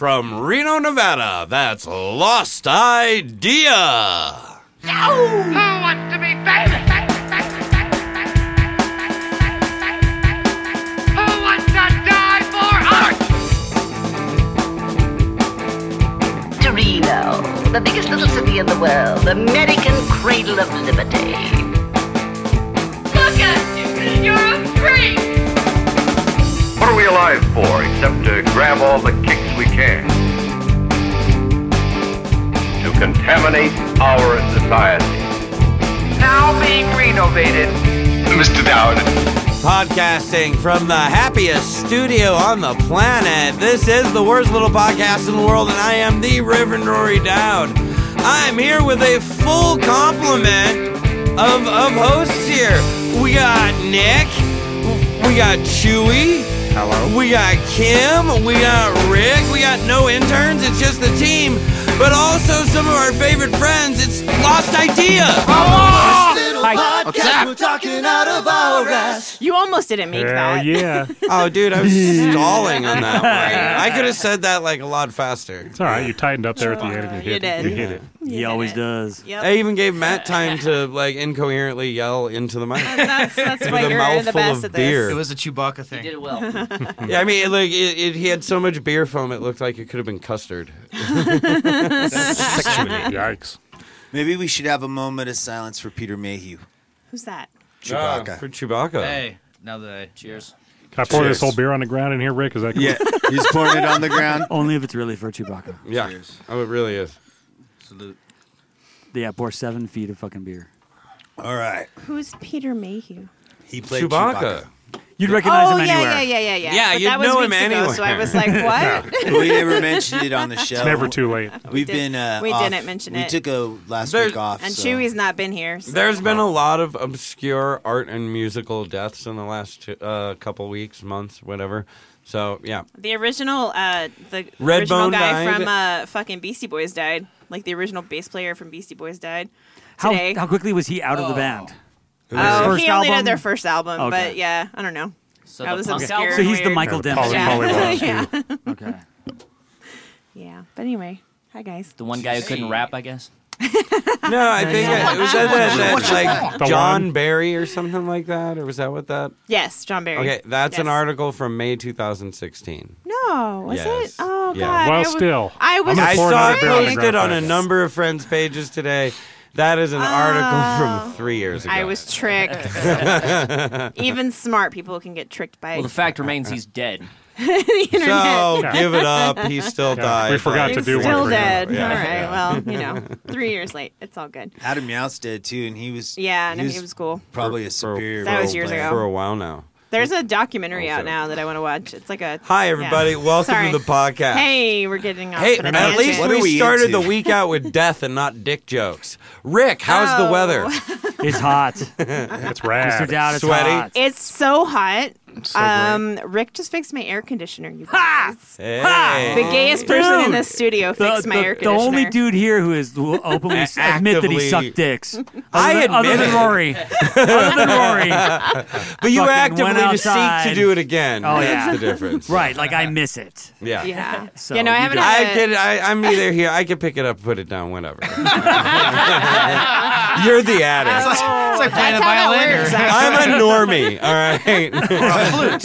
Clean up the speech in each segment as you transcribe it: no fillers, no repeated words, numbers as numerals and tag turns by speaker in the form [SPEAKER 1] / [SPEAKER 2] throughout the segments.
[SPEAKER 1] from Reno, Nevada, that's Lost Idea.
[SPEAKER 2] Who wants to be famous? Who wants to die for art?
[SPEAKER 3] Reno, the biggest little city in the world, American cradle of liberty.
[SPEAKER 2] Look at you! You're a freak!
[SPEAKER 4] What are we alive for except to grab all the kicks we can? To contaminate our society.
[SPEAKER 2] Now being renovated.
[SPEAKER 4] Mr. Dowd.
[SPEAKER 1] Podcasting from the happiest studio on the planet. This is the worst little podcast in the world, and I am the Reverend Rory Dowd. I'm here with a full complement of hosts here. We got Nick. We got Chewy.
[SPEAKER 5] Hello.
[SPEAKER 1] We got Kim. We got Rick. We got no interns. It's just the team. But also some of our favorite friends. It's Lost Idea.
[SPEAKER 6] Hi.
[SPEAKER 5] What's up? We're talking out of our ass.
[SPEAKER 6] You almost didn't make that.
[SPEAKER 5] Yeah.
[SPEAKER 1] Oh, dude, I was stalling on that one. I could have said that like a lot faster.
[SPEAKER 5] It's all right. You tightened up there at the end and you
[SPEAKER 6] You did.
[SPEAKER 5] You hit it.
[SPEAKER 7] He always does.
[SPEAKER 6] Yep.
[SPEAKER 1] I even gave Matt time to like incoherently yell into the mic.
[SPEAKER 6] That's
[SPEAKER 1] With
[SPEAKER 6] why
[SPEAKER 1] a
[SPEAKER 6] you're the
[SPEAKER 1] mouthful
[SPEAKER 6] best
[SPEAKER 1] of
[SPEAKER 6] at
[SPEAKER 1] beer.
[SPEAKER 6] this.
[SPEAKER 8] It was a Chewbacca thing.
[SPEAKER 7] Did it well.
[SPEAKER 1] Yeah, I mean, he had so much beer foam, it looked like it could have been custard.
[SPEAKER 5] Yikes.
[SPEAKER 9] Maybe we should have a moment of silence for Peter Mayhew.
[SPEAKER 6] Who's that?
[SPEAKER 9] Chewbacca.
[SPEAKER 1] For Chewbacca.
[SPEAKER 8] Hey, now that I cheers.
[SPEAKER 5] Can I pour
[SPEAKER 9] Cheers.
[SPEAKER 5] this whole beer on the ground in here, Rick? Is that cool?
[SPEAKER 9] Yeah, he's pouring it on the ground.
[SPEAKER 7] Only if it's really for Chewbacca.
[SPEAKER 1] Yeah.
[SPEAKER 9] Cheers.
[SPEAKER 1] Oh, it really is.
[SPEAKER 8] Salute.
[SPEAKER 7] Yeah, pour 7 feet of fucking beer.
[SPEAKER 9] All right.
[SPEAKER 6] Who's Peter Mayhew?
[SPEAKER 9] He played
[SPEAKER 1] Chewbacca.
[SPEAKER 7] You'd recognize
[SPEAKER 6] Oh,
[SPEAKER 7] him anywhere.
[SPEAKER 6] yeah.
[SPEAKER 1] Yeah,
[SPEAKER 6] But
[SPEAKER 1] you'd
[SPEAKER 6] that was
[SPEAKER 1] know him
[SPEAKER 6] weeks ago,
[SPEAKER 1] anywhere.
[SPEAKER 6] so I was like, what?
[SPEAKER 9] We never mentioned it on the show.
[SPEAKER 5] It's never too late.
[SPEAKER 9] We've
[SPEAKER 6] did-
[SPEAKER 9] been.
[SPEAKER 6] we
[SPEAKER 9] off.
[SPEAKER 6] didn't mention
[SPEAKER 9] We
[SPEAKER 6] it.
[SPEAKER 9] took a last
[SPEAKER 1] There's-
[SPEAKER 9] week off.
[SPEAKER 6] And
[SPEAKER 9] so.
[SPEAKER 6] Chewy's not been here. So.
[SPEAKER 1] There's been a lot of obscure art and musical deaths in the last couple weeks, months, whatever. So, yeah.
[SPEAKER 6] The original, the
[SPEAKER 1] Redbone
[SPEAKER 6] original guy
[SPEAKER 1] died.
[SPEAKER 6] from fucking Beastie Boys died. Like the original bass player from Beastie Boys died today.
[SPEAKER 7] How quickly was he out of the band?
[SPEAKER 6] Oh,
[SPEAKER 7] first
[SPEAKER 6] he only
[SPEAKER 7] album?
[SPEAKER 6] did their first album,
[SPEAKER 7] Okay.
[SPEAKER 6] but yeah, I don't know.
[SPEAKER 7] So
[SPEAKER 6] that
[SPEAKER 7] the
[SPEAKER 6] was
[SPEAKER 7] punk
[SPEAKER 6] obscure.
[SPEAKER 7] album? So he's the
[SPEAKER 6] weird.
[SPEAKER 7] Michael Dempsey.
[SPEAKER 6] Yeah.
[SPEAKER 7] Okay.
[SPEAKER 6] Yeah, but anyway, hi guys.
[SPEAKER 10] The one guy who couldn't rap, I guess.
[SPEAKER 1] No, I think it was that like
[SPEAKER 5] The
[SPEAKER 1] John
[SPEAKER 5] one?
[SPEAKER 1] Barry or something like that, or was that what that?
[SPEAKER 6] Yes, John Barry.
[SPEAKER 1] Okay, that's an
[SPEAKER 6] Yes.
[SPEAKER 1] article from May 2016.
[SPEAKER 6] No, was
[SPEAKER 1] Yes.
[SPEAKER 6] it? Oh
[SPEAKER 1] Yeah.
[SPEAKER 6] God.
[SPEAKER 5] Well,
[SPEAKER 6] I was,
[SPEAKER 5] still.
[SPEAKER 6] I was.
[SPEAKER 5] I'm
[SPEAKER 1] I
[SPEAKER 5] pour
[SPEAKER 1] saw
[SPEAKER 5] another
[SPEAKER 1] it
[SPEAKER 5] beer on the
[SPEAKER 1] posted
[SPEAKER 5] ground
[SPEAKER 1] on a
[SPEAKER 5] fast.
[SPEAKER 1] number of friends' pages today. That is an article from 3 years ago.
[SPEAKER 6] I was tricked. Even smart people can get tricked by
[SPEAKER 10] Well, the fact remains he's dead.
[SPEAKER 6] the internet.
[SPEAKER 1] So give it up. He still
[SPEAKER 5] Yeah,
[SPEAKER 1] died.
[SPEAKER 5] we forgot
[SPEAKER 6] He's
[SPEAKER 5] to do one
[SPEAKER 6] still
[SPEAKER 5] for you.
[SPEAKER 6] dead.
[SPEAKER 1] Yeah.
[SPEAKER 6] All right. Well, 3 years late. It's all good.
[SPEAKER 9] Adam Yount's dead too, and he was.
[SPEAKER 6] Yeah, no, he was cool.
[SPEAKER 9] Probably a superior.
[SPEAKER 6] That was
[SPEAKER 9] role
[SPEAKER 6] years
[SPEAKER 9] player.
[SPEAKER 6] ago.
[SPEAKER 1] for a while now.
[SPEAKER 6] There's a documentary out
[SPEAKER 1] Also-
[SPEAKER 6] now that I want to watch. It's like a.
[SPEAKER 1] Hi, everybody.
[SPEAKER 6] Yeah.
[SPEAKER 1] Welcome
[SPEAKER 6] Sorry.
[SPEAKER 1] to the podcast.
[SPEAKER 6] Hey, we're getting off
[SPEAKER 1] Hey,
[SPEAKER 6] on a
[SPEAKER 1] at
[SPEAKER 6] tangent.
[SPEAKER 1] least
[SPEAKER 9] What are
[SPEAKER 1] we
[SPEAKER 9] we
[SPEAKER 1] started
[SPEAKER 9] into?
[SPEAKER 1] the week out with death and not dick jokes. Rick, how's the
[SPEAKER 6] Oh.
[SPEAKER 1] weather?
[SPEAKER 7] It's hot.
[SPEAKER 5] It's
[SPEAKER 7] Mr.
[SPEAKER 5] rad.
[SPEAKER 7] Dowd, it's
[SPEAKER 1] Sweaty?
[SPEAKER 7] hot.
[SPEAKER 6] It's so hot.
[SPEAKER 5] So great.
[SPEAKER 6] Rick just fixed my air conditioner. You guys.
[SPEAKER 1] Hey.
[SPEAKER 6] The gayest person in
[SPEAKER 7] Dude.
[SPEAKER 6] the studio fixed my air
[SPEAKER 7] The
[SPEAKER 6] conditioner.
[SPEAKER 7] only dude here who is openly admit that
[SPEAKER 1] Actively-
[SPEAKER 7] he sucked dicks.
[SPEAKER 1] I
[SPEAKER 7] Other
[SPEAKER 1] admit
[SPEAKER 7] than
[SPEAKER 1] it.
[SPEAKER 7] Rory. Other than Rory.
[SPEAKER 1] But you
[SPEAKER 7] fucking
[SPEAKER 1] actively
[SPEAKER 7] went
[SPEAKER 1] seek to
[SPEAKER 7] outside.
[SPEAKER 1] do it again.
[SPEAKER 7] Oh,
[SPEAKER 1] That's
[SPEAKER 7] yeah.
[SPEAKER 1] the difference.
[SPEAKER 7] Right, like I miss it.
[SPEAKER 1] Yeah.
[SPEAKER 6] Yeah.
[SPEAKER 7] So
[SPEAKER 6] I
[SPEAKER 7] you
[SPEAKER 6] haven't
[SPEAKER 7] don't.
[SPEAKER 6] had
[SPEAKER 1] I'm either here. I can pick it up, put it down, whatever. You're the addict.
[SPEAKER 8] It's like playing a
[SPEAKER 6] That's how that
[SPEAKER 8] violin
[SPEAKER 6] works,
[SPEAKER 8] or
[SPEAKER 1] I'm a normie. All right.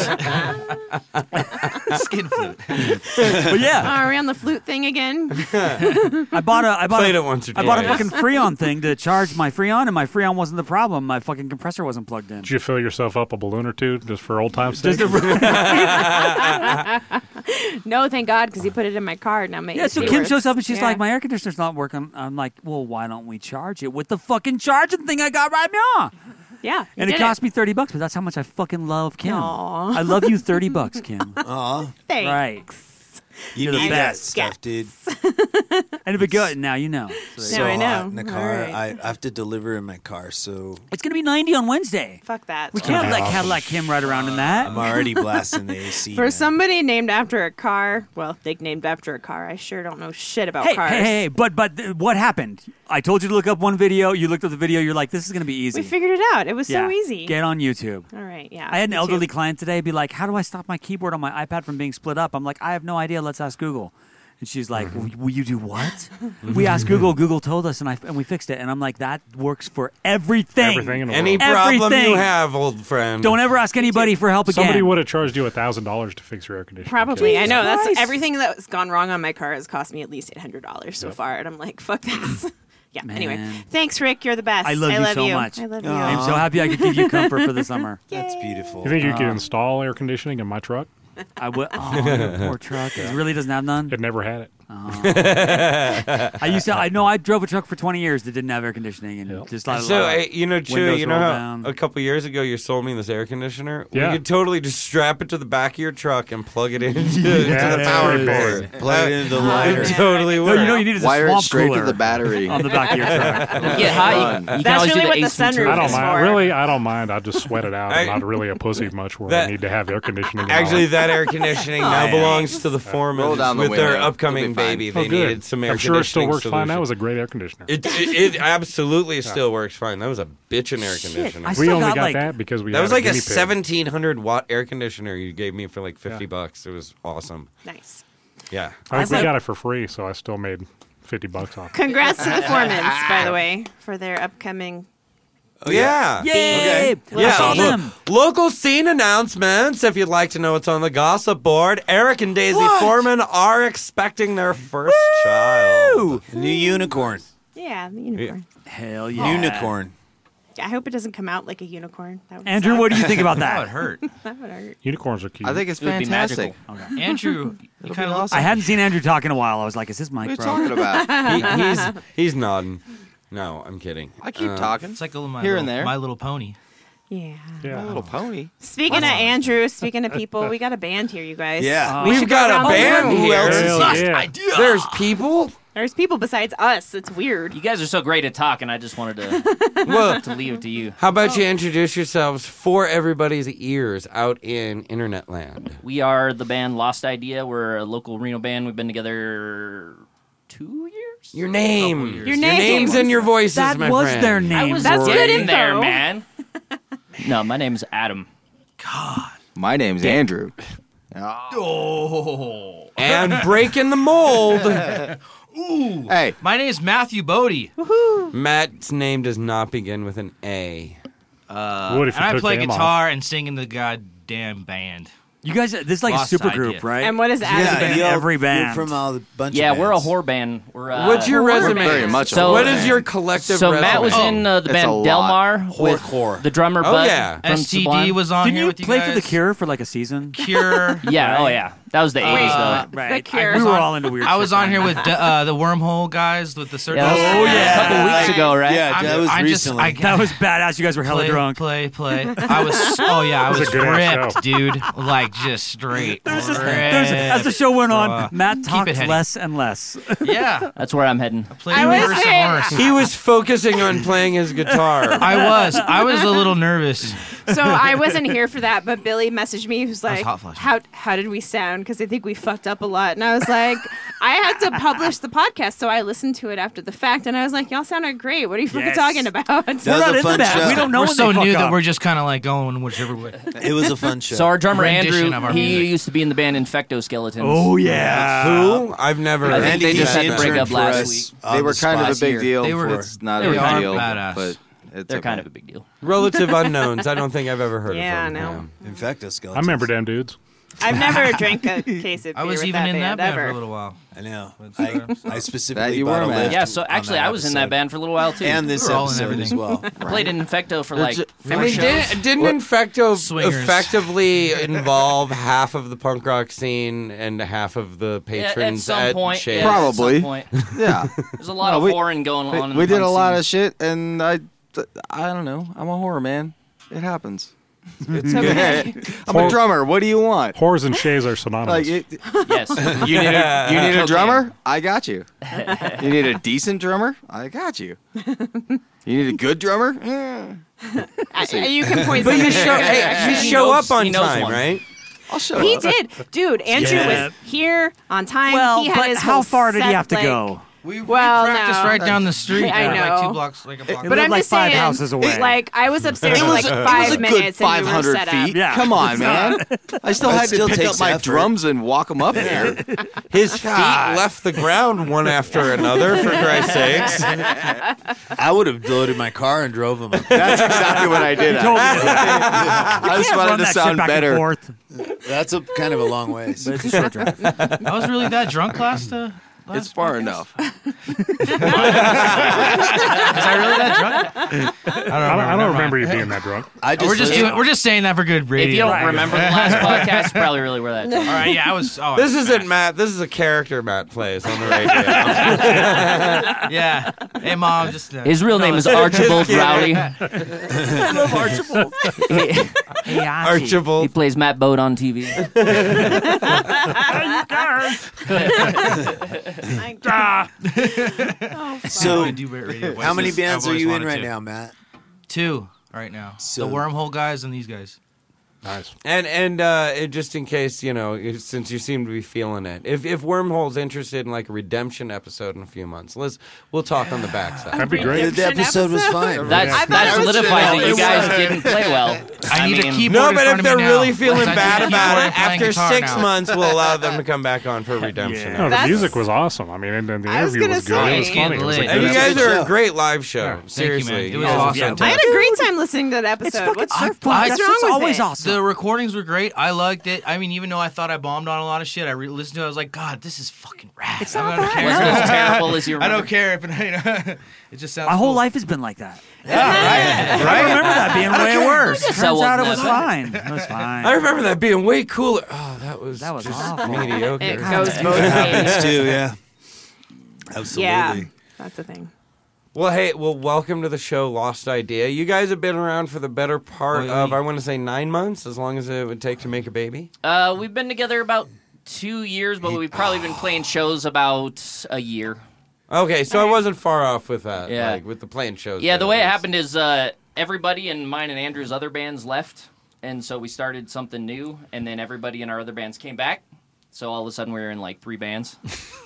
[SPEAKER 8] skin flute.
[SPEAKER 7] But yeah,
[SPEAKER 6] Are we on the flute thing again?
[SPEAKER 7] I bought
[SPEAKER 1] Played it once or
[SPEAKER 7] I bought a
[SPEAKER 1] twice.
[SPEAKER 7] fucking Freon thing to charge my Freon, and my Freon wasn't the problem. My fucking compressor wasn't plugged in.
[SPEAKER 5] Did you fill yourself up a balloon or two just for old time's sake?
[SPEAKER 6] No, thank God, because he put it in my car. Now my
[SPEAKER 7] Yeah, so
[SPEAKER 6] AC
[SPEAKER 7] Kim
[SPEAKER 6] works.
[SPEAKER 7] shows up and she's
[SPEAKER 6] Yeah.
[SPEAKER 7] like, my air conditioner's not working. I'm like, well, why don't we charge it with the fucking charging thing I got right now?
[SPEAKER 6] Yeah,
[SPEAKER 7] And it cost me $30, but that's how much I fucking love Kim.
[SPEAKER 6] Aw.
[SPEAKER 7] I love you $30, Kim.
[SPEAKER 9] Aw,
[SPEAKER 6] Thanks.
[SPEAKER 7] Right.
[SPEAKER 9] you
[SPEAKER 7] You're the
[SPEAKER 9] need that
[SPEAKER 7] best.
[SPEAKER 9] stuff, dude.
[SPEAKER 7] And if it good, now you know.
[SPEAKER 9] So
[SPEAKER 6] Now I know.
[SPEAKER 9] hot in the
[SPEAKER 6] All
[SPEAKER 9] car.
[SPEAKER 6] right.
[SPEAKER 9] I have to deliver in my car, so
[SPEAKER 7] It's going to be 90 on Wednesday.
[SPEAKER 6] Fuck that.
[SPEAKER 7] We can't let Cadillac Kim ride around in that.
[SPEAKER 9] I'm already blasting the AC.
[SPEAKER 6] For
[SPEAKER 9] man.
[SPEAKER 6] somebody named after a car, well, nicknamed after a car, I sure don't know shit about
[SPEAKER 7] Hey,
[SPEAKER 6] cars.
[SPEAKER 7] hey, but what happened? I told you to look up one video. You looked up the video. You're like, this is going to be easy.
[SPEAKER 6] We figured it out. It was
[SPEAKER 7] Yeah.
[SPEAKER 6] so easy.
[SPEAKER 7] Get on YouTube.
[SPEAKER 6] All right, yeah.
[SPEAKER 7] I had an
[SPEAKER 6] me
[SPEAKER 7] elderly
[SPEAKER 6] too.
[SPEAKER 7] client today be like, how do I stop my keyboard on my iPad from being split up? I'm like, I have no idea. Let's ask Google. And she's like, will you do what? We asked Google. Google told us, and we fixed it. And I'm like, that works for everything.
[SPEAKER 5] Everything in the
[SPEAKER 1] Any
[SPEAKER 5] world.
[SPEAKER 1] problem
[SPEAKER 7] Everything.
[SPEAKER 1] you have, old friend.
[SPEAKER 7] Don't ever ask anybody for help again.
[SPEAKER 5] Somebody would have charged you $1,000 to fix your air conditioning.
[SPEAKER 6] Probably. I know. That's
[SPEAKER 7] Christ.
[SPEAKER 6] everything that's gone wrong on my car has cost me at least $800 so far. And I'm like, fuck this. Yeah.
[SPEAKER 7] Man.
[SPEAKER 6] Anyway, thanks, Rick. You're the best.
[SPEAKER 7] I love you so much.
[SPEAKER 6] I love you.
[SPEAKER 7] I'm so happy I could give you comfort for the summer.
[SPEAKER 9] That's beautiful.
[SPEAKER 5] You think you could install air conditioning in my truck?
[SPEAKER 7] I would. Oh, your poor truck. It really doesn't have none.
[SPEAKER 5] It never had it.
[SPEAKER 7] I drove a truck for 20 years that didn't have air conditioning and just like
[SPEAKER 1] So, Chew,
[SPEAKER 7] windows
[SPEAKER 1] you know
[SPEAKER 7] rolled
[SPEAKER 1] how
[SPEAKER 7] down.
[SPEAKER 1] a couple years ago you sold me this air conditioner?
[SPEAKER 5] Yeah.
[SPEAKER 1] We could totally just strap it to the back of your truck and plug it into to
[SPEAKER 5] Yeah,
[SPEAKER 1] the power
[SPEAKER 5] that's
[SPEAKER 1] board.
[SPEAKER 9] Plug it into the
[SPEAKER 1] It
[SPEAKER 9] lighter.
[SPEAKER 1] totally
[SPEAKER 7] No,
[SPEAKER 1] works.
[SPEAKER 7] you know what you need is a
[SPEAKER 11] Wire it
[SPEAKER 7] swamp
[SPEAKER 11] straight
[SPEAKER 7] cooler
[SPEAKER 11] to the battery.
[SPEAKER 7] on the back of your truck.
[SPEAKER 10] Get hot. You can
[SPEAKER 6] That's
[SPEAKER 10] always
[SPEAKER 6] really
[SPEAKER 10] do
[SPEAKER 6] what
[SPEAKER 10] the
[SPEAKER 6] the
[SPEAKER 10] ace from
[SPEAKER 6] sunroof
[SPEAKER 10] two.
[SPEAKER 5] I don't
[SPEAKER 6] is
[SPEAKER 5] mind.
[SPEAKER 6] for.
[SPEAKER 5] Really, I don't mind. I just sweat it out. I'm
[SPEAKER 1] I-
[SPEAKER 5] not really a pussy much where
[SPEAKER 1] That-
[SPEAKER 5] I need to have air conditioning. and all
[SPEAKER 1] Actually,
[SPEAKER 5] that.
[SPEAKER 1] that air conditioning now belongs to the foreman
[SPEAKER 11] Roll down the
[SPEAKER 1] with their
[SPEAKER 11] window.
[SPEAKER 1] upcoming
[SPEAKER 11] You'll be fine.
[SPEAKER 1] baby.
[SPEAKER 5] Oh,
[SPEAKER 1] They
[SPEAKER 5] good.
[SPEAKER 1] needed some air
[SPEAKER 5] I'm sure it still
[SPEAKER 1] conditioning
[SPEAKER 5] works fine. That
[SPEAKER 1] solution.
[SPEAKER 5] was a great air conditioner.
[SPEAKER 1] It absolutely still works fine. That was a bitchin' air conditioner.
[SPEAKER 7] I
[SPEAKER 5] We
[SPEAKER 7] still
[SPEAKER 5] only got
[SPEAKER 7] like,
[SPEAKER 5] that because we
[SPEAKER 1] That
[SPEAKER 5] had
[SPEAKER 1] was like a
[SPEAKER 5] guinea pig.
[SPEAKER 1] 1,700 watt air conditioner you gave me for like $50. It was awesome.
[SPEAKER 6] Nice.
[SPEAKER 1] Yeah.
[SPEAKER 5] I think
[SPEAKER 7] I
[SPEAKER 5] we got it for free, so I still made $50 off.
[SPEAKER 6] Congrats to the Foremans, by the way, for their upcoming.
[SPEAKER 1] Oh, yeah.
[SPEAKER 7] yay! I
[SPEAKER 1] Yeah,
[SPEAKER 7] saw them.
[SPEAKER 1] Local scene announcements. If you'd like to know what's on the gossip board, Eric and Daisy Foreman are expecting their first child.
[SPEAKER 9] New unicorn.
[SPEAKER 6] Yeah, the unicorn.
[SPEAKER 7] Hell yeah.
[SPEAKER 9] Unicorn.
[SPEAKER 6] I hope it doesn't come out like a unicorn. That would
[SPEAKER 7] Andrew,
[SPEAKER 6] suck.
[SPEAKER 7] what do you think about
[SPEAKER 8] That would
[SPEAKER 7] that?
[SPEAKER 8] hurt.
[SPEAKER 6] That would hurt.
[SPEAKER 5] Unicorns are cute.
[SPEAKER 11] I think it's
[SPEAKER 10] It would be
[SPEAKER 11] fantastic.
[SPEAKER 10] magical.
[SPEAKER 8] Andrew, you kind of
[SPEAKER 11] awesome.
[SPEAKER 7] I hadn't seen Andrew talk in a while. I was like, is this Mike,
[SPEAKER 11] What are
[SPEAKER 7] bro?
[SPEAKER 11] you talking about?
[SPEAKER 1] He's nodding. No, I'm kidding.
[SPEAKER 11] I keep talking.
[SPEAKER 8] It's like a little,
[SPEAKER 11] Here and there.
[SPEAKER 8] My Little Pony.
[SPEAKER 6] Yeah.
[SPEAKER 5] yeah.
[SPEAKER 11] My little pony.
[SPEAKER 6] Speaking of Andrew, speaking of people, we got a band here, you guys.
[SPEAKER 9] Yeah.
[SPEAKER 6] We
[SPEAKER 1] We've
[SPEAKER 6] should go
[SPEAKER 1] got a
[SPEAKER 6] around the
[SPEAKER 1] band
[SPEAKER 6] room.
[SPEAKER 1] here.
[SPEAKER 5] Hell yeah.
[SPEAKER 1] There's people.
[SPEAKER 6] There's people besides us. It's weird.
[SPEAKER 10] You guys are so great at talking. I just wanted to,
[SPEAKER 1] Well,
[SPEAKER 10] to leave it to you.
[SPEAKER 1] how about you introduce yourselves for everybody's ears out in internet land?
[SPEAKER 10] We are the band Lost Idea. We're a local Reno band. We've been together 2 years.
[SPEAKER 1] Your name.
[SPEAKER 6] Your
[SPEAKER 1] Your
[SPEAKER 6] name.
[SPEAKER 1] names and your voices,
[SPEAKER 7] That
[SPEAKER 1] my
[SPEAKER 7] was
[SPEAKER 1] friend.
[SPEAKER 7] their name.
[SPEAKER 6] That's
[SPEAKER 7] Rory.
[SPEAKER 6] good
[SPEAKER 10] in
[SPEAKER 6] info.
[SPEAKER 10] there, man. No, my name's Adam.
[SPEAKER 11] My name's Andrew.
[SPEAKER 8] Oh.
[SPEAKER 1] And breaking the mold.
[SPEAKER 8] Ooh.
[SPEAKER 11] Hey,
[SPEAKER 8] My name is Matthew Bodie.
[SPEAKER 1] Matt's name does not begin with an A.
[SPEAKER 5] Would if you
[SPEAKER 8] And I
[SPEAKER 5] took
[SPEAKER 8] play
[SPEAKER 5] them off.
[SPEAKER 8] guitar and sing in the goddamn band.
[SPEAKER 7] You guys, this is like
[SPEAKER 8] Lost
[SPEAKER 7] a super
[SPEAKER 8] idea.
[SPEAKER 7] group, right?
[SPEAKER 6] And what is Adam?
[SPEAKER 7] been in every band.
[SPEAKER 9] You're from a bunch
[SPEAKER 10] Yeah,
[SPEAKER 9] of
[SPEAKER 10] we're a
[SPEAKER 9] bands.
[SPEAKER 10] horror band. We're
[SPEAKER 1] What's your resume?
[SPEAKER 11] very much
[SPEAKER 10] So-
[SPEAKER 11] a
[SPEAKER 1] What
[SPEAKER 11] band.
[SPEAKER 1] is your collective
[SPEAKER 10] So
[SPEAKER 1] resume?
[SPEAKER 10] Matt was in the
[SPEAKER 11] It's a
[SPEAKER 10] band
[SPEAKER 11] lot.
[SPEAKER 10] Delmar with
[SPEAKER 1] Whore.
[SPEAKER 10] the drummer
[SPEAKER 1] Oh,
[SPEAKER 10] Bud
[SPEAKER 1] yeah.
[SPEAKER 10] from
[SPEAKER 8] STD
[SPEAKER 10] Sublime.
[SPEAKER 8] was on
[SPEAKER 7] Didn't
[SPEAKER 8] here
[SPEAKER 7] you
[SPEAKER 8] with you
[SPEAKER 7] play
[SPEAKER 8] guys.
[SPEAKER 7] for The Cure for like a season?
[SPEAKER 8] Cure.
[SPEAKER 10] Yeah, oh yeah. That was the 80s though.
[SPEAKER 7] Right.
[SPEAKER 6] The Cure.
[SPEAKER 7] We were all into weird
[SPEAKER 8] I was
[SPEAKER 7] shit
[SPEAKER 8] on
[SPEAKER 7] then.
[SPEAKER 8] here with the Wormhole guys with the circus.
[SPEAKER 10] Yeah, that was a couple weeks ago, right?
[SPEAKER 9] Yeah, that was recently.
[SPEAKER 7] That was badass. You guys were hella
[SPEAKER 8] play,
[SPEAKER 7] drunk.
[SPEAKER 8] Play. I was. Oh yeah, I
[SPEAKER 5] was
[SPEAKER 8] was
[SPEAKER 5] a good-ass
[SPEAKER 8] ripped, dude. Like just straight.
[SPEAKER 7] As the show went on,
[SPEAKER 8] Uh,
[SPEAKER 7] Matt
[SPEAKER 8] keep
[SPEAKER 7] talked
[SPEAKER 8] it heady.
[SPEAKER 7] less and less.
[SPEAKER 8] Yeah.
[SPEAKER 10] That's where I'm heading.
[SPEAKER 8] Played
[SPEAKER 6] I was
[SPEAKER 8] worse
[SPEAKER 6] saying-
[SPEAKER 8] and worse.
[SPEAKER 1] He was focusing on playing his guitar.
[SPEAKER 8] I was a little nervous.
[SPEAKER 6] So I wasn't here for that, but Billy messaged me. He was like,
[SPEAKER 8] hot flushing.
[SPEAKER 6] how did we sound? Because I think we fucked up a lot. And I was like, I had to publish the podcast, so I listened to it after the fact. And I was like, y'all sounded great. What are you fucking
[SPEAKER 7] Yes.
[SPEAKER 6] talking about?
[SPEAKER 9] That
[SPEAKER 7] We're
[SPEAKER 9] was
[SPEAKER 7] not
[SPEAKER 9] a
[SPEAKER 7] in
[SPEAKER 9] fun
[SPEAKER 7] the band.
[SPEAKER 9] show.
[SPEAKER 7] We don't know
[SPEAKER 8] We're
[SPEAKER 7] when
[SPEAKER 8] so
[SPEAKER 7] they fuck
[SPEAKER 8] new
[SPEAKER 7] up.
[SPEAKER 8] that we're just kind of like going whichever way.
[SPEAKER 9] It was a fun show.
[SPEAKER 10] So our drummer
[SPEAKER 8] Rendition
[SPEAKER 10] Andrew,
[SPEAKER 8] of our
[SPEAKER 10] he
[SPEAKER 8] music.
[SPEAKER 10] used to be in the band Infecto Skeletons.
[SPEAKER 7] Oh yeah.
[SPEAKER 1] Who? I've never.
[SPEAKER 10] I think
[SPEAKER 9] Andy,
[SPEAKER 10] they just
[SPEAKER 9] he's
[SPEAKER 10] had to
[SPEAKER 9] an
[SPEAKER 10] break
[SPEAKER 9] intern
[SPEAKER 10] up
[SPEAKER 9] for
[SPEAKER 10] last
[SPEAKER 9] us
[SPEAKER 10] week.
[SPEAKER 9] on
[SPEAKER 11] They were
[SPEAKER 9] the
[SPEAKER 11] kind of a
[SPEAKER 9] spot
[SPEAKER 11] big
[SPEAKER 9] here.
[SPEAKER 11] deal.
[SPEAKER 8] They were-
[SPEAKER 11] It's not
[SPEAKER 8] they
[SPEAKER 11] a big
[SPEAKER 8] are
[SPEAKER 11] deal,
[SPEAKER 8] badass.
[SPEAKER 11] but it's
[SPEAKER 10] They're
[SPEAKER 11] okay.
[SPEAKER 10] kind of a big deal.
[SPEAKER 1] Relative unknowns. I don't think I've ever heard
[SPEAKER 6] Yeah,
[SPEAKER 1] of them.
[SPEAKER 6] no.
[SPEAKER 9] Infecto Skeletons.
[SPEAKER 5] I remember them dudes.
[SPEAKER 6] I've never drank a case of beer
[SPEAKER 8] I was
[SPEAKER 6] with
[SPEAKER 8] even
[SPEAKER 6] that
[SPEAKER 8] in that
[SPEAKER 6] band
[SPEAKER 8] band
[SPEAKER 6] ever.
[SPEAKER 8] for a little while.
[SPEAKER 9] I know.
[SPEAKER 8] But,
[SPEAKER 9] I specifically
[SPEAKER 11] That you
[SPEAKER 9] bought
[SPEAKER 11] were,
[SPEAKER 9] a
[SPEAKER 11] man.
[SPEAKER 9] lift
[SPEAKER 10] Yeah, so
[SPEAKER 9] on
[SPEAKER 10] actually
[SPEAKER 9] that
[SPEAKER 10] I was in that
[SPEAKER 9] episode.
[SPEAKER 10] band for a little while too.
[SPEAKER 9] And this
[SPEAKER 8] We were all in
[SPEAKER 9] episode as
[SPEAKER 8] everything.
[SPEAKER 9] well.
[SPEAKER 10] I played in Infecto for like
[SPEAKER 1] I
[SPEAKER 10] 4
[SPEAKER 1] mean,
[SPEAKER 10] shows.
[SPEAKER 1] didn't Infecto
[SPEAKER 8] Swingers.
[SPEAKER 1] effectively involve half of the punk rock scene and half of the
[SPEAKER 10] Yeah,
[SPEAKER 1] patrons
[SPEAKER 10] at some point,
[SPEAKER 1] Shades?
[SPEAKER 10] yeah,
[SPEAKER 11] Probably.
[SPEAKER 10] At some point.
[SPEAKER 11] Yeah.
[SPEAKER 10] There's a lot
[SPEAKER 11] No,
[SPEAKER 10] of
[SPEAKER 11] we-
[SPEAKER 10] whoring going on. in
[SPEAKER 11] we
[SPEAKER 10] the
[SPEAKER 11] did a
[SPEAKER 10] punk
[SPEAKER 11] lot
[SPEAKER 10] scene.
[SPEAKER 11] of shit, and I don't know. I'm a horror man. It happens.
[SPEAKER 6] It's okay.
[SPEAKER 11] I'm a drummer. What do you want?
[SPEAKER 5] Whores and shays are synonymous.
[SPEAKER 11] Like,
[SPEAKER 10] Yes.
[SPEAKER 11] you need a
[SPEAKER 10] Cocaine.
[SPEAKER 11] drummer? I got you. You need a decent drummer? I got you. You need a good drummer?
[SPEAKER 6] You can point
[SPEAKER 1] But you
[SPEAKER 6] somebody
[SPEAKER 1] show,
[SPEAKER 6] out.
[SPEAKER 1] hey, you
[SPEAKER 10] He
[SPEAKER 1] show
[SPEAKER 10] knows-
[SPEAKER 1] up on
[SPEAKER 10] he knows
[SPEAKER 1] time,
[SPEAKER 10] one.
[SPEAKER 1] right?
[SPEAKER 11] I'll show
[SPEAKER 6] He
[SPEAKER 11] up.
[SPEAKER 6] did. Dude, Andrew
[SPEAKER 7] Yeah.
[SPEAKER 6] was here on time.
[SPEAKER 7] Well,
[SPEAKER 6] he had
[SPEAKER 7] but
[SPEAKER 6] his
[SPEAKER 7] how
[SPEAKER 6] whole
[SPEAKER 7] far did he
[SPEAKER 6] set,
[SPEAKER 7] have to
[SPEAKER 6] like,
[SPEAKER 7] go?
[SPEAKER 8] We
[SPEAKER 6] Well,
[SPEAKER 8] practiced
[SPEAKER 6] no.
[SPEAKER 8] right down the street.
[SPEAKER 6] I
[SPEAKER 8] Like
[SPEAKER 6] know.
[SPEAKER 8] 2 blocks, like a block.
[SPEAKER 7] It
[SPEAKER 6] But
[SPEAKER 7] lived
[SPEAKER 6] I'm
[SPEAKER 7] like
[SPEAKER 6] just
[SPEAKER 7] 5
[SPEAKER 6] saying,
[SPEAKER 7] houses away.
[SPEAKER 6] Like I was upstairs
[SPEAKER 11] It
[SPEAKER 6] for
[SPEAKER 11] was,
[SPEAKER 6] like
[SPEAKER 11] it
[SPEAKER 6] 5
[SPEAKER 11] was a
[SPEAKER 6] minutes
[SPEAKER 11] good
[SPEAKER 6] and we were
[SPEAKER 11] 500
[SPEAKER 6] set
[SPEAKER 11] feet.
[SPEAKER 6] up.
[SPEAKER 7] Yeah.
[SPEAKER 11] Come on, man. I still
[SPEAKER 9] That
[SPEAKER 11] had to
[SPEAKER 9] still
[SPEAKER 11] pick up
[SPEAKER 9] takes
[SPEAKER 11] my
[SPEAKER 9] effort.
[SPEAKER 11] drums and walk them up here.
[SPEAKER 1] His feet left the ground one after another, for Christ's sakes.
[SPEAKER 9] I would have loaded my car and drove him.
[SPEAKER 11] That's exactly what I did.
[SPEAKER 7] told me
[SPEAKER 11] I just
[SPEAKER 7] Run
[SPEAKER 11] wanted to
[SPEAKER 7] that shit
[SPEAKER 11] sound
[SPEAKER 7] back and
[SPEAKER 11] better.
[SPEAKER 7] forth.
[SPEAKER 9] That's a kind of a long ways.
[SPEAKER 7] But it's a short drive.
[SPEAKER 8] I was really that drunk last
[SPEAKER 11] It's far enough.
[SPEAKER 8] Was I really that drunk?
[SPEAKER 5] I don't remember you being that drunk.
[SPEAKER 8] We're just saying that for good radio.
[SPEAKER 10] If you don't remember the last podcast, you probably really were that.
[SPEAKER 8] All right, yeah, I was. Oh,
[SPEAKER 1] This isn't Matt. This is a character Matt plays on the radio.
[SPEAKER 8] yeah. Hey, Mom, just.
[SPEAKER 10] His real name is Archibald Rowley.
[SPEAKER 7] I love Archibald. Hey,
[SPEAKER 1] Archibald.
[SPEAKER 10] He plays Matt Bode on TV.
[SPEAKER 9] So,
[SPEAKER 8] do radio
[SPEAKER 9] how many
[SPEAKER 8] voices.
[SPEAKER 9] bands
[SPEAKER 8] I've
[SPEAKER 9] are you
[SPEAKER 8] always
[SPEAKER 9] in right
[SPEAKER 8] wanted to.
[SPEAKER 9] now, Matt?
[SPEAKER 8] 2 right now.
[SPEAKER 9] So-
[SPEAKER 8] The Wormhole guys and these guys.
[SPEAKER 5] Nice.
[SPEAKER 1] And just in case, since you seem to be feeling it, if Wormhole's interested in like a redemption episode in a few months, we'll talk on the backside.
[SPEAKER 5] That'd be great.
[SPEAKER 9] The episode was fine.
[SPEAKER 10] That solidifies that you guys didn't play well.
[SPEAKER 8] I need a keyboard.
[SPEAKER 1] No,
[SPEAKER 8] in
[SPEAKER 1] but
[SPEAKER 8] front
[SPEAKER 1] if
[SPEAKER 8] of
[SPEAKER 1] they're
[SPEAKER 8] me
[SPEAKER 1] really
[SPEAKER 8] now.
[SPEAKER 1] feeling
[SPEAKER 8] I
[SPEAKER 1] bad
[SPEAKER 8] need a
[SPEAKER 1] about
[SPEAKER 8] keyboard
[SPEAKER 1] it,
[SPEAKER 8] playing
[SPEAKER 1] after
[SPEAKER 8] guitar
[SPEAKER 1] 6
[SPEAKER 8] now.
[SPEAKER 1] months, we'll allow them to come back on for redemption.
[SPEAKER 5] No, the
[SPEAKER 6] That's-
[SPEAKER 5] music was awesome. I mean, and the
[SPEAKER 6] I was
[SPEAKER 5] interview
[SPEAKER 6] gonna
[SPEAKER 5] was good. It was
[SPEAKER 6] say-
[SPEAKER 5] funny. It was a
[SPEAKER 8] And
[SPEAKER 1] And
[SPEAKER 5] good
[SPEAKER 1] you guys
[SPEAKER 5] episode.
[SPEAKER 1] are a great live show.
[SPEAKER 5] Yeah.
[SPEAKER 8] Thank you,
[SPEAKER 1] Seriously.
[SPEAKER 8] man. It
[SPEAKER 1] You
[SPEAKER 8] was
[SPEAKER 1] guys are
[SPEAKER 8] awesome.
[SPEAKER 1] fantastic.
[SPEAKER 6] I had a great time listening to that episode.
[SPEAKER 7] It's fucking
[SPEAKER 6] What's
[SPEAKER 7] fun.
[SPEAKER 6] what's
[SPEAKER 7] That's
[SPEAKER 6] wrong with
[SPEAKER 7] always
[SPEAKER 6] it?
[SPEAKER 7] awesome.
[SPEAKER 8] The recordings were great. I liked it. I mean, even though I thought I bombed on a lot of shit, I listened to it. I was like, God, this is fucking rad.
[SPEAKER 7] It's
[SPEAKER 8] I
[SPEAKER 7] not
[SPEAKER 8] don't
[SPEAKER 7] bad.
[SPEAKER 8] care.
[SPEAKER 10] Wasn't as terrible as you
[SPEAKER 8] I
[SPEAKER 10] remember.
[SPEAKER 8] don't care if it just sounds.
[SPEAKER 7] My whole
[SPEAKER 8] cool.
[SPEAKER 7] life has been like that.
[SPEAKER 8] Yeah,
[SPEAKER 7] I remember that being way worse.
[SPEAKER 10] So
[SPEAKER 7] Turns out it
[SPEAKER 10] wasn't
[SPEAKER 7] was
[SPEAKER 10] that
[SPEAKER 7] fine. It was fine.
[SPEAKER 1] I remember that being way cooler. Oh, that was
[SPEAKER 7] That was
[SPEAKER 1] just
[SPEAKER 7] awful.
[SPEAKER 1] mediocre.
[SPEAKER 6] It goes both ways.
[SPEAKER 9] Happens too, yeah. Absolutely.
[SPEAKER 6] Yeah, that's the thing.
[SPEAKER 1] Well, welcome to the show, Lost Idea. You guys have been around for the better part of, I want to say 9 months, as long as it would take to make a baby.
[SPEAKER 10] We've been together about 2 years, but we've probably been playing shows about a year.
[SPEAKER 1] Okay, so I wasn't far off with that,
[SPEAKER 10] Yeah.
[SPEAKER 1] like with the playing shows.
[SPEAKER 10] Yeah, the way it
[SPEAKER 1] bit.
[SPEAKER 10] happened is everybody in mine and Andrew's other bands left, and so we started something new, and then everybody in our other bands came back. So all of a sudden we were in like 3 bands.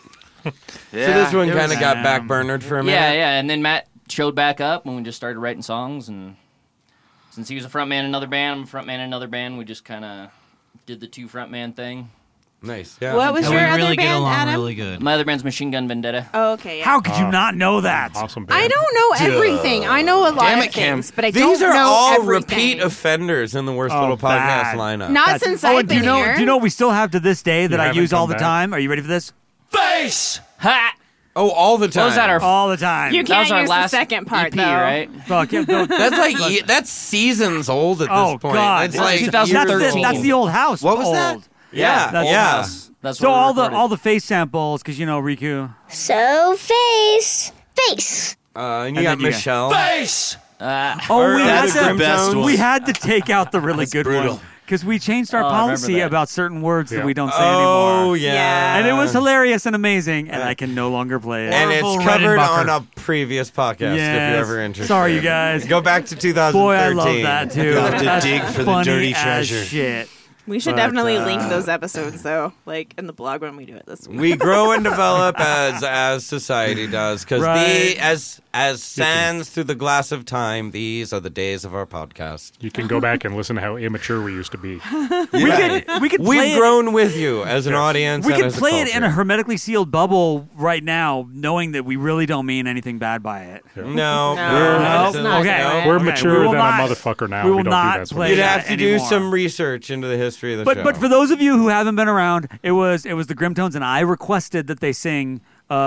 [SPEAKER 1] So this one
[SPEAKER 11] it
[SPEAKER 1] kind
[SPEAKER 11] was-
[SPEAKER 1] of got backburnered for a minute.
[SPEAKER 10] Yeah, and then Matt showed back up, and we just started writing songs, and since he was a frontman in another band, I'm a frontman in another band, we just kind of did the 2 frontman thing.
[SPEAKER 1] Nice. Yeah.
[SPEAKER 6] What was
[SPEAKER 8] And
[SPEAKER 6] your
[SPEAKER 8] we
[SPEAKER 6] other
[SPEAKER 8] really get
[SPEAKER 6] band,
[SPEAKER 8] along
[SPEAKER 6] Adam?
[SPEAKER 8] really good.
[SPEAKER 10] My other band's Machine Gun Vendetta.
[SPEAKER 6] Oh, okay. Yeah.
[SPEAKER 7] How could you not know that?
[SPEAKER 5] Awesome band.
[SPEAKER 6] I don't know everything. I know a lot
[SPEAKER 11] Damn
[SPEAKER 6] of
[SPEAKER 11] it, Cam.
[SPEAKER 6] things, but I
[SPEAKER 1] These
[SPEAKER 6] don't
[SPEAKER 1] are
[SPEAKER 6] know
[SPEAKER 1] all
[SPEAKER 6] everything.
[SPEAKER 1] repeat offenders in the Worst
[SPEAKER 7] Oh,
[SPEAKER 1] Little Podcast
[SPEAKER 7] bad.
[SPEAKER 1] lineup.
[SPEAKER 6] Not
[SPEAKER 7] That's-
[SPEAKER 6] since
[SPEAKER 7] oh,
[SPEAKER 6] I've
[SPEAKER 7] and do you
[SPEAKER 6] been
[SPEAKER 7] know?
[SPEAKER 6] here.
[SPEAKER 7] Do you know what we still have to this day that
[SPEAKER 5] You
[SPEAKER 7] I
[SPEAKER 5] haven't
[SPEAKER 7] use all
[SPEAKER 5] come
[SPEAKER 7] the
[SPEAKER 5] back?
[SPEAKER 7] time? Are you ready for this?
[SPEAKER 1] Face!
[SPEAKER 10] Ha!
[SPEAKER 1] Oh, all the time.
[SPEAKER 10] What was that, our
[SPEAKER 7] All the time.
[SPEAKER 6] You
[SPEAKER 10] That
[SPEAKER 6] can't
[SPEAKER 10] was our
[SPEAKER 6] use
[SPEAKER 10] last
[SPEAKER 6] the second part,
[SPEAKER 10] EP,
[SPEAKER 6] though.
[SPEAKER 10] right?
[SPEAKER 7] Fuck, yeah, no,
[SPEAKER 1] That's like that's seasons old at this
[SPEAKER 7] oh
[SPEAKER 1] point.
[SPEAKER 7] God,
[SPEAKER 1] It's like
[SPEAKER 10] That's 2013.
[SPEAKER 7] That's the old house.
[SPEAKER 11] What was
[SPEAKER 7] old.
[SPEAKER 11] that?
[SPEAKER 1] yeah,
[SPEAKER 7] That's-
[SPEAKER 1] yeah.
[SPEAKER 10] That's
[SPEAKER 7] So
[SPEAKER 10] what we
[SPEAKER 7] all the
[SPEAKER 10] recorded.
[SPEAKER 7] face samples, because you know Riku.
[SPEAKER 2] So face.
[SPEAKER 1] And you
[SPEAKER 7] And
[SPEAKER 1] got
[SPEAKER 7] then you got-
[SPEAKER 1] Michelle. Face.
[SPEAKER 7] Oh, we had
[SPEAKER 9] that's the best
[SPEAKER 7] to.
[SPEAKER 9] one.
[SPEAKER 7] We had to take out the really good
[SPEAKER 9] brutal.
[SPEAKER 7] one because we changed our
[SPEAKER 10] Oh, I remember
[SPEAKER 7] policy
[SPEAKER 10] that.
[SPEAKER 7] about certain words that
[SPEAKER 5] Yeah.
[SPEAKER 7] we don't say
[SPEAKER 1] Oh
[SPEAKER 7] anymore.
[SPEAKER 1] yeah.
[SPEAKER 7] And it was hilarious and amazing, and I can no longer play it.
[SPEAKER 1] And it's
[SPEAKER 8] Horrible
[SPEAKER 1] covered
[SPEAKER 8] Redenbacher.
[SPEAKER 1] on a previous podcast if
[SPEAKER 7] Yes.
[SPEAKER 1] you're ever interested.
[SPEAKER 7] Sorry, you guys.
[SPEAKER 1] Go back to 2013.
[SPEAKER 7] Boy, I love that too.
[SPEAKER 9] You'll have to
[SPEAKER 7] That's
[SPEAKER 9] dig for the
[SPEAKER 7] funny
[SPEAKER 9] dirty
[SPEAKER 7] as
[SPEAKER 9] treasure.
[SPEAKER 7] Shit.
[SPEAKER 6] We should
[SPEAKER 7] But,
[SPEAKER 6] definitely link those episodes, though, like in the blog when we do it this week.
[SPEAKER 1] We grow and develop as society does, because
[SPEAKER 7] Right.
[SPEAKER 1] as sands through the glass of time, these are the days of our podcast.
[SPEAKER 5] You can go back and listen to how immature we used to be.
[SPEAKER 7] We could play
[SPEAKER 1] We've
[SPEAKER 7] it.
[SPEAKER 1] grown with you as an audience.
[SPEAKER 7] We
[SPEAKER 1] and
[SPEAKER 7] can
[SPEAKER 1] as
[SPEAKER 7] play it in a
[SPEAKER 1] culture.
[SPEAKER 7] hermetically sealed bubble right now, knowing that we really don't mean anything bad by it.
[SPEAKER 1] No,
[SPEAKER 6] No,
[SPEAKER 1] that's
[SPEAKER 6] it's not
[SPEAKER 7] okay.
[SPEAKER 6] right.
[SPEAKER 5] We're
[SPEAKER 7] Okay,
[SPEAKER 5] mature
[SPEAKER 7] we will
[SPEAKER 5] than
[SPEAKER 7] not-
[SPEAKER 5] a motherfucker now.
[SPEAKER 7] we will
[SPEAKER 5] don't
[SPEAKER 7] not
[SPEAKER 5] do that.
[SPEAKER 7] play
[SPEAKER 1] You'd
[SPEAKER 7] that
[SPEAKER 1] have to do
[SPEAKER 7] anymore.
[SPEAKER 1] some research into the history of the show.
[SPEAKER 7] But for those of you who haven't been around, it was the Grimtones, and I requested that they sing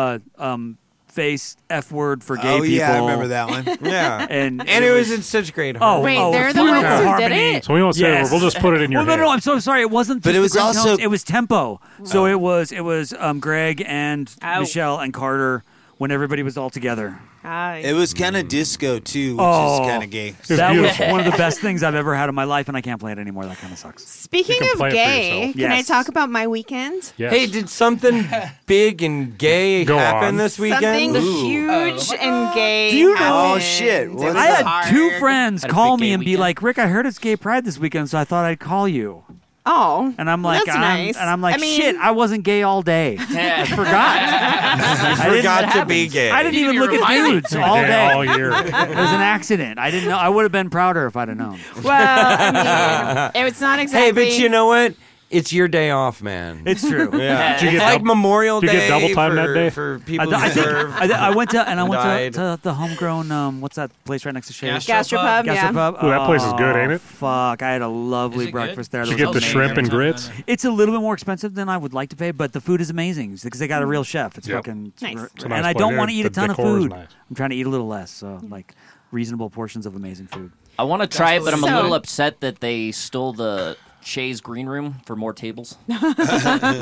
[SPEAKER 7] face F word for gay
[SPEAKER 9] Oh
[SPEAKER 7] people.
[SPEAKER 9] yeah, I remember that one.
[SPEAKER 1] yeah,
[SPEAKER 7] And
[SPEAKER 1] it was in such great
[SPEAKER 7] Oh,
[SPEAKER 1] harmony.
[SPEAKER 6] Wait, they're the
[SPEAKER 7] beautiful
[SPEAKER 6] ones who did
[SPEAKER 7] harmony.
[SPEAKER 6] it?
[SPEAKER 5] So we won't say
[SPEAKER 7] Yes.
[SPEAKER 5] it. We'll just put it in your
[SPEAKER 7] Well, no,
[SPEAKER 5] head.
[SPEAKER 7] no, I'm so sorry. It wasn't.
[SPEAKER 9] But
[SPEAKER 7] just
[SPEAKER 9] it was
[SPEAKER 7] the Grimtones,
[SPEAKER 9] also-
[SPEAKER 7] it was tempo. So it was Greg and
[SPEAKER 6] Ow.
[SPEAKER 7] Michelle and Carter when everybody was all together.
[SPEAKER 9] It was kind of disco too, which
[SPEAKER 7] Oh.
[SPEAKER 9] is kind of gay.
[SPEAKER 5] was
[SPEAKER 7] That was
[SPEAKER 5] beautiful.
[SPEAKER 7] one of the best things I've ever had in my life, and I can't play it anymore. That kind of sucks.
[SPEAKER 6] Speaking
[SPEAKER 5] You can
[SPEAKER 6] of
[SPEAKER 5] play it for
[SPEAKER 6] gay,
[SPEAKER 5] yourself.
[SPEAKER 6] can I
[SPEAKER 7] Yes.
[SPEAKER 6] talk about my weekend?
[SPEAKER 5] Yes.
[SPEAKER 1] Hey, did something big and gay
[SPEAKER 5] Go
[SPEAKER 1] happen
[SPEAKER 5] on.
[SPEAKER 1] this weekend?
[SPEAKER 6] Something huge and gay.
[SPEAKER 7] Do you know-
[SPEAKER 6] happened.
[SPEAKER 9] Oh, shit.
[SPEAKER 6] It
[SPEAKER 9] What's
[SPEAKER 6] was
[SPEAKER 7] I had
[SPEAKER 6] hard.
[SPEAKER 7] two friends
[SPEAKER 10] Had a
[SPEAKER 7] call
[SPEAKER 10] big
[SPEAKER 7] me
[SPEAKER 10] gay
[SPEAKER 7] and be
[SPEAKER 10] weekend.
[SPEAKER 7] like, "Rick, I heard it's Gay Pride this weekend, so I thought I'd call you."
[SPEAKER 6] Oh,
[SPEAKER 7] And I'm like,
[SPEAKER 6] that's nice.
[SPEAKER 7] shit, I wasn't gay all day. I forgot.
[SPEAKER 1] You forgot to be gay.
[SPEAKER 7] I didn't even look at dudes all
[SPEAKER 5] Gay
[SPEAKER 7] day.
[SPEAKER 5] all year.
[SPEAKER 7] It was an accident. I didn't know. I would have been prouder if I'd have known.
[SPEAKER 6] Well, I mean, it's not
[SPEAKER 1] Hey,
[SPEAKER 6] exactly.
[SPEAKER 1] but you know what? It's your day off, man.
[SPEAKER 7] It's true.
[SPEAKER 1] Yeah.
[SPEAKER 5] Did you
[SPEAKER 1] It's
[SPEAKER 5] get
[SPEAKER 1] like
[SPEAKER 5] dou-
[SPEAKER 1] Memorial
[SPEAKER 5] did
[SPEAKER 1] Day
[SPEAKER 5] you get double time
[SPEAKER 1] for,
[SPEAKER 5] that day?
[SPEAKER 1] for people
[SPEAKER 7] I
[SPEAKER 1] who
[SPEAKER 7] think
[SPEAKER 1] serve.
[SPEAKER 7] I went to
[SPEAKER 1] died.
[SPEAKER 7] to the homegrown. What's that place right next to Shays?
[SPEAKER 6] Gastropub, yeah.
[SPEAKER 7] Gastropub.
[SPEAKER 5] Ooh, that place is good, ain't it?
[SPEAKER 7] Fuck, I had a lovely
[SPEAKER 8] Is it good?
[SPEAKER 7] breakfast there.
[SPEAKER 5] Did
[SPEAKER 7] That
[SPEAKER 5] you
[SPEAKER 7] was
[SPEAKER 5] get the
[SPEAKER 7] amazing.
[SPEAKER 5] shrimp and grits?
[SPEAKER 7] It's a little bit more expensive than I would like to pay, but the food is amazing because they got a real chef. It's
[SPEAKER 5] Yep.
[SPEAKER 7] fucking
[SPEAKER 6] Nice.
[SPEAKER 5] It's a nice
[SPEAKER 7] and I
[SPEAKER 5] place.
[SPEAKER 7] don't want to eat a
[SPEAKER 5] The
[SPEAKER 7] ton of
[SPEAKER 5] decor is
[SPEAKER 7] food.
[SPEAKER 5] nice.
[SPEAKER 7] I'm trying to eat a little less, so like reasonable portions of amazing food.
[SPEAKER 10] I want to try it, but I'm a
[SPEAKER 6] So-
[SPEAKER 10] little upset that they stole the Shay's green room for more tables. It makes it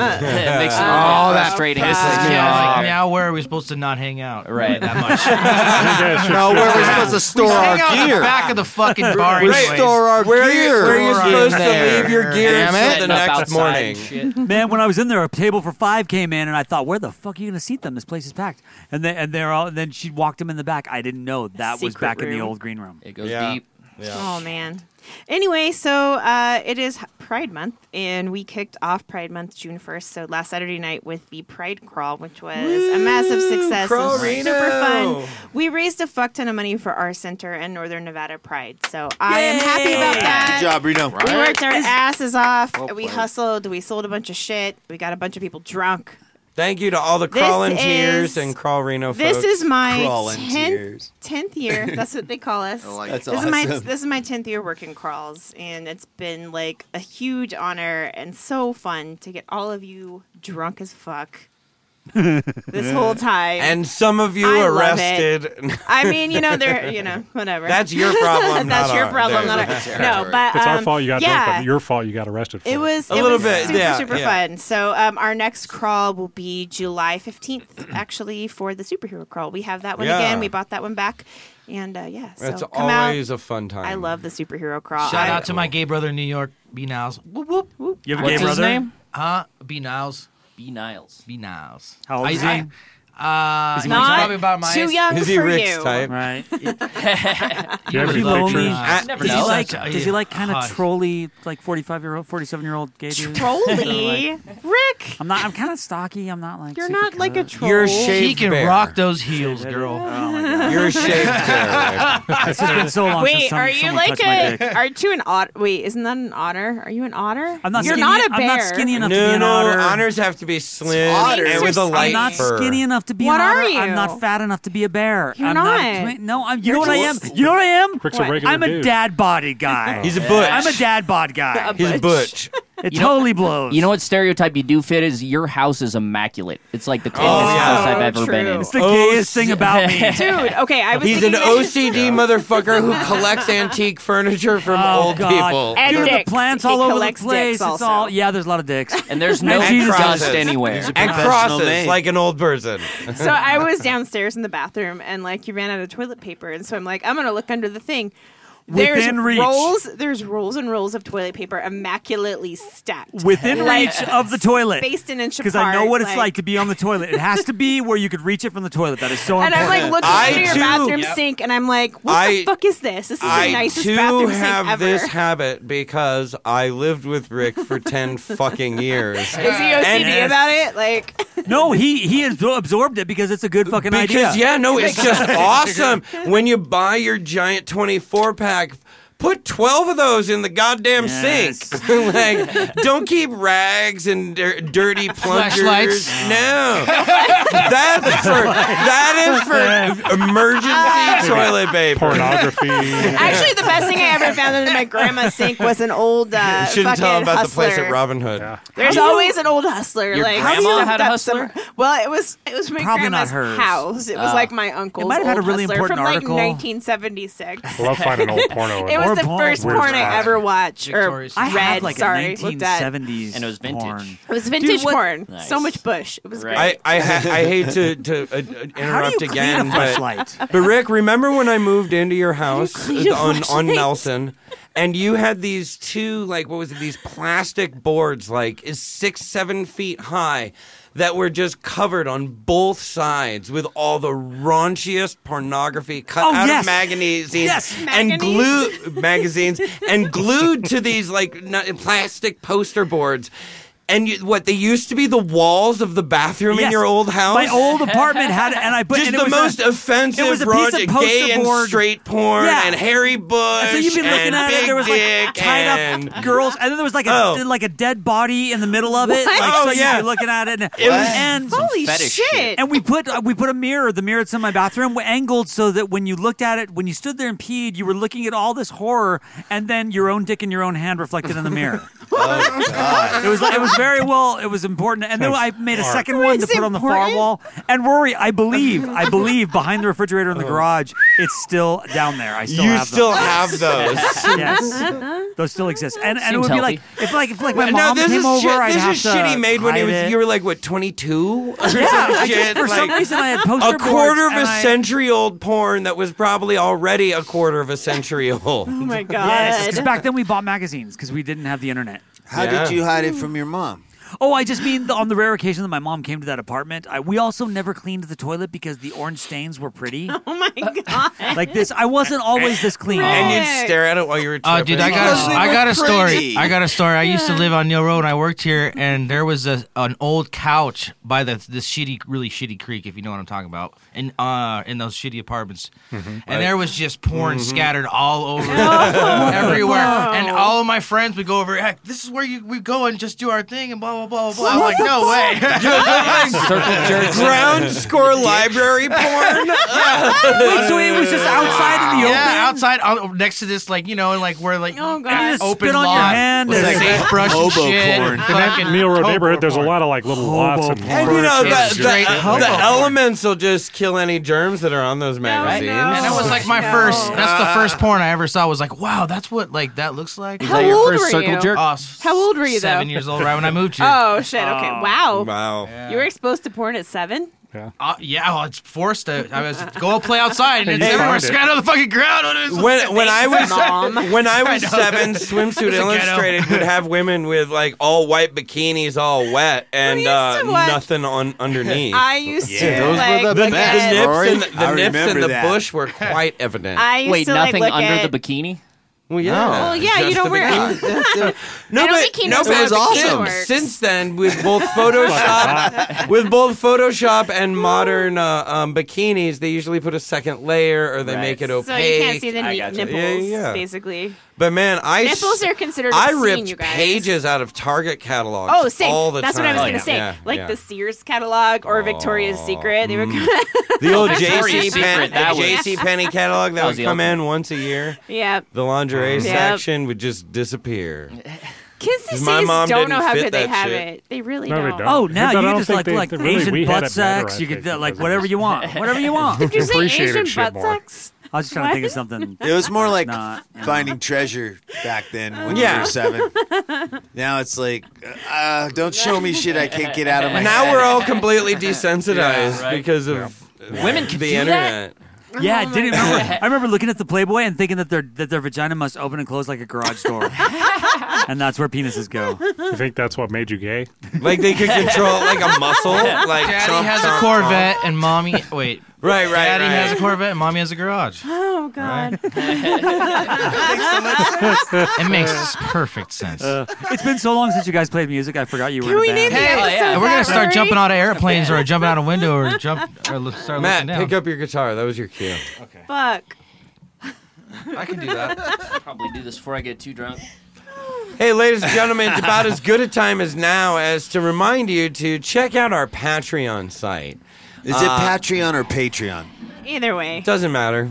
[SPEAKER 10] frustrating.
[SPEAKER 8] Now where are we supposed to not hang out?
[SPEAKER 10] Right.
[SPEAKER 8] That much.
[SPEAKER 11] No, where we're supposed to store our
[SPEAKER 8] hang out in the
[SPEAKER 11] gear.
[SPEAKER 8] back of the fucking bar.
[SPEAKER 11] We
[SPEAKER 8] anyways.
[SPEAKER 11] store our gear.
[SPEAKER 1] Where are you
[SPEAKER 8] Or
[SPEAKER 1] supposed to
[SPEAKER 11] there.
[SPEAKER 1] leave your gear
[SPEAKER 11] Damn it.
[SPEAKER 1] until the next morning?
[SPEAKER 7] Man, when I was in there, a table for 5 came in, and I thought, "Where the fuck are you going to seat them? This place is packed." And they're all. And then she walked them in the back. I didn't know that was
[SPEAKER 6] Secret
[SPEAKER 7] back in the
[SPEAKER 6] room.
[SPEAKER 7] old green room.
[SPEAKER 10] It goes
[SPEAKER 1] Yeah.
[SPEAKER 10] deep.
[SPEAKER 6] Oh man. Anyway, so it is Pride Month, and we kicked off Pride Month June 1st. So last Saturday night with the Pride Crawl, which was a massive success. It was
[SPEAKER 1] Crawl-rino.
[SPEAKER 6] super fun. We raised a fuck ton of money for our center and Northern Nevada Pride. So I am happy about that.
[SPEAKER 9] Good job, Reno.
[SPEAKER 6] We worked our asses off.
[SPEAKER 11] Well
[SPEAKER 6] We
[SPEAKER 11] played.
[SPEAKER 6] hustled. We sold a bunch of shit. We got a bunch of people drunk.
[SPEAKER 1] Thank you to all the
[SPEAKER 6] This
[SPEAKER 1] crawling tears
[SPEAKER 6] is-
[SPEAKER 1] and crawl Reno
[SPEAKER 6] This
[SPEAKER 1] folks.
[SPEAKER 6] is my
[SPEAKER 9] Crawling
[SPEAKER 6] 10th
[SPEAKER 9] tears.
[SPEAKER 6] 10th year. That's what they call us.
[SPEAKER 9] That's
[SPEAKER 6] This
[SPEAKER 9] awesome.
[SPEAKER 6] is my 10th year working crawls, and it's been like a huge honor and so fun to get all of you drunk as fuck this whole time.
[SPEAKER 1] and some of you
[SPEAKER 6] I love
[SPEAKER 1] arrested.
[SPEAKER 6] I mean, they're, whatever.
[SPEAKER 1] That's your problem.
[SPEAKER 6] That's
[SPEAKER 1] not
[SPEAKER 6] your
[SPEAKER 1] ours.
[SPEAKER 6] problem,
[SPEAKER 1] There's
[SPEAKER 6] not
[SPEAKER 1] a-
[SPEAKER 6] ours. No, but
[SPEAKER 5] It's our fault you got drunk,
[SPEAKER 6] yeah.
[SPEAKER 5] but your fault you got arrested for
[SPEAKER 6] It was
[SPEAKER 1] A little bit,
[SPEAKER 6] super,
[SPEAKER 1] yeah,
[SPEAKER 6] super
[SPEAKER 1] yeah.
[SPEAKER 6] fun. So our next crawl will be July 15th, actually, for the superhero crawl. We have that one
[SPEAKER 1] Yeah.
[SPEAKER 6] again. We bought that one back. And yeah, so
[SPEAKER 1] That's
[SPEAKER 6] come out.
[SPEAKER 1] always a fun time.
[SPEAKER 6] I love the superhero crawl.
[SPEAKER 8] Shout out to my gay brother in New York, B. Niles. Whoop, whoop, whoop.
[SPEAKER 7] You have a
[SPEAKER 10] What's
[SPEAKER 7] gay
[SPEAKER 10] his
[SPEAKER 7] brother?
[SPEAKER 10] name?
[SPEAKER 8] Huh? B. Niles.
[SPEAKER 10] B. Niles.
[SPEAKER 8] B. Niles.
[SPEAKER 7] How old is he?
[SPEAKER 8] He's
[SPEAKER 6] Not
[SPEAKER 8] probably about my
[SPEAKER 6] too
[SPEAKER 8] age.
[SPEAKER 6] young
[SPEAKER 1] Is he
[SPEAKER 6] for
[SPEAKER 1] Rick's
[SPEAKER 6] you.
[SPEAKER 1] type?
[SPEAKER 7] Right.
[SPEAKER 5] Do you have
[SPEAKER 7] Is
[SPEAKER 5] any
[SPEAKER 7] he lonely?
[SPEAKER 5] pictures?
[SPEAKER 10] Never
[SPEAKER 7] Does he
[SPEAKER 10] know.
[SPEAKER 7] like?
[SPEAKER 8] Such a-
[SPEAKER 7] Does he like kind of
[SPEAKER 8] Hush.
[SPEAKER 7] trolly, like 47-year-old gay dudes?
[SPEAKER 6] Trolly, Rick.
[SPEAKER 7] I'm not. I'm kind of stocky. I'm not like.
[SPEAKER 6] You're
[SPEAKER 7] super
[SPEAKER 6] not like a
[SPEAKER 7] cut.
[SPEAKER 6] troll.
[SPEAKER 1] You're
[SPEAKER 8] He
[SPEAKER 1] shaved
[SPEAKER 8] can
[SPEAKER 1] bear.
[SPEAKER 8] rock those heels, girl.
[SPEAKER 7] Oh my god!
[SPEAKER 1] You're a shaved bear.
[SPEAKER 7] It's just been so long
[SPEAKER 6] Wait,
[SPEAKER 7] since
[SPEAKER 6] are you
[SPEAKER 7] someone
[SPEAKER 6] like
[SPEAKER 7] touched my dick.
[SPEAKER 6] Aren't you an otter? Wait, isn't that an otter? Are you an otter?
[SPEAKER 7] I'm not
[SPEAKER 6] You're
[SPEAKER 7] skinny.
[SPEAKER 6] not a bear.
[SPEAKER 7] I'm not skinny enough to be
[SPEAKER 1] No,
[SPEAKER 7] an
[SPEAKER 1] no,
[SPEAKER 7] otter.
[SPEAKER 1] honors have to be slim
[SPEAKER 9] otters.
[SPEAKER 1] and with a
[SPEAKER 6] I'm
[SPEAKER 1] light
[SPEAKER 7] I'm not
[SPEAKER 1] fur.
[SPEAKER 7] skinny enough to be
[SPEAKER 6] What
[SPEAKER 7] an otter.
[SPEAKER 6] are you?
[SPEAKER 7] I'm not fat enough to be a bear.
[SPEAKER 6] You're
[SPEAKER 7] I'm
[SPEAKER 6] not.
[SPEAKER 7] No, you
[SPEAKER 6] You're
[SPEAKER 7] know what I am?
[SPEAKER 6] just-
[SPEAKER 7] You know what I am?
[SPEAKER 5] Rick's
[SPEAKER 6] What?
[SPEAKER 5] a regular
[SPEAKER 7] I'm a
[SPEAKER 5] dude.
[SPEAKER 7] dad bod guy.
[SPEAKER 1] He's a butch.
[SPEAKER 7] I'm a dad bod guy.
[SPEAKER 1] He's butch.
[SPEAKER 7] It totally blows.
[SPEAKER 10] You know what stereotype you do fit is your house is immaculate. It's like the cleanest
[SPEAKER 1] yeah.
[SPEAKER 10] house I've ever
[SPEAKER 6] True.
[SPEAKER 10] been in.
[SPEAKER 7] It's the
[SPEAKER 1] Oh,
[SPEAKER 7] gayest thing about me.
[SPEAKER 6] Dude, okay, I was
[SPEAKER 1] He's an
[SPEAKER 6] thinking
[SPEAKER 1] OCD motherfucker who collects antique furniture from
[SPEAKER 7] Oh,
[SPEAKER 1] old
[SPEAKER 7] God.
[SPEAKER 1] people.
[SPEAKER 6] And
[SPEAKER 7] Dude,
[SPEAKER 6] dicks.
[SPEAKER 7] the plants
[SPEAKER 6] He
[SPEAKER 7] all over the
[SPEAKER 6] collects
[SPEAKER 7] place.
[SPEAKER 6] dicks
[SPEAKER 7] It's
[SPEAKER 6] also.
[SPEAKER 7] all there's a lot of dicks.
[SPEAKER 10] And there's no
[SPEAKER 7] And Jesus.
[SPEAKER 10] dust anywhere.
[SPEAKER 1] And
[SPEAKER 9] Professional
[SPEAKER 1] crosses
[SPEAKER 9] man.
[SPEAKER 1] like an old person.
[SPEAKER 6] So I was downstairs in the bathroom, and like you ran out of toilet paper, and so I'm like, I'm gonna look under the thing.
[SPEAKER 7] Within reach.
[SPEAKER 6] There's rolls and rolls of toilet paper immaculately stacked.
[SPEAKER 7] Within
[SPEAKER 6] Like,
[SPEAKER 7] reach of the toilet.
[SPEAKER 6] spaced an inch
[SPEAKER 7] Because I know
[SPEAKER 6] apart,
[SPEAKER 7] what it's like to be on the toilet. It has to be where you could reach it from the toilet. That is so
[SPEAKER 6] And I'm
[SPEAKER 7] important.
[SPEAKER 6] like looking
[SPEAKER 1] I
[SPEAKER 6] under your
[SPEAKER 1] too-
[SPEAKER 6] bathroom
[SPEAKER 8] Yep.
[SPEAKER 6] sink, and I'm like, what
[SPEAKER 1] I-
[SPEAKER 6] the fuck is this? This is the
[SPEAKER 1] I
[SPEAKER 6] nicest
[SPEAKER 1] too
[SPEAKER 6] bathroom sink
[SPEAKER 1] have
[SPEAKER 6] ever.
[SPEAKER 1] this habit because I lived with Rick for 10 fucking years.
[SPEAKER 6] Is he OCD
[SPEAKER 1] And-
[SPEAKER 6] about it? Like,
[SPEAKER 7] No, he has absorbed it because it's a good fucking idea.
[SPEAKER 1] Because it's just awesome when you buy your giant 24-pack. Put 12 of those in the goddamn
[SPEAKER 7] Yes.
[SPEAKER 1] sink. Like, don't keep rags and dirty plungers.
[SPEAKER 8] Flashlights.
[SPEAKER 1] No, that is for emergency toilet paper.
[SPEAKER 5] Pornography.
[SPEAKER 6] actually, the best thing I ever found under my grandma's sink was an old
[SPEAKER 1] You shouldn't
[SPEAKER 6] fucking
[SPEAKER 1] tell about
[SPEAKER 6] hustler.
[SPEAKER 1] the place at Robin Hood.
[SPEAKER 5] Yeah.
[SPEAKER 6] There's always an old hustler.
[SPEAKER 10] Your
[SPEAKER 6] like
[SPEAKER 10] grandma
[SPEAKER 6] stuffed
[SPEAKER 10] had a
[SPEAKER 6] up
[SPEAKER 10] hustler?
[SPEAKER 6] somewhere. Well, it was my
[SPEAKER 7] Probably not
[SPEAKER 6] grandma's
[SPEAKER 7] hers.
[SPEAKER 6] house. It was like my uncle's.
[SPEAKER 7] It might have had
[SPEAKER 6] old
[SPEAKER 7] a really
[SPEAKER 6] hustler
[SPEAKER 7] important
[SPEAKER 6] from
[SPEAKER 7] article.
[SPEAKER 6] like 1976.
[SPEAKER 5] I love finding old porno.
[SPEAKER 6] It
[SPEAKER 7] Or
[SPEAKER 6] was the
[SPEAKER 7] porn.
[SPEAKER 6] first
[SPEAKER 5] Weird
[SPEAKER 6] porn I
[SPEAKER 5] spot.
[SPEAKER 6] ever watched or
[SPEAKER 8] Victoria's
[SPEAKER 7] I
[SPEAKER 6] read.
[SPEAKER 7] have like
[SPEAKER 6] sorry,
[SPEAKER 7] a
[SPEAKER 6] looked at.
[SPEAKER 7] 1970s
[SPEAKER 10] And it was vintage.
[SPEAKER 7] porn.
[SPEAKER 6] It was vintage
[SPEAKER 7] Dude, what-
[SPEAKER 6] porn.
[SPEAKER 10] Nice.
[SPEAKER 6] So much bush. It was
[SPEAKER 10] Right.
[SPEAKER 6] great.
[SPEAKER 1] I hate to
[SPEAKER 7] How do
[SPEAKER 1] interrupt
[SPEAKER 7] you
[SPEAKER 1] again,
[SPEAKER 7] clean a
[SPEAKER 1] but
[SPEAKER 7] flashlight?
[SPEAKER 1] But Rick, remember when I moved into your house
[SPEAKER 6] clean a
[SPEAKER 1] on
[SPEAKER 6] flashlight?
[SPEAKER 1] Nelson, and you had these two, like, what was it? These plastic boards, like, is 6-7 feet high, that were just covered on both sides with all the raunchiest pornography cut out of magazines and glued to these like plastic poster boards. And they used to be the walls of the bathroom in your old house.
[SPEAKER 7] My old apartment had, and I put
[SPEAKER 1] just
[SPEAKER 7] and
[SPEAKER 1] the most offensive,
[SPEAKER 7] it was a piece of poster
[SPEAKER 1] gay and
[SPEAKER 7] board.
[SPEAKER 1] straight porn and Harry Bush.
[SPEAKER 7] And so you've been looking
[SPEAKER 1] and
[SPEAKER 7] at
[SPEAKER 1] Big
[SPEAKER 7] it. There was
[SPEAKER 1] Dick
[SPEAKER 7] like tied up girls, and then there was like a dead body in the middle of it. Like, so you'd be looking at it, and
[SPEAKER 6] holy shit!
[SPEAKER 7] And we put a mirror. The mirror that's in my bathroom angled so that when you looked at it, when you stood there and peed, you were looking at all this horror, and then your own dick in your own hand reflected in the mirror.
[SPEAKER 9] Oh God!
[SPEAKER 7] It was very well. It was important, and then I made a second one to put on the far wall. And Rory, I believe behind the refrigerator in the garage, it's still down there. I still have those. Yes, those still exist. And it would be like if my mom came over, I'd have
[SPEAKER 1] this
[SPEAKER 7] to
[SPEAKER 1] is shit he made when
[SPEAKER 7] you
[SPEAKER 1] were like what 22.
[SPEAKER 7] Yeah, for some reason I had poster
[SPEAKER 1] a quarter
[SPEAKER 7] boards
[SPEAKER 1] of a century old porn that was probably already a quarter of a century old.
[SPEAKER 6] Oh my God!
[SPEAKER 7] Yes, because back then we bought magazines because we didn't have the internet.
[SPEAKER 9] How did you hide it from your mom?
[SPEAKER 7] Oh, I just mean on the rare occasion that my mom came to that apartment, we also never cleaned the toilet because the orange stains were pretty.
[SPEAKER 6] Oh my God!
[SPEAKER 7] Like this, I wasn't always this clean.
[SPEAKER 1] And you'd stare at it while you were tripping.
[SPEAKER 8] Oh, dude, I got a story. I got a story. I used to live on Neil Road, and I worked here, and there was an old couch by this really shitty creek, if you know what I'm talking about, in those shitty apartments. And there was just porn scattered all over everywhere. And all of my friends would go over, heck, this is where we go and just do our thing, and blah, blah, blah, blah. I'm like, no way.
[SPEAKER 1] Ground score library porn?
[SPEAKER 7] Wait, so it was just outside in the open?
[SPEAKER 8] Yeah, outside next to this, like, and like where like
[SPEAKER 7] just
[SPEAKER 8] open
[SPEAKER 7] spit on your
[SPEAKER 8] lot,
[SPEAKER 7] hand
[SPEAKER 8] with
[SPEAKER 7] and
[SPEAKER 8] sagebrush and shit.
[SPEAKER 5] In that Neil Road neighborhood, there's a lot of like little lots and
[SPEAKER 1] the elements will just kill any germs that are on those magazines.
[SPEAKER 8] And that was like that's the first porn I ever saw. Was like, wow, that's what like that looks like.
[SPEAKER 6] How old were you?
[SPEAKER 8] Oh,
[SPEAKER 6] How old were you though?
[SPEAKER 8] 7 years old, right when I moved here.
[SPEAKER 6] Oh shit! Okay, wow.
[SPEAKER 1] Wow.
[SPEAKER 6] You were exposed to porn at 7?
[SPEAKER 8] Yeah, well, it's forced to. I was go play outside, and it's everywhere, scattered on the fucking ground.
[SPEAKER 1] When I was 7, Swimsuit Illustrated would have women with like all white bikinis, all wet, and nothing on underneath.
[SPEAKER 6] I used to
[SPEAKER 11] those
[SPEAKER 6] like,
[SPEAKER 11] were the best.
[SPEAKER 1] The nips and the bush were quite evident.
[SPEAKER 6] I used
[SPEAKER 10] Wait,
[SPEAKER 6] to,
[SPEAKER 10] nothing
[SPEAKER 6] like, look
[SPEAKER 10] under
[SPEAKER 6] at...
[SPEAKER 10] the bikini?
[SPEAKER 1] Well, yeah.
[SPEAKER 6] Well, yeah, you don't wear it.
[SPEAKER 1] No, but
[SPEAKER 6] it was awesome.
[SPEAKER 1] Since then, with both Photoshop and modern bikinis, they usually put a second layer or they make it opaque.
[SPEAKER 6] So you can't see the nipples, basically.
[SPEAKER 1] But man,
[SPEAKER 6] nipples are considered
[SPEAKER 1] I
[SPEAKER 6] a scene,
[SPEAKER 1] ripped
[SPEAKER 6] you guys.
[SPEAKER 1] pages out of Target catalogs.
[SPEAKER 6] Oh, same.
[SPEAKER 1] all the
[SPEAKER 6] That's
[SPEAKER 1] time.
[SPEAKER 6] what I was going to say. The Sears catalog or Victoria's Secret. They were
[SPEAKER 1] the old
[SPEAKER 10] Victoria's Secret, that was-
[SPEAKER 1] J.C. Penney catalog that
[SPEAKER 10] was
[SPEAKER 1] would
[SPEAKER 10] the
[SPEAKER 1] come in once a year.
[SPEAKER 6] Yep.
[SPEAKER 1] The lingerie section would just disappear.
[SPEAKER 6] Kids these
[SPEAKER 1] My
[SPEAKER 6] days
[SPEAKER 1] mom
[SPEAKER 6] don't
[SPEAKER 1] didn't
[SPEAKER 6] know how
[SPEAKER 1] fit
[SPEAKER 6] good they
[SPEAKER 1] that
[SPEAKER 6] have
[SPEAKER 1] shit.
[SPEAKER 6] it. They really
[SPEAKER 5] No,
[SPEAKER 6] don't.
[SPEAKER 5] they don't.
[SPEAKER 7] Oh, now
[SPEAKER 5] But I
[SPEAKER 7] you
[SPEAKER 5] don't
[SPEAKER 7] just
[SPEAKER 5] think
[SPEAKER 7] like
[SPEAKER 5] really,
[SPEAKER 7] Asian
[SPEAKER 5] we had
[SPEAKER 7] butt
[SPEAKER 5] it better,
[SPEAKER 7] sex.
[SPEAKER 5] I
[SPEAKER 7] You could
[SPEAKER 5] think,
[SPEAKER 7] like
[SPEAKER 5] because
[SPEAKER 7] whatever you want. Whatever you want.
[SPEAKER 6] Did you say
[SPEAKER 5] appreciated
[SPEAKER 6] Asian
[SPEAKER 5] shit
[SPEAKER 6] butt
[SPEAKER 5] more.
[SPEAKER 6] sex?
[SPEAKER 7] I was just trying to think of something.
[SPEAKER 9] It was more like
[SPEAKER 7] Not-
[SPEAKER 9] finding treasure back then when you were 7. Now it's like, don't show me shit I can't get out of my
[SPEAKER 1] Now
[SPEAKER 9] head.
[SPEAKER 1] we're all completely desensitized because of
[SPEAKER 10] Women can
[SPEAKER 1] the
[SPEAKER 10] do that?
[SPEAKER 1] internet.
[SPEAKER 7] Yeah, I didn't remember. I remember looking at the Playboy and thinking that their vagina must open and close like a garage door, and that's where penises go.
[SPEAKER 5] You think that's what made you gay?
[SPEAKER 1] Like they could control it like a muscle. Like
[SPEAKER 8] Daddy has a Corvette and mommy. Wait.
[SPEAKER 1] Right.
[SPEAKER 8] Daddy has a Corvette and mommy has a garage.
[SPEAKER 6] Oh, God.
[SPEAKER 8] It makes perfect sense.
[SPEAKER 7] It's been so long since you guys played music. I forgot you were in a band.
[SPEAKER 8] Hey, we're gonna start jumping out of airplanes or jumping out a window or start
[SPEAKER 1] Matt,
[SPEAKER 8] looking down.
[SPEAKER 1] pick up your guitar. That was your cue.
[SPEAKER 8] Okay.
[SPEAKER 6] Fuck.
[SPEAKER 8] I can do that.
[SPEAKER 10] Probably do this before I get too drunk.
[SPEAKER 1] Hey, ladies and gentlemen, it's about as good a time as now as to remind you to check out our Patreon site.
[SPEAKER 9] Is it Patreon or Patreon?
[SPEAKER 6] Either way.
[SPEAKER 1] Doesn't matter.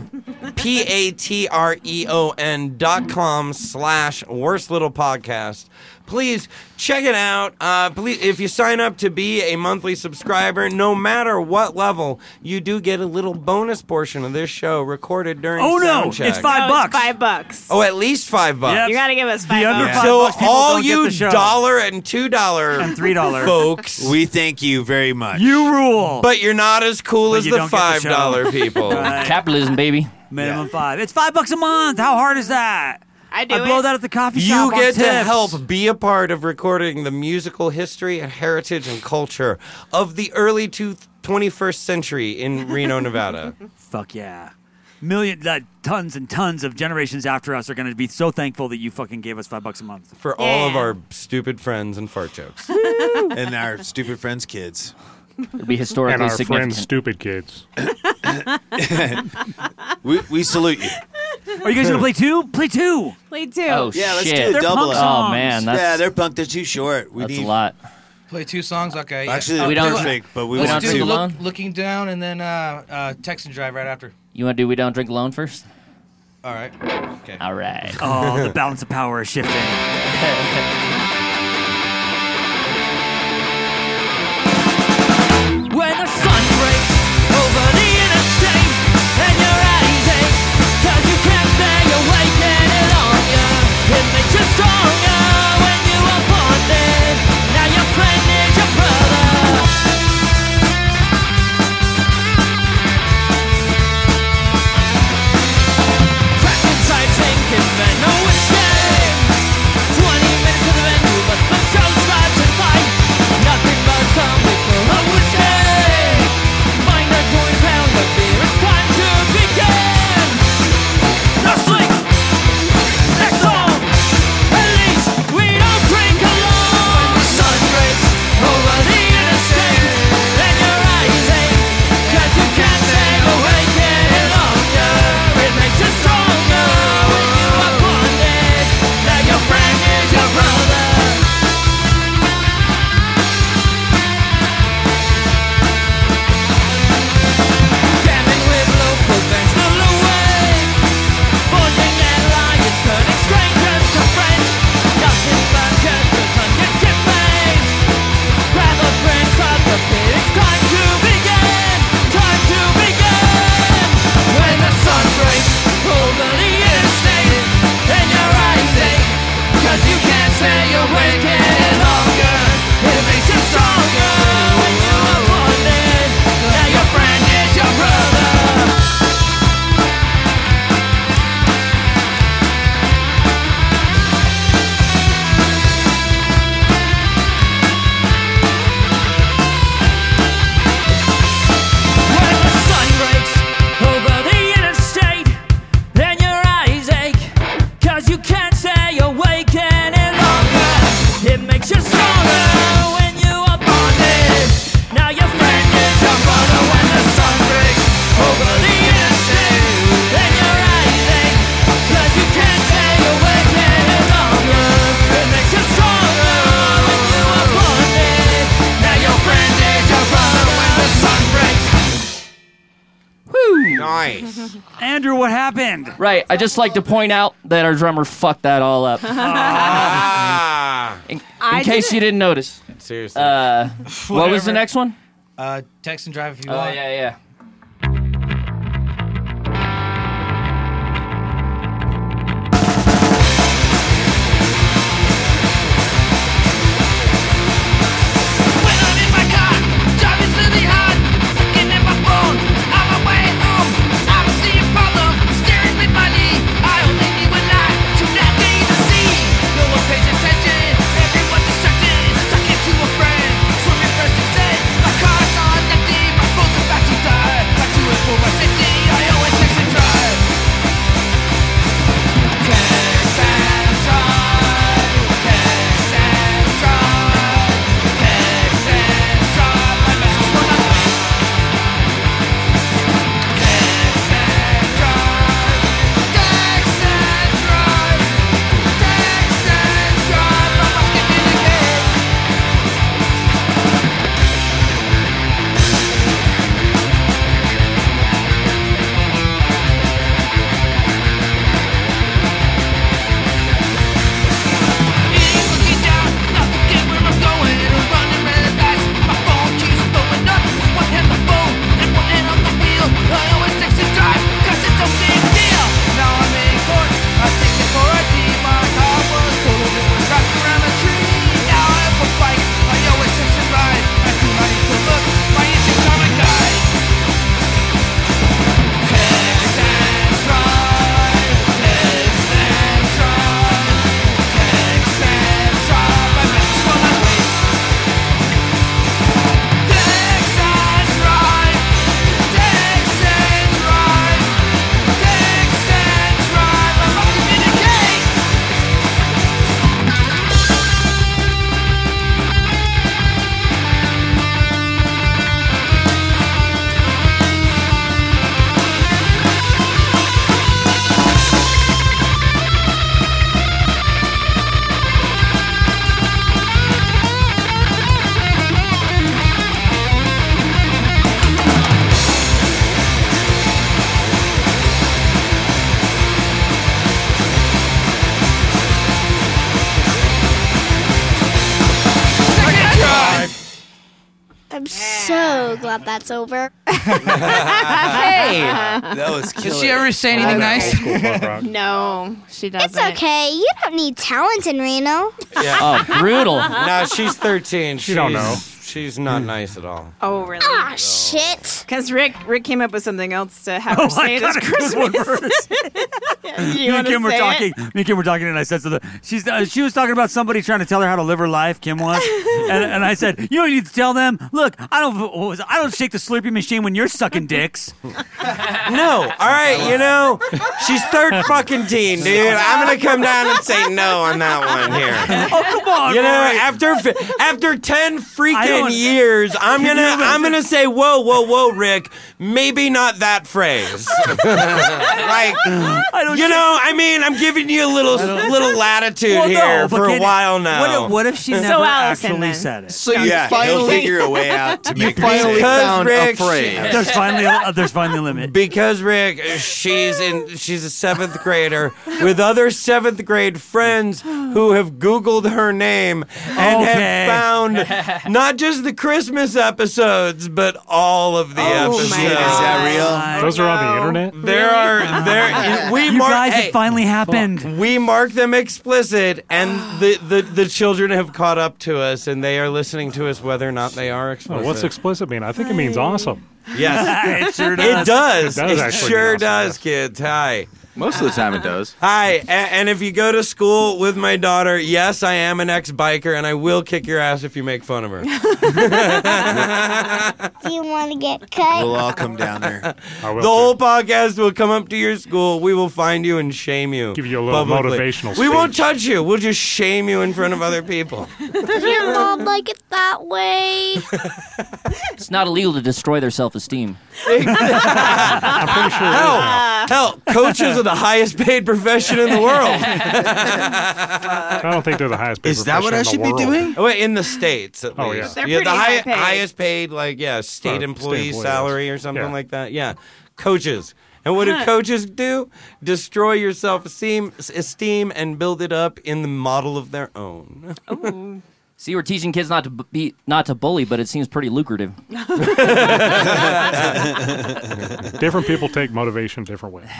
[SPEAKER 1] patreon.com/worstlittlepodcast. Please check it out. Please, if you sign up to be a monthly subscriber, no matter what level, you do get a little bonus portion of this show recorded during sound check.
[SPEAKER 7] It's $5.
[SPEAKER 6] No, it's $5.
[SPEAKER 1] Oh, at least $5.
[SPEAKER 7] Yep.
[SPEAKER 6] You got to give us $5.
[SPEAKER 7] under $5
[SPEAKER 1] So
[SPEAKER 7] people
[SPEAKER 1] all
[SPEAKER 7] don't get
[SPEAKER 1] you
[SPEAKER 7] the show.
[SPEAKER 1] $1 and $2
[SPEAKER 7] And $3
[SPEAKER 1] folks,
[SPEAKER 9] We thank you very much.
[SPEAKER 7] You rule.
[SPEAKER 1] but you're not as cool
[SPEAKER 7] But
[SPEAKER 1] as
[SPEAKER 7] you
[SPEAKER 1] the
[SPEAKER 7] don't get the
[SPEAKER 1] $5 people.
[SPEAKER 7] Right.
[SPEAKER 10] Capitalism, baby.
[SPEAKER 7] Minimum $5. It's $5 a month. How hard is that?
[SPEAKER 6] I do
[SPEAKER 7] blow that at the coffee shop.
[SPEAKER 1] You get
[SPEAKER 7] on
[SPEAKER 1] to
[SPEAKER 7] tips.
[SPEAKER 1] help be a part of recording the musical history and heritage and culture of the early 21st century in Reno, Nevada.
[SPEAKER 7] Fuck yeah. Tons and tons of generations after us are going to be so thankful that you fucking gave us $5 a month.
[SPEAKER 1] For all of our stupid friends and fart jokes.
[SPEAKER 9] And our stupid friends' kids.
[SPEAKER 10] It'll be historically
[SPEAKER 5] And our
[SPEAKER 10] significant.
[SPEAKER 5] friends' stupid kids.
[SPEAKER 9] We salute you.
[SPEAKER 7] Are you guys going to play two? Play two.
[SPEAKER 6] Play two.
[SPEAKER 10] Oh,
[SPEAKER 9] Yeah, let's
[SPEAKER 10] shit.
[SPEAKER 9] do a
[SPEAKER 7] They're
[SPEAKER 9] double
[SPEAKER 7] punk
[SPEAKER 9] up.
[SPEAKER 7] songs.
[SPEAKER 10] Oh, man.
[SPEAKER 9] Yeah, they're punk. They're too short.
[SPEAKER 10] That's a lot.
[SPEAKER 8] Play 2 songs? Okay. Yeah.
[SPEAKER 9] Actually,
[SPEAKER 10] We
[SPEAKER 9] they're
[SPEAKER 10] don't-
[SPEAKER 9] perfect, but we
[SPEAKER 10] we
[SPEAKER 9] want
[SPEAKER 10] don't
[SPEAKER 9] to.
[SPEAKER 10] drink alone?
[SPEAKER 8] Looking Down and then Text and Drive right after.
[SPEAKER 10] You want to do We Don't Drink Alone first?
[SPEAKER 8] All right. Okay.
[SPEAKER 10] All right.
[SPEAKER 7] Oh, the balance of power is shifting.
[SPEAKER 12] When the sun breaks over the interstate and your eyes ache 'cause you can't stay awake any longer, it makes you stronger when you are bonded. Now your friend is your brother. Trapped inside sinking and no escape. 20 minutes to the venue, but the show starts at 5. Nothing but some people who escape. Find a coin, pound of beer, it's time to begin. Now sleep, next song, at least we don't drink alone. When the sun breaks over the interstate and your eyes ache 'cause you can't stay awake any longer. It makes you stronger when you are bonded. Now your friend is your brother. Jamming with local bands still awake. Forging alliance, turning strangers to friends. Nothing but just a tongue-in-cheek face. Grab a friend, start the beat. It's time to begin. Time to begin. When the sun breaks over the interstate and your eyes ache 'cause you can't stay awake any longer. It makes you stronger when you are bonded. Now your friend is your brother. When the sun breaks over the interstate, then your eyes ache 'cause you can't stay awake any longer. It makes you stronger when you are bonded. Now your friend is your brother. When the sun breaks over the interstate, then your eyes ache 'cause you can't stay awake any longer. It makes you stronger when you are bonded. Now your friend is your brother. When the sun breaks.
[SPEAKER 1] Nice.
[SPEAKER 7] Andrew, what happened?
[SPEAKER 10] Right. I just like to point out that our drummer fucked that all up. In case you didn't notice.
[SPEAKER 1] Seriously.
[SPEAKER 10] What was the next one?
[SPEAKER 8] Text and Drive if you
[SPEAKER 10] Oh,
[SPEAKER 8] want.
[SPEAKER 10] yeah.
[SPEAKER 12] When I'm in my car, driving through the heart, looking at my phone, on my way home, I don't see a problem, staring with my knee. I only need one light to navigate the sea. No one pays attention, everyone distracted, talking to a friend, swimming first and dead. My car's on empty, my phone's about to die.
[SPEAKER 13] I'm so glad that's over.
[SPEAKER 8] Hey,
[SPEAKER 9] that was killer.
[SPEAKER 8] Does she ever say anything nice?
[SPEAKER 6] No, she doesn't.
[SPEAKER 13] It's okay. You don't need talent in Reno.
[SPEAKER 9] Yeah.
[SPEAKER 10] Oh, brutal.
[SPEAKER 1] No, she's 13.
[SPEAKER 5] She don't know.
[SPEAKER 1] She's not nice at all.
[SPEAKER 6] Oh, really?
[SPEAKER 13] Ah, shit.
[SPEAKER 6] Because Rick came up with something else to have her say this Christmas.
[SPEAKER 7] Me and Kim were talking. Me and Kim were talking, and I said something. She was talking about somebody trying to tell her how to live her life. Kim was, and I said, "You don't need to tell them. Look, I don't shake the Slurpee machine when you're sucking dicks."
[SPEAKER 1] No, all right, she's third fucking teen, dude. I'm gonna come down and say no on that one here.
[SPEAKER 7] Oh, come on,
[SPEAKER 1] after 10 freaking years, I'm gonna say, whoa, Rick, maybe not that phrase. I'm giving you a little latitude here for a while now.
[SPEAKER 7] What if she never actually said it?
[SPEAKER 9] So he'll figure a way out to make
[SPEAKER 11] finally found a phrase.
[SPEAKER 7] There's finally a limit.
[SPEAKER 1] Because Rick, she's a 7th grader with other 7th grade friends who have Googled her name and have found not just the Christmas episodes, but all of the episodes.
[SPEAKER 9] Is that real?
[SPEAKER 5] Those are on the internet?
[SPEAKER 7] It finally happened.
[SPEAKER 1] We mark them explicit, and the children have caught up to us, and they are listening to us whether or not they are explicit.
[SPEAKER 5] Oh, what's explicit mean? I think it means awesome.
[SPEAKER 1] Yes.
[SPEAKER 7] It sure does.
[SPEAKER 1] It sure does, kids. Hi.
[SPEAKER 11] Most of the time it does.
[SPEAKER 1] Hi, and if you go to school with my daughter, yes, I am an ex-biker, and I will kick your ass if you make fun of her.
[SPEAKER 13] Do you want to get cut?
[SPEAKER 9] We'll all come down there.
[SPEAKER 1] The whole podcast will come up to your school. We will find you and shame you.
[SPEAKER 5] Give you a little
[SPEAKER 1] publicly.
[SPEAKER 5] motivational
[SPEAKER 1] We
[SPEAKER 5] speech.
[SPEAKER 1] won't touch you. We'll just shame you in front of other people.
[SPEAKER 13] Does your mom like it that way?
[SPEAKER 10] It's not illegal to destroy their self-esteem.
[SPEAKER 5] I'm pretty sure it is now.
[SPEAKER 1] Hell, coaches are the highest paid profession in the world.
[SPEAKER 5] I don't think they're the highest paid
[SPEAKER 9] Is that what I should be doing?
[SPEAKER 1] Oh, wait, in the States, at
[SPEAKER 5] Oh,
[SPEAKER 1] least.
[SPEAKER 5] yeah.
[SPEAKER 6] They're
[SPEAKER 1] The
[SPEAKER 6] pretty high paid.
[SPEAKER 1] highest paid, state employee salary or something like that. Yeah, coaches. And what do coaches do? Destroy your self-esteem and build it up in the model of their own.
[SPEAKER 6] Ooh.
[SPEAKER 10] See, we're teaching kids not to bully, but it seems pretty lucrative.
[SPEAKER 5] Different people take motivation different ways.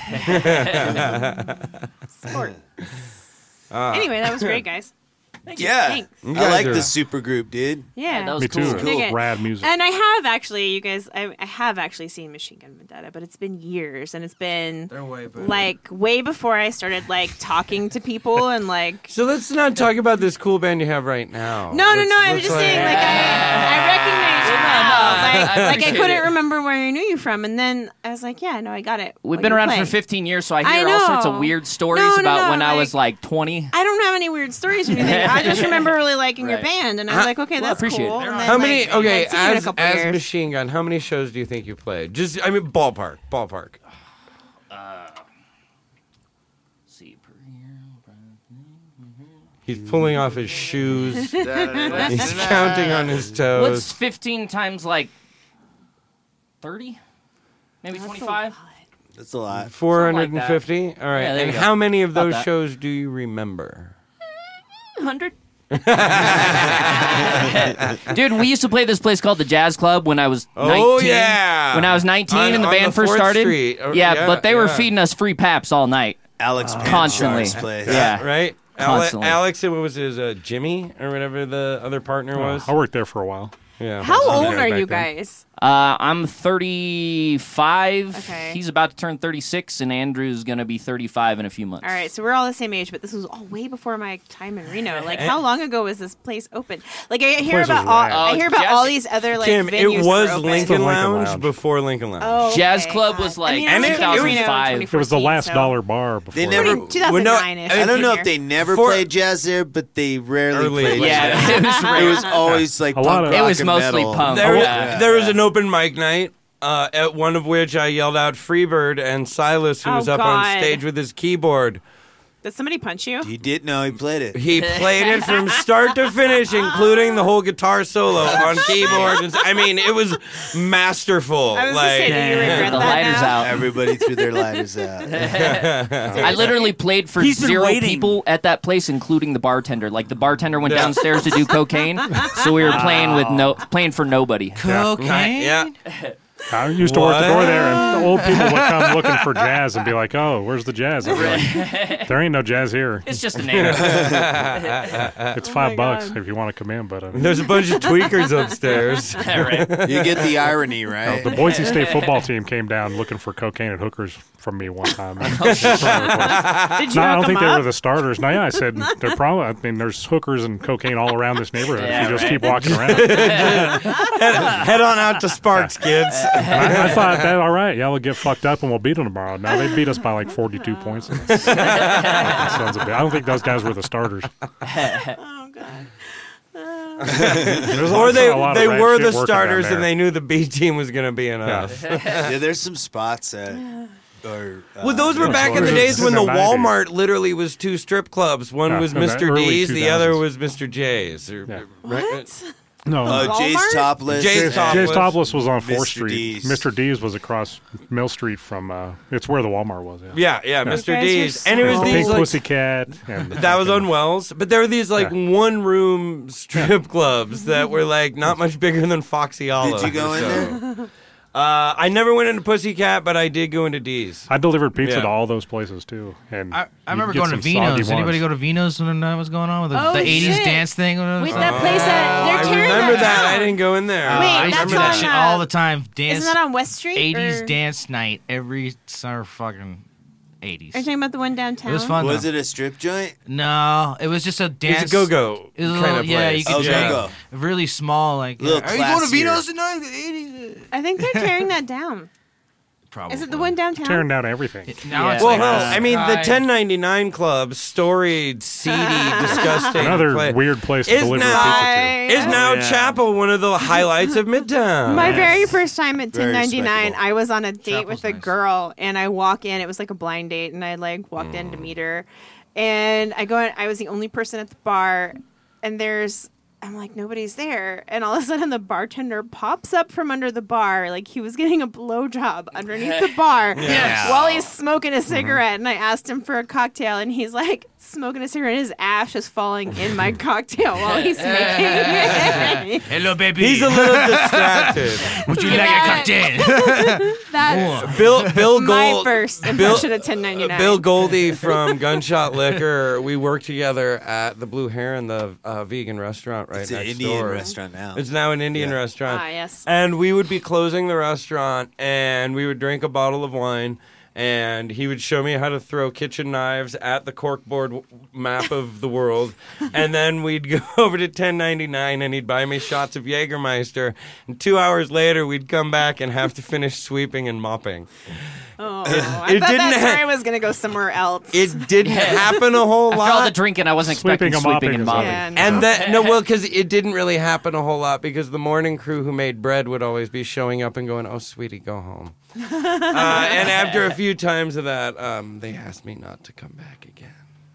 [SPEAKER 6] Sport. Anyway, that was great, guys.
[SPEAKER 9] Yeah.
[SPEAKER 6] Thanks.
[SPEAKER 9] I like the super group, dude.
[SPEAKER 6] Yeah,
[SPEAKER 10] that was
[SPEAKER 5] Me
[SPEAKER 10] cool.
[SPEAKER 5] too.
[SPEAKER 6] Dig it.
[SPEAKER 5] Rad music.
[SPEAKER 6] And I have actually, you guys, I have actually seen Machine Gun Vendetta, but it's been years, and it's been way before I started talking to people and
[SPEAKER 1] So let's not talk about this cool band you have right now.
[SPEAKER 6] No. I'm just saying, I recognize you now. I couldn't remember where I knew you from, and then I was like, yeah, no, I got it.
[SPEAKER 10] We've been around for 15 years, so I hear all sorts of weird stories about when I was 20.
[SPEAKER 6] I don't have any weird stories or anything. I just remember really liking your band, and I was like, okay, that's
[SPEAKER 10] appreciate
[SPEAKER 6] cool.
[SPEAKER 10] it.
[SPEAKER 6] And then,
[SPEAKER 1] How many? Okay,
[SPEAKER 6] I'd seen you in a
[SPEAKER 1] as
[SPEAKER 6] couple years.
[SPEAKER 1] Machine Gun, how many shows do you think you played? Ballpark.
[SPEAKER 10] See per year.
[SPEAKER 1] He's pulling off his shoes. He's counting on his toes.
[SPEAKER 10] What's 15 times 30? Maybe 25?
[SPEAKER 9] That's a lot.
[SPEAKER 1] 450. All right.
[SPEAKER 10] Yeah, there
[SPEAKER 1] and
[SPEAKER 10] you go.
[SPEAKER 1] how many of
[SPEAKER 10] About
[SPEAKER 1] those
[SPEAKER 10] that.
[SPEAKER 1] shows do you remember?
[SPEAKER 6] 100.
[SPEAKER 10] Dude, we used to play this place called the Jazz Club when I was 19.
[SPEAKER 1] Oh, yeah.
[SPEAKER 10] When I was 19 and the
[SPEAKER 1] On
[SPEAKER 10] band
[SPEAKER 1] the
[SPEAKER 10] first
[SPEAKER 1] 4th
[SPEAKER 10] started.
[SPEAKER 1] Street.
[SPEAKER 10] Yeah, but they were feeding us free paps all night.
[SPEAKER 9] Alex
[SPEAKER 10] Constantly.
[SPEAKER 9] Panshar's place.
[SPEAKER 10] Yeah.
[SPEAKER 1] Right?
[SPEAKER 10] Constantly.
[SPEAKER 1] Alex, what was his Jimmy or whatever the other partner was?
[SPEAKER 5] I worked there for a while.
[SPEAKER 1] Yeah.
[SPEAKER 6] How
[SPEAKER 5] Some
[SPEAKER 6] old
[SPEAKER 5] guys
[SPEAKER 6] are
[SPEAKER 5] back
[SPEAKER 6] you
[SPEAKER 5] then.
[SPEAKER 6] guys?
[SPEAKER 10] I'm 35.
[SPEAKER 6] Okay.
[SPEAKER 10] He's about to turn 36, and Andrew's going to be 35 in a few months.
[SPEAKER 6] All right, so we're all the same age, but this was all way before my time in Reno. How long ago was this place open? I hear
[SPEAKER 5] place
[SPEAKER 6] about
[SPEAKER 5] was rad.
[SPEAKER 6] I hear about all these other
[SPEAKER 1] Kim,
[SPEAKER 6] venues.
[SPEAKER 1] it
[SPEAKER 6] that
[SPEAKER 1] was
[SPEAKER 6] were open.
[SPEAKER 1] Lincoln
[SPEAKER 5] Lincoln
[SPEAKER 1] Lounge
[SPEAKER 5] Lounge.
[SPEAKER 1] before Lincoln Lounge.
[SPEAKER 6] Oh, okay.
[SPEAKER 10] Jazz Club was
[SPEAKER 6] I mean, I
[SPEAKER 1] And
[SPEAKER 6] only
[SPEAKER 1] it
[SPEAKER 6] came to
[SPEAKER 1] was
[SPEAKER 6] Reno in
[SPEAKER 10] 2005.
[SPEAKER 5] It was the last
[SPEAKER 6] 2014,
[SPEAKER 5] dollar bar before.
[SPEAKER 9] They never.
[SPEAKER 6] 2009-ish.
[SPEAKER 9] I don't know if
[SPEAKER 6] here.
[SPEAKER 9] they never
[SPEAKER 1] For-
[SPEAKER 9] played jazz there, but they rarely
[SPEAKER 1] Early.
[SPEAKER 9] played
[SPEAKER 10] Yeah,
[SPEAKER 9] jazz.
[SPEAKER 10] it was
[SPEAKER 9] It
[SPEAKER 10] rare.
[SPEAKER 9] was always
[SPEAKER 5] A
[SPEAKER 9] punk
[SPEAKER 5] lot of-
[SPEAKER 9] rock
[SPEAKER 10] It was
[SPEAKER 9] and
[SPEAKER 10] mostly
[SPEAKER 9] metal.
[SPEAKER 10] punk.
[SPEAKER 1] There was an open mic night, at one of which I yelled out Freebird, and Silas, who
[SPEAKER 6] Oh,
[SPEAKER 1] was up
[SPEAKER 6] God.
[SPEAKER 1] on stage with his keyboard,
[SPEAKER 6] Did somebody punch you?
[SPEAKER 9] He did. No, he played it.
[SPEAKER 1] He played it from start to finish, including the whole guitar solo on keyboard. I mean, it was masterful.
[SPEAKER 6] I was like, do you regret
[SPEAKER 10] the
[SPEAKER 6] that
[SPEAKER 10] lighters
[SPEAKER 6] now?
[SPEAKER 10] out.
[SPEAKER 9] Everybody threw their lighters out.
[SPEAKER 10] I literally played for
[SPEAKER 7] He's been
[SPEAKER 10] 0
[SPEAKER 7] waiting.
[SPEAKER 10] people at that place, including the bartender. Like the bartender went downstairs to do cocaine, so we were playing for nobody.
[SPEAKER 8] Cocaine?
[SPEAKER 1] Yeah.
[SPEAKER 5] I used to work the door there, and the old people would come looking for jazz and be like, "Oh, where's the jazz?" I'd be like, there ain't no jazz here.
[SPEAKER 10] It's just a name.
[SPEAKER 5] It's $5 if you want to come in, but
[SPEAKER 1] There's a bunch of tweakers upstairs.
[SPEAKER 10] Right.
[SPEAKER 9] You get the irony, right?
[SPEAKER 5] the Boise State football team came down looking for cocaine and hookers from me one time.
[SPEAKER 6] Did you
[SPEAKER 5] No, I
[SPEAKER 6] hook
[SPEAKER 5] don't
[SPEAKER 6] them
[SPEAKER 5] think they
[SPEAKER 6] up?
[SPEAKER 5] were the starters. No, yeah, I said they're probably. I mean, there's hookers and cocaine all around this neighborhood.
[SPEAKER 10] Yeah,
[SPEAKER 5] if you just
[SPEAKER 10] right.
[SPEAKER 5] keep walking around.
[SPEAKER 1] Head on out to Sparks, kids.
[SPEAKER 5] And I thought that all right. Yeah, we'll get fucked up and we'll beat them tomorrow. Now they beat us by like 42 points. Sons of bitch. I don't think those guys were the starters.
[SPEAKER 6] Oh God.
[SPEAKER 5] There's
[SPEAKER 1] Or
[SPEAKER 5] also a lot of
[SPEAKER 1] they
[SPEAKER 5] rad
[SPEAKER 1] were
[SPEAKER 5] shit
[SPEAKER 1] the
[SPEAKER 5] working
[SPEAKER 1] starters
[SPEAKER 5] down
[SPEAKER 1] and
[SPEAKER 5] there.
[SPEAKER 1] they knew the B team was going to be enough.
[SPEAKER 9] Yeah, there's some spots that are.
[SPEAKER 1] Well, those were back in the days when the Walmart literally was 2 strip clubs. One
[SPEAKER 5] Yeah,
[SPEAKER 1] was
[SPEAKER 5] in the
[SPEAKER 1] Mr.
[SPEAKER 5] early
[SPEAKER 1] D's, the other
[SPEAKER 5] 2000s.
[SPEAKER 1] was Mr. J's.
[SPEAKER 6] What?
[SPEAKER 5] No,
[SPEAKER 9] Jay's
[SPEAKER 6] Walmart?
[SPEAKER 9] Topless.
[SPEAKER 1] Jay's
[SPEAKER 5] Jay's Topless was on 4th
[SPEAKER 9] Mr.
[SPEAKER 5] Street.
[SPEAKER 9] D's.
[SPEAKER 5] Mr. D's was across Mill Street from. It's where the Walmart was. Yeah.
[SPEAKER 1] Yeah, Mr.
[SPEAKER 6] guys
[SPEAKER 1] D's.
[SPEAKER 6] are
[SPEAKER 1] And it was
[SPEAKER 6] so-
[SPEAKER 1] these
[SPEAKER 5] Pink
[SPEAKER 1] like
[SPEAKER 5] Pussycat. And
[SPEAKER 1] that was on Wells, but there were these like one-room strip clubs that were like not much bigger than Foxy Olive.
[SPEAKER 9] Did you go in there?
[SPEAKER 1] I never went into Pussycat, but I did go into D's.
[SPEAKER 5] I delivered pizza
[SPEAKER 1] Yeah.
[SPEAKER 5] to all those places too. And
[SPEAKER 8] I
[SPEAKER 5] you
[SPEAKER 8] remember
[SPEAKER 5] get
[SPEAKER 8] going to
[SPEAKER 5] some soggy
[SPEAKER 8] Vino's. Anybody
[SPEAKER 5] ones.
[SPEAKER 8] go to Vino's when that was going on with the,
[SPEAKER 6] Oh,
[SPEAKER 8] the 80s
[SPEAKER 6] shit.
[SPEAKER 8] dance thing?
[SPEAKER 6] Wait, that place that they're
[SPEAKER 1] I
[SPEAKER 6] tearing
[SPEAKER 1] remember that.
[SPEAKER 6] down.
[SPEAKER 1] I didn't go in there.
[SPEAKER 6] Wait,
[SPEAKER 8] I used to
[SPEAKER 6] that's
[SPEAKER 8] do that
[SPEAKER 6] on,
[SPEAKER 8] shit all the time. Dance.
[SPEAKER 6] Isn't that on West Street?
[SPEAKER 8] 80s
[SPEAKER 6] or-
[SPEAKER 8] dance night every summer fucking 80s.
[SPEAKER 6] Are you talking about the one downtown?
[SPEAKER 8] It was fun.
[SPEAKER 9] Was
[SPEAKER 8] though.
[SPEAKER 9] it a strip joint?
[SPEAKER 8] No, it was just a dance.
[SPEAKER 1] It's a go-go
[SPEAKER 8] It was a
[SPEAKER 1] kind
[SPEAKER 8] little,
[SPEAKER 1] of
[SPEAKER 8] yeah,
[SPEAKER 1] place.
[SPEAKER 8] you could
[SPEAKER 9] Oh,
[SPEAKER 8] drink
[SPEAKER 9] go-go.
[SPEAKER 8] really small. Like,
[SPEAKER 9] Little
[SPEAKER 8] are you going to
[SPEAKER 9] classier.
[SPEAKER 8] Vino's tonight? The 80s.
[SPEAKER 6] I think they're tearing that down.
[SPEAKER 8] Probably.
[SPEAKER 6] Is it the one downtown?
[SPEAKER 5] Tearing down everything.
[SPEAKER 8] Now
[SPEAKER 10] Yeah.
[SPEAKER 8] it's
[SPEAKER 1] Well,
[SPEAKER 8] like,
[SPEAKER 1] no, I mean the
[SPEAKER 8] God.
[SPEAKER 1] 1099 Club, storied, seedy, disgusting.
[SPEAKER 5] Another
[SPEAKER 1] place,
[SPEAKER 5] weird place to
[SPEAKER 1] is
[SPEAKER 5] deliver
[SPEAKER 1] now,
[SPEAKER 5] pizza to.
[SPEAKER 1] Is now Chapel one of the highlights of Midtown.
[SPEAKER 6] My very first time at
[SPEAKER 9] Very
[SPEAKER 6] 1099,
[SPEAKER 9] respectable.
[SPEAKER 6] I was on a date
[SPEAKER 8] Chapel's
[SPEAKER 6] with a
[SPEAKER 8] nice.
[SPEAKER 6] girl, and I walk in. It was like a blind date, and I like walked in to meet her, and I go in. I was the only person at the bar, and I'm like, nobody's there. And all of a sudden, the bartender pops up from under the bar, like he was getting a blowjob underneath the bar while he's smoking a cigarette. And I asked him for a cocktail, and he's like smoking a cigarette. His ash is falling in my cocktail while he's making it.
[SPEAKER 8] Hello, baby.
[SPEAKER 1] He's a little distracted.
[SPEAKER 8] Would you like a cocktail?
[SPEAKER 6] That's
[SPEAKER 1] Bill
[SPEAKER 6] my
[SPEAKER 1] Gold.
[SPEAKER 6] first impression of 1099.
[SPEAKER 1] Bill Goldie from Gunshot Liquor. We worked together at the Blue Heron, the vegan restaurant right
[SPEAKER 9] It's an
[SPEAKER 1] next
[SPEAKER 9] Indian
[SPEAKER 1] door.
[SPEAKER 9] restaurant now.
[SPEAKER 1] It's now an Indian
[SPEAKER 9] Yeah.
[SPEAKER 1] restaurant.
[SPEAKER 6] Ah, yes.
[SPEAKER 1] And we would be closing the restaurant, and we would drink a bottle of wine, and he would show me how to throw kitchen knives at the corkboard map of the world, and then we'd go over to 1099, and he'd buy me shots of Jägermeister, and 2 hours later, we'd come back and have to finish sweeping and mopping.
[SPEAKER 6] Oh, I
[SPEAKER 1] It
[SPEAKER 6] thought
[SPEAKER 1] didn't
[SPEAKER 6] that
[SPEAKER 1] ha-
[SPEAKER 6] story was going to go somewhere else.
[SPEAKER 1] It didn't happen a whole
[SPEAKER 10] After all the
[SPEAKER 1] lot.
[SPEAKER 10] drinking, I wasn't expecting sweeping and mopping.
[SPEAKER 6] Yeah, no.
[SPEAKER 1] And that because it didn't really happen a whole lot because the morning crew who made bread would always be showing up and going, "Oh, sweetie, go home." And after a few times of that, they asked me not to come back again.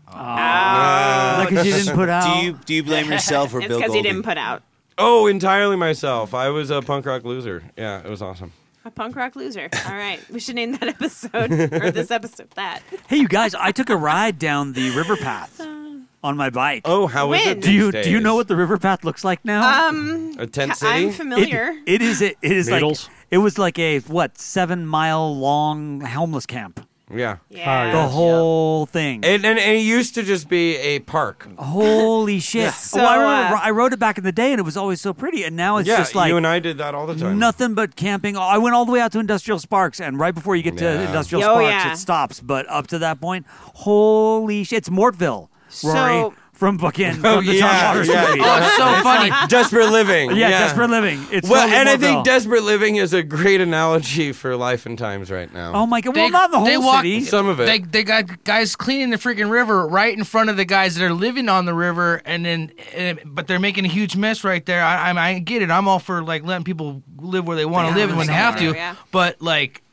[SPEAKER 7] Like, 'cause you didn't put out.
[SPEAKER 9] Do you blame yourself or
[SPEAKER 6] It's
[SPEAKER 9] Bill
[SPEAKER 6] because he
[SPEAKER 9] Goldie?
[SPEAKER 6] didn't put out.
[SPEAKER 1] Oh, entirely myself. I was a punk rock loser. Yeah, it was awesome.
[SPEAKER 6] A punk rock loser. All right. We should name that episode, or this episode, that.
[SPEAKER 7] Hey, you guys! I took a ride down the river path on my bike.
[SPEAKER 1] Oh, how is
[SPEAKER 6] When?
[SPEAKER 1] it?
[SPEAKER 7] do you
[SPEAKER 1] these
[SPEAKER 7] do you know
[SPEAKER 1] days?
[SPEAKER 7] what the river path looks like now?
[SPEAKER 1] A tent city?
[SPEAKER 6] I'm familiar.
[SPEAKER 7] It is
[SPEAKER 5] Needles?
[SPEAKER 7] like it was like a 7-mile long homeless camp.
[SPEAKER 1] Yeah.
[SPEAKER 6] Yeah.
[SPEAKER 7] The whole thing.
[SPEAKER 1] And it used to just be a park.
[SPEAKER 7] Holy shit!
[SPEAKER 6] So,
[SPEAKER 7] I remember I rode it back in the day, and it was always so pretty. And now it's
[SPEAKER 1] Yeah,
[SPEAKER 7] just like
[SPEAKER 1] you and I did that all the time.
[SPEAKER 7] nothing but camping. I went all the way out to Industrial Sparks, and right before you get to
[SPEAKER 1] Yeah.
[SPEAKER 7] Industrial
[SPEAKER 6] Oh,
[SPEAKER 7] Sparks,
[SPEAKER 6] yeah.
[SPEAKER 7] it stops. But up to that point, holy shit! It's Mortville, Rory,
[SPEAKER 6] So-
[SPEAKER 7] from fucking
[SPEAKER 1] Oh,
[SPEAKER 7] from the
[SPEAKER 1] yeah,
[SPEAKER 7] Tom Waters
[SPEAKER 1] yeah.
[SPEAKER 7] movie.
[SPEAKER 8] Oh, it's so funny.
[SPEAKER 1] Desperate Living.
[SPEAKER 7] Yeah, Desperate Living. It's
[SPEAKER 1] Well,
[SPEAKER 7] totally
[SPEAKER 1] and I
[SPEAKER 7] Mortville.
[SPEAKER 1] think Desperate Living is a great analogy for life and times right now.
[SPEAKER 7] Oh my god! Well, not the whole
[SPEAKER 8] walk-
[SPEAKER 7] city.
[SPEAKER 1] Some of it.
[SPEAKER 8] They got guys cleaning the freaking river right in front of the guys that are living on the river, and then but they're making a huge mess right there. I get it. I'm all for like letting people live where they want to live when they have to.
[SPEAKER 6] Yeah.
[SPEAKER 8] But like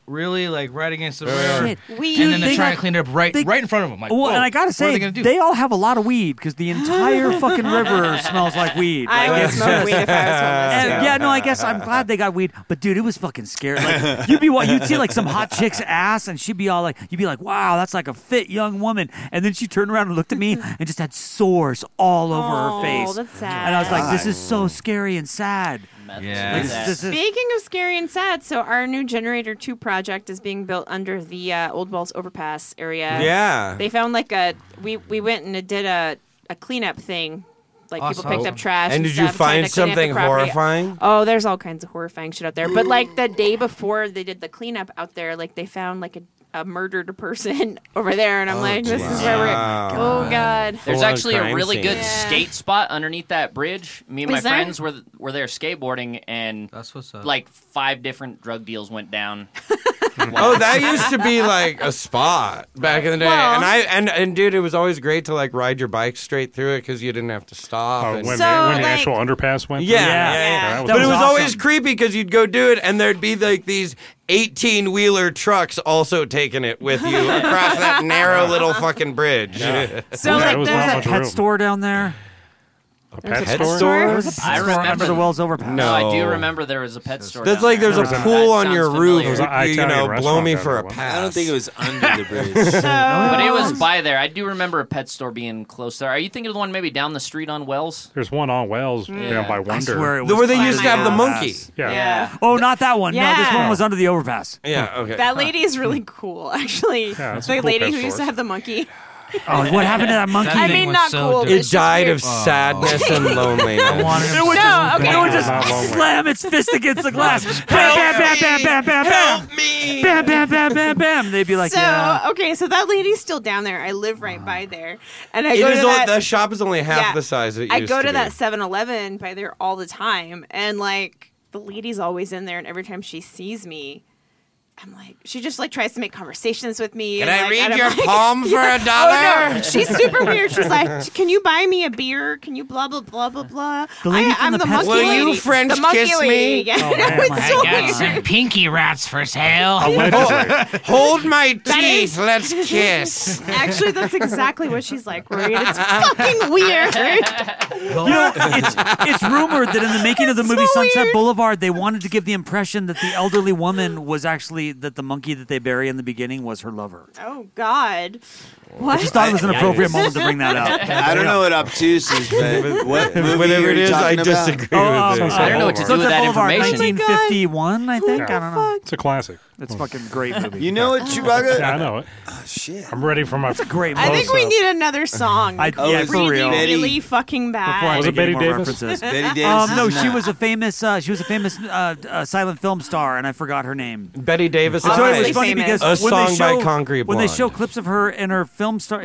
[SPEAKER 8] really like right against the river,
[SPEAKER 7] Shit.
[SPEAKER 6] Weed.
[SPEAKER 8] and then they're
[SPEAKER 7] They
[SPEAKER 8] trying
[SPEAKER 7] got-
[SPEAKER 8] to clean it up right in front of them. Like,
[SPEAKER 7] Well,
[SPEAKER 8] whoa,
[SPEAKER 7] and I gotta
[SPEAKER 8] what are
[SPEAKER 7] say,
[SPEAKER 8] they, gonna do?
[SPEAKER 7] they all have a lot of weed because the entire fucking river smells like weed.
[SPEAKER 6] I
[SPEAKER 7] Like,
[SPEAKER 6] would
[SPEAKER 7] it's
[SPEAKER 6] smoke
[SPEAKER 7] just-
[SPEAKER 6] weed if I was homeless.
[SPEAKER 7] And,
[SPEAKER 6] too.
[SPEAKER 7] yeah, no, I guess I'm glad they got weed, but dude, it was fucking scary. Like you'd see like some hot chick's ass, and she'd be all like, you'd be like, wow, that's like a fit young woman, and then she turned around and looked at me and just had sores all over her face.
[SPEAKER 6] That's sad.
[SPEAKER 7] And I was like, this is so scary and sad.
[SPEAKER 8] Yeah.
[SPEAKER 7] Like, this is-
[SPEAKER 6] Speaking of scary and sad, so our new Generator 2 project is being built under the Old Wells Overpass area.
[SPEAKER 1] Yeah.
[SPEAKER 6] They found like we went and did a cleanup thing. Like people picked up
[SPEAKER 8] Awesome.
[SPEAKER 6] trash.
[SPEAKER 1] And did you
[SPEAKER 6] stuff, trying
[SPEAKER 1] find
[SPEAKER 6] to clean up the
[SPEAKER 1] something
[SPEAKER 6] property.
[SPEAKER 1] horrifying?
[SPEAKER 6] Oh, there's all kinds of horrifying shit out there. But like the day before they did the cleanup out there, like they found like a murdered person over there, and I'm like, this is where we're. Oh God.
[SPEAKER 10] There's
[SPEAKER 1] Full-on
[SPEAKER 10] actually a
[SPEAKER 1] crime
[SPEAKER 10] really
[SPEAKER 1] scene.
[SPEAKER 10] good skate spot underneath that bridge. Me and my
[SPEAKER 6] Is there?
[SPEAKER 10] friends were there skateboarding, and
[SPEAKER 8] That's what's up.
[SPEAKER 10] like 5 different drug deals went down.
[SPEAKER 1] Oh, that used to be like a spot back in the day,
[SPEAKER 6] Well-
[SPEAKER 1] and dude, it was always great to like ride your bike straight through it because you didn't have to stop.
[SPEAKER 5] Oh,
[SPEAKER 1] and-
[SPEAKER 5] when,
[SPEAKER 6] So,
[SPEAKER 5] when the
[SPEAKER 6] like-
[SPEAKER 5] actual underpass went
[SPEAKER 1] yeah,
[SPEAKER 5] through?
[SPEAKER 1] yeah.
[SPEAKER 5] That
[SPEAKER 1] But it was
[SPEAKER 7] awesome.
[SPEAKER 1] always creepy because you'd go do it, and there'd be like these 18-wheeler trucks also taking it with you across that narrow little fucking bridge.
[SPEAKER 6] So
[SPEAKER 5] Yeah,
[SPEAKER 6] like
[SPEAKER 5] it was
[SPEAKER 6] there's
[SPEAKER 5] not
[SPEAKER 6] a
[SPEAKER 5] much
[SPEAKER 7] pet
[SPEAKER 5] room.
[SPEAKER 7] store down there.
[SPEAKER 5] A
[SPEAKER 6] There's
[SPEAKER 5] pet
[SPEAKER 6] a
[SPEAKER 5] store?
[SPEAKER 6] store?
[SPEAKER 7] There was a pet
[SPEAKER 10] I
[SPEAKER 7] store
[SPEAKER 10] remember-
[SPEAKER 7] under the Wells Overpass.
[SPEAKER 1] No.
[SPEAKER 10] I do remember there was a pet store.
[SPEAKER 1] That's
[SPEAKER 10] down
[SPEAKER 1] like there's a
[SPEAKER 10] there.
[SPEAKER 1] pool
[SPEAKER 10] That
[SPEAKER 1] on your
[SPEAKER 10] sounds
[SPEAKER 1] roof.
[SPEAKER 10] familiar.
[SPEAKER 5] There was an Italian
[SPEAKER 1] blow
[SPEAKER 5] restaurant
[SPEAKER 1] me
[SPEAKER 5] down
[SPEAKER 1] for
[SPEAKER 5] there
[SPEAKER 1] a
[SPEAKER 5] once.
[SPEAKER 1] pass.
[SPEAKER 9] I don't think it was under the bridge.
[SPEAKER 10] But it was
[SPEAKER 6] So
[SPEAKER 10] by there. I do remember a pet store being close there. Are you thinking of the one maybe down the street on Wells?
[SPEAKER 5] There's one on Wells down by Wonder.
[SPEAKER 7] I swear it was
[SPEAKER 1] Where they
[SPEAKER 7] by
[SPEAKER 1] used to
[SPEAKER 7] my
[SPEAKER 1] have the
[SPEAKER 7] house.
[SPEAKER 1] monkey.
[SPEAKER 5] Yeah.
[SPEAKER 6] yeah.
[SPEAKER 7] Oh, not that one. No, this
[SPEAKER 6] Yeah.
[SPEAKER 7] one was under the overpass.
[SPEAKER 1] Yeah, okay.
[SPEAKER 6] That lady is really cool, actually.
[SPEAKER 5] Yeah, that's a
[SPEAKER 6] the
[SPEAKER 5] cool
[SPEAKER 6] lady
[SPEAKER 5] pet
[SPEAKER 6] who used to
[SPEAKER 5] store.
[SPEAKER 6] have the monkey.
[SPEAKER 7] Oh, what happened to that monkey?
[SPEAKER 6] I
[SPEAKER 8] thing
[SPEAKER 6] mean,
[SPEAKER 8] was
[SPEAKER 6] not
[SPEAKER 8] so
[SPEAKER 6] cool.
[SPEAKER 8] dirty.
[SPEAKER 1] It
[SPEAKER 6] It's just
[SPEAKER 1] died
[SPEAKER 6] weird.
[SPEAKER 1] of sadness and loneliness.
[SPEAKER 8] I wanted him
[SPEAKER 7] It would
[SPEAKER 8] so
[SPEAKER 6] No, okay.
[SPEAKER 8] bad.
[SPEAKER 7] It would just
[SPEAKER 5] Not lonely.
[SPEAKER 7] slam its fist against the glass. Bam, bam, bam, bam, bam, bam, bam.
[SPEAKER 1] me!
[SPEAKER 7] Bam, bam, bam, bam, bam. They'd be like,
[SPEAKER 6] So
[SPEAKER 7] yeah.
[SPEAKER 6] okay, so that lady's still down there. I live right by there, and I
[SPEAKER 1] It
[SPEAKER 6] go
[SPEAKER 1] is
[SPEAKER 6] to
[SPEAKER 1] only,
[SPEAKER 6] that.
[SPEAKER 1] the shop is only half
[SPEAKER 6] Yeah.
[SPEAKER 1] the size it
[SPEAKER 6] I
[SPEAKER 1] used
[SPEAKER 6] go to
[SPEAKER 1] be.
[SPEAKER 6] that 7-Eleven by there all the time, and like the lady's always in there, and every time she sees me, I'm like, she just like tries to make conversations with me.
[SPEAKER 1] Can
[SPEAKER 6] and,
[SPEAKER 1] I
[SPEAKER 6] like,
[SPEAKER 1] read
[SPEAKER 6] and I'm
[SPEAKER 1] your
[SPEAKER 6] like-
[SPEAKER 1] palm for $1?
[SPEAKER 6] Oh no, she's super weird. She's like, "Can you buy me a beer? Can you blah blah blah blah blah?"
[SPEAKER 7] The lady from
[SPEAKER 6] I'm
[SPEAKER 7] the
[SPEAKER 6] the
[SPEAKER 7] pet
[SPEAKER 6] monkey
[SPEAKER 7] store?
[SPEAKER 1] Will you
[SPEAKER 6] lady.
[SPEAKER 1] French
[SPEAKER 6] the monkey
[SPEAKER 1] kiss
[SPEAKER 6] lady.
[SPEAKER 1] me?
[SPEAKER 6] Yeah,
[SPEAKER 7] Oh, man.
[SPEAKER 6] it's
[SPEAKER 7] I
[SPEAKER 6] so
[SPEAKER 8] got
[SPEAKER 6] weird.
[SPEAKER 8] some pinky rats for sale.
[SPEAKER 5] Allegedly.
[SPEAKER 1] Hold my
[SPEAKER 6] That
[SPEAKER 1] teeth.
[SPEAKER 6] is-
[SPEAKER 1] Let's kiss.
[SPEAKER 6] Actually, that's exactly what she's like, Rory. It's fucking weird.
[SPEAKER 7] You know, it's rumored that in the making of the movie
[SPEAKER 6] so
[SPEAKER 7] Sunset
[SPEAKER 6] weird.
[SPEAKER 7] Boulevard, they wanted to give the impression that the elderly woman was actually that the monkey that they bury in the beginning was her lover.
[SPEAKER 6] Oh God.
[SPEAKER 7] I
[SPEAKER 6] What?
[SPEAKER 7] just thought it was an appropriate moment to bring that up.
[SPEAKER 9] I don't know what obtuse is, but what movie
[SPEAKER 1] Whatever
[SPEAKER 9] are
[SPEAKER 1] it
[SPEAKER 9] you
[SPEAKER 1] is, I
[SPEAKER 9] talking about?
[SPEAKER 1] disagree
[SPEAKER 7] Oh,
[SPEAKER 1] with it.
[SPEAKER 10] I don't know what to do with
[SPEAKER 7] Sunset
[SPEAKER 10] that
[SPEAKER 7] Boulevard,
[SPEAKER 10] information.
[SPEAKER 7] 1951, I think.
[SPEAKER 5] Yeah.
[SPEAKER 7] I don't know.
[SPEAKER 5] It's a classic.
[SPEAKER 7] It's a fucking great movie.
[SPEAKER 9] You know it, Chewbacca?
[SPEAKER 5] Yeah, I know it.
[SPEAKER 9] Oh, shit.
[SPEAKER 5] I'm ready for my.
[SPEAKER 7] It's a great
[SPEAKER 6] I
[SPEAKER 7] movie.
[SPEAKER 6] think we need another song.
[SPEAKER 7] Oh, yeah,
[SPEAKER 9] it's
[SPEAKER 7] for
[SPEAKER 6] really,
[SPEAKER 7] real.
[SPEAKER 9] Betty-
[SPEAKER 6] really fucking
[SPEAKER 7] Before I
[SPEAKER 6] bad.
[SPEAKER 5] Was it
[SPEAKER 7] make any
[SPEAKER 5] Betty
[SPEAKER 7] more
[SPEAKER 5] Davis?
[SPEAKER 7] references.
[SPEAKER 9] Betty Davis?
[SPEAKER 7] No,
[SPEAKER 9] is
[SPEAKER 7] she
[SPEAKER 9] not.
[SPEAKER 7] was a famous. She was a famous silent film star, and I forgot her name.
[SPEAKER 1] Betty Davis.
[SPEAKER 7] It's always
[SPEAKER 6] Obviously
[SPEAKER 7] funny
[SPEAKER 6] famous.
[SPEAKER 7] because
[SPEAKER 1] A
[SPEAKER 7] when they
[SPEAKER 1] song by
[SPEAKER 7] show
[SPEAKER 1] Concrete
[SPEAKER 7] when they
[SPEAKER 1] Blonde.
[SPEAKER 7] show clips of her in her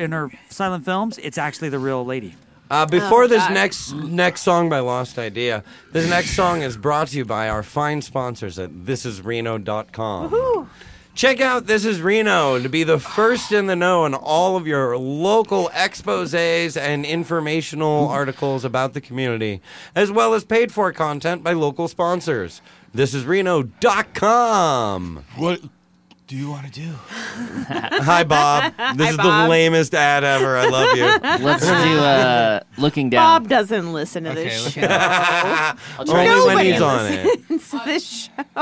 [SPEAKER 7] silent films, it's actually the real lady.
[SPEAKER 1] Before this
[SPEAKER 6] God.
[SPEAKER 1] next song by Lost Idea, this next song is brought to you by our fine sponsors at thisisreno.com. Check out This Is Reno to be the first in the know on all of your local exposés and informational articles about the community, as well as paid-for content by local sponsors. thisisreno.com.
[SPEAKER 9] What do you want to do?
[SPEAKER 1] Hi, Bob. This is the
[SPEAKER 6] Bob.
[SPEAKER 1] lamest ad ever. I love you.
[SPEAKER 10] Let's do Looking Down.
[SPEAKER 6] Bob doesn't listen to this
[SPEAKER 8] Okay,
[SPEAKER 6] show.
[SPEAKER 10] I'll try
[SPEAKER 1] Only
[SPEAKER 10] to
[SPEAKER 1] when
[SPEAKER 6] Nobody
[SPEAKER 1] he's on it.
[SPEAKER 6] listens to this show.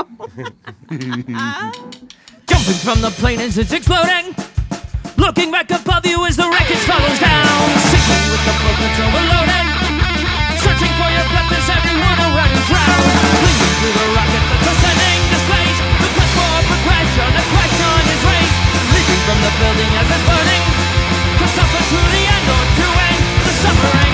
[SPEAKER 12] Jumping from the plane as it's exploding. Looking back above you as the wreckage follows down. Sinking with the boat that's overloading. Searching for your breath as everyone around you drowns. Clinging to the rocket that's ascending to space. The quest for progression, a question is raised. Leaping from the building as it's burning. To suffer to the end or to end the suffering.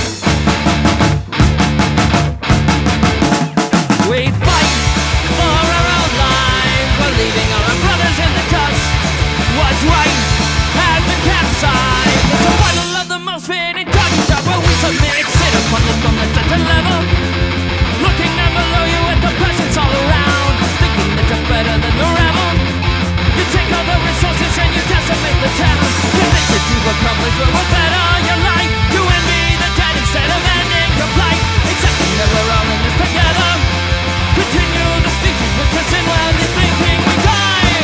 [SPEAKER 12] We fight for our own lives. We're leaving our brothers in the dust. What's right has been capsized. The survival of the most fitting target job where we submit. Sit upon the throne that's at a level. Looking down below you at the presence all around. Thinking that you're better than the rebel. You take all the resources and you decimate the town. You think that you've accomplished what will better your life. You envy the dead instead of ending your plight. Accepting that we're all in this together. Continue the species which is in while you're thinking we die.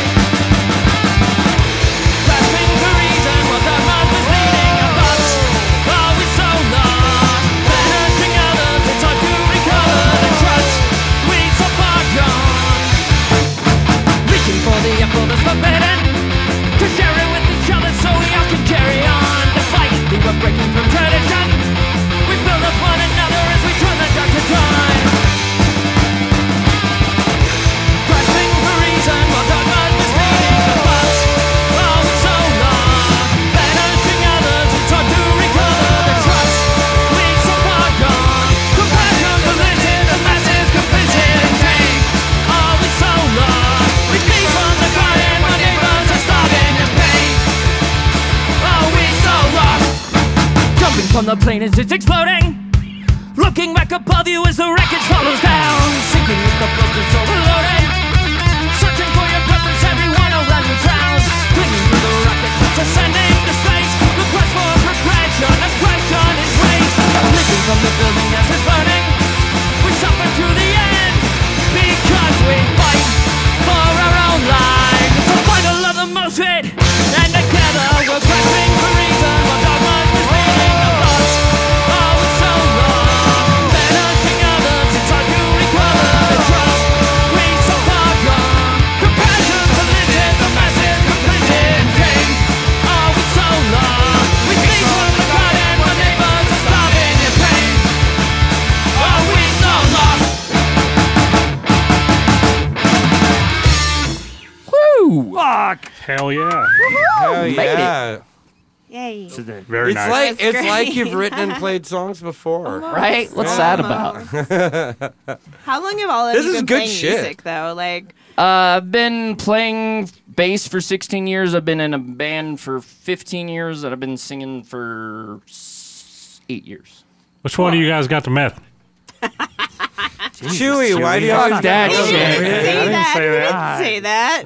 [SPEAKER 12] from the plane as it's exploding. Looking back above you as the wreckage follows down. Sinking with the boat that's overloading. Searching for your purpose, everyone around you drowns. Clinging to the rocket that's ascending to space. The quest for progression, a question is raised. Leaping from the building as it's burning. We suffer to the end because we fight for our own lives. It's the final of the motion, and together we're grasping for reason. While dogma is leading the bus. Oh, it's so long. Banishing others, it's hard to recover the trust. We so far gone. Compassion, collision, the masses completed and tame. Oh, it's so long. We speak from the garden where neighbors are starving in pain. Oh, we so lost.
[SPEAKER 7] Woo! Fuck!
[SPEAKER 5] Hell yeah.
[SPEAKER 1] Hell
[SPEAKER 10] Made
[SPEAKER 1] yeah.
[SPEAKER 6] Yay.
[SPEAKER 5] Very
[SPEAKER 1] It's
[SPEAKER 5] nice.
[SPEAKER 1] like
[SPEAKER 6] That's
[SPEAKER 1] it's like
[SPEAKER 6] great.
[SPEAKER 1] you've written and played songs before.
[SPEAKER 10] Right? What's that about?
[SPEAKER 6] How long have all of
[SPEAKER 1] This
[SPEAKER 6] you
[SPEAKER 1] is
[SPEAKER 6] been
[SPEAKER 1] good
[SPEAKER 6] playing
[SPEAKER 1] shit.
[SPEAKER 6] music though? Like,
[SPEAKER 10] I've been playing bass for 16 years. I've been in a band for 15 years. And I've been singing for 8 years.
[SPEAKER 5] Which one of you guys got the meth?
[SPEAKER 1] Chewy, why do you always
[SPEAKER 10] that
[SPEAKER 1] go
[SPEAKER 10] shit.
[SPEAKER 1] there?
[SPEAKER 6] say that.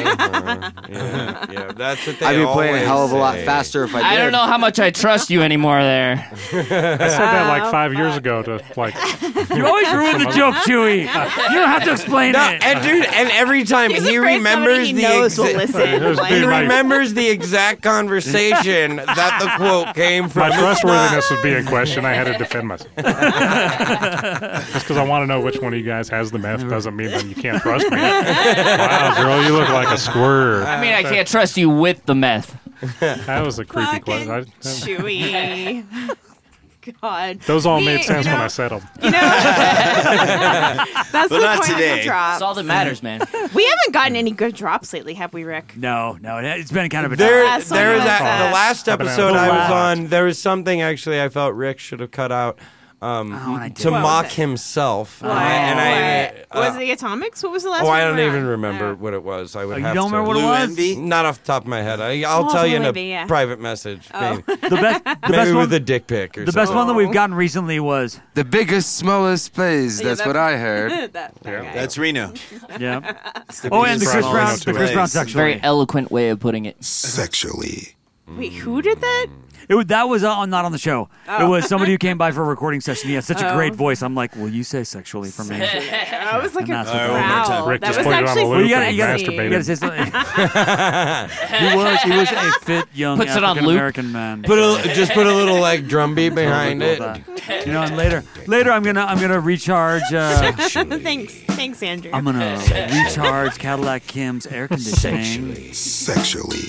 [SPEAKER 1] Yeah, that's what they
[SPEAKER 11] I'd be playing a
[SPEAKER 1] always
[SPEAKER 11] hell of a lot
[SPEAKER 1] say.
[SPEAKER 11] faster if I did.
[SPEAKER 10] I don't know how much I trust you anymore there.
[SPEAKER 5] I said that like 5 years ago to like.
[SPEAKER 7] You always ruin the joke, Chewy. You don't have to explain
[SPEAKER 1] No,
[SPEAKER 7] it.
[SPEAKER 1] and dude, and every time
[SPEAKER 6] He's
[SPEAKER 1] he
[SPEAKER 6] afraid somebody
[SPEAKER 1] remembers
[SPEAKER 6] he
[SPEAKER 1] the
[SPEAKER 6] knows will
[SPEAKER 5] Here's
[SPEAKER 6] listen.
[SPEAKER 5] being
[SPEAKER 1] he
[SPEAKER 5] my-
[SPEAKER 1] remembers the exact conversation that the quote came from.
[SPEAKER 5] My
[SPEAKER 1] It's
[SPEAKER 5] trustworthiness would be in question. I had to defend myself. Just because I want to know which one of you guys has the meth doesn't mean that you can't trust me. Wow, girl, you look like a squirt.
[SPEAKER 10] I mean, I can't trust you with the meth.
[SPEAKER 5] That was a creepy
[SPEAKER 6] Fucking
[SPEAKER 5] question.
[SPEAKER 6] Chewy. God.
[SPEAKER 5] Those all
[SPEAKER 6] We-
[SPEAKER 5] made sense
[SPEAKER 6] you
[SPEAKER 5] when
[SPEAKER 6] know-
[SPEAKER 5] I said them.
[SPEAKER 6] You know, that's
[SPEAKER 9] But
[SPEAKER 6] the
[SPEAKER 9] not
[SPEAKER 6] point of
[SPEAKER 9] today.
[SPEAKER 6] the drop.
[SPEAKER 10] That's all that matters, man.
[SPEAKER 6] We haven't gotten any good drops lately, have we, Rick?
[SPEAKER 7] No, it's been kind of a
[SPEAKER 1] There,
[SPEAKER 6] Last one
[SPEAKER 1] there is
[SPEAKER 6] was,
[SPEAKER 1] the last
[SPEAKER 5] Happened
[SPEAKER 1] episode
[SPEAKER 5] to
[SPEAKER 1] I was
[SPEAKER 5] laugh.
[SPEAKER 1] on. There was something actually I felt Rick should have cut out
[SPEAKER 7] I
[SPEAKER 1] to
[SPEAKER 6] What was
[SPEAKER 1] mock
[SPEAKER 6] it?
[SPEAKER 1] himself.
[SPEAKER 6] What?
[SPEAKER 1] And
[SPEAKER 6] What? Was it the Atomics? What was the last
[SPEAKER 1] Oh,
[SPEAKER 6] one?
[SPEAKER 1] I don't
[SPEAKER 6] we were
[SPEAKER 1] even
[SPEAKER 6] on?
[SPEAKER 1] remember
[SPEAKER 6] Oh.
[SPEAKER 1] what it was. I would
[SPEAKER 7] you
[SPEAKER 1] have
[SPEAKER 7] don't
[SPEAKER 1] to.
[SPEAKER 7] remember what it
[SPEAKER 9] Blue
[SPEAKER 7] was?
[SPEAKER 9] Envy?
[SPEAKER 1] Not off the top of my head. I'll
[SPEAKER 6] Oh,
[SPEAKER 1] tell you in
[SPEAKER 6] Blue
[SPEAKER 1] a
[SPEAKER 6] Envy, yeah.
[SPEAKER 1] private message.
[SPEAKER 6] Oh.
[SPEAKER 1] Maybe,
[SPEAKER 7] The best
[SPEAKER 1] maybe
[SPEAKER 7] one.
[SPEAKER 1] with a dick pic or
[SPEAKER 7] The
[SPEAKER 1] something.
[SPEAKER 7] best one that we've gotten recently was
[SPEAKER 11] The biggest, smallest place.
[SPEAKER 6] Yeah,
[SPEAKER 11] That's
[SPEAKER 6] that-
[SPEAKER 11] what I heard.
[SPEAKER 6] that guy.
[SPEAKER 9] That's Reno.
[SPEAKER 7] yeah. Oh, and the Chris Brown, the Chris Brown
[SPEAKER 10] Very
[SPEAKER 7] sexually.
[SPEAKER 10] eloquent way of putting it.
[SPEAKER 14] Sexually.
[SPEAKER 6] Wait, who did that?
[SPEAKER 7] That was not on the show. It was somebody who came by for a recording session. He had such a great voice. I'm like, will you say sexually for me?
[SPEAKER 6] I was like,
[SPEAKER 7] And that's what
[SPEAKER 6] wow.
[SPEAKER 7] that
[SPEAKER 9] was. One more time.
[SPEAKER 5] Rick
[SPEAKER 6] That
[SPEAKER 5] just
[SPEAKER 6] was
[SPEAKER 5] put you on the
[SPEAKER 6] actually
[SPEAKER 5] loop
[SPEAKER 7] Well, you
[SPEAKER 5] and
[SPEAKER 7] gotta
[SPEAKER 5] masturbated.
[SPEAKER 7] say something. he was a fit young
[SPEAKER 10] Puts it on
[SPEAKER 7] African
[SPEAKER 10] loop.
[SPEAKER 7] American man.
[SPEAKER 1] Just put a little like drum beat behind it.
[SPEAKER 7] You know, and later I'm gonna recharge.
[SPEAKER 6] Thanks, Andrew.
[SPEAKER 7] I'm gonna recharge Cadillac Kim's air conditioning.
[SPEAKER 14] Sexually.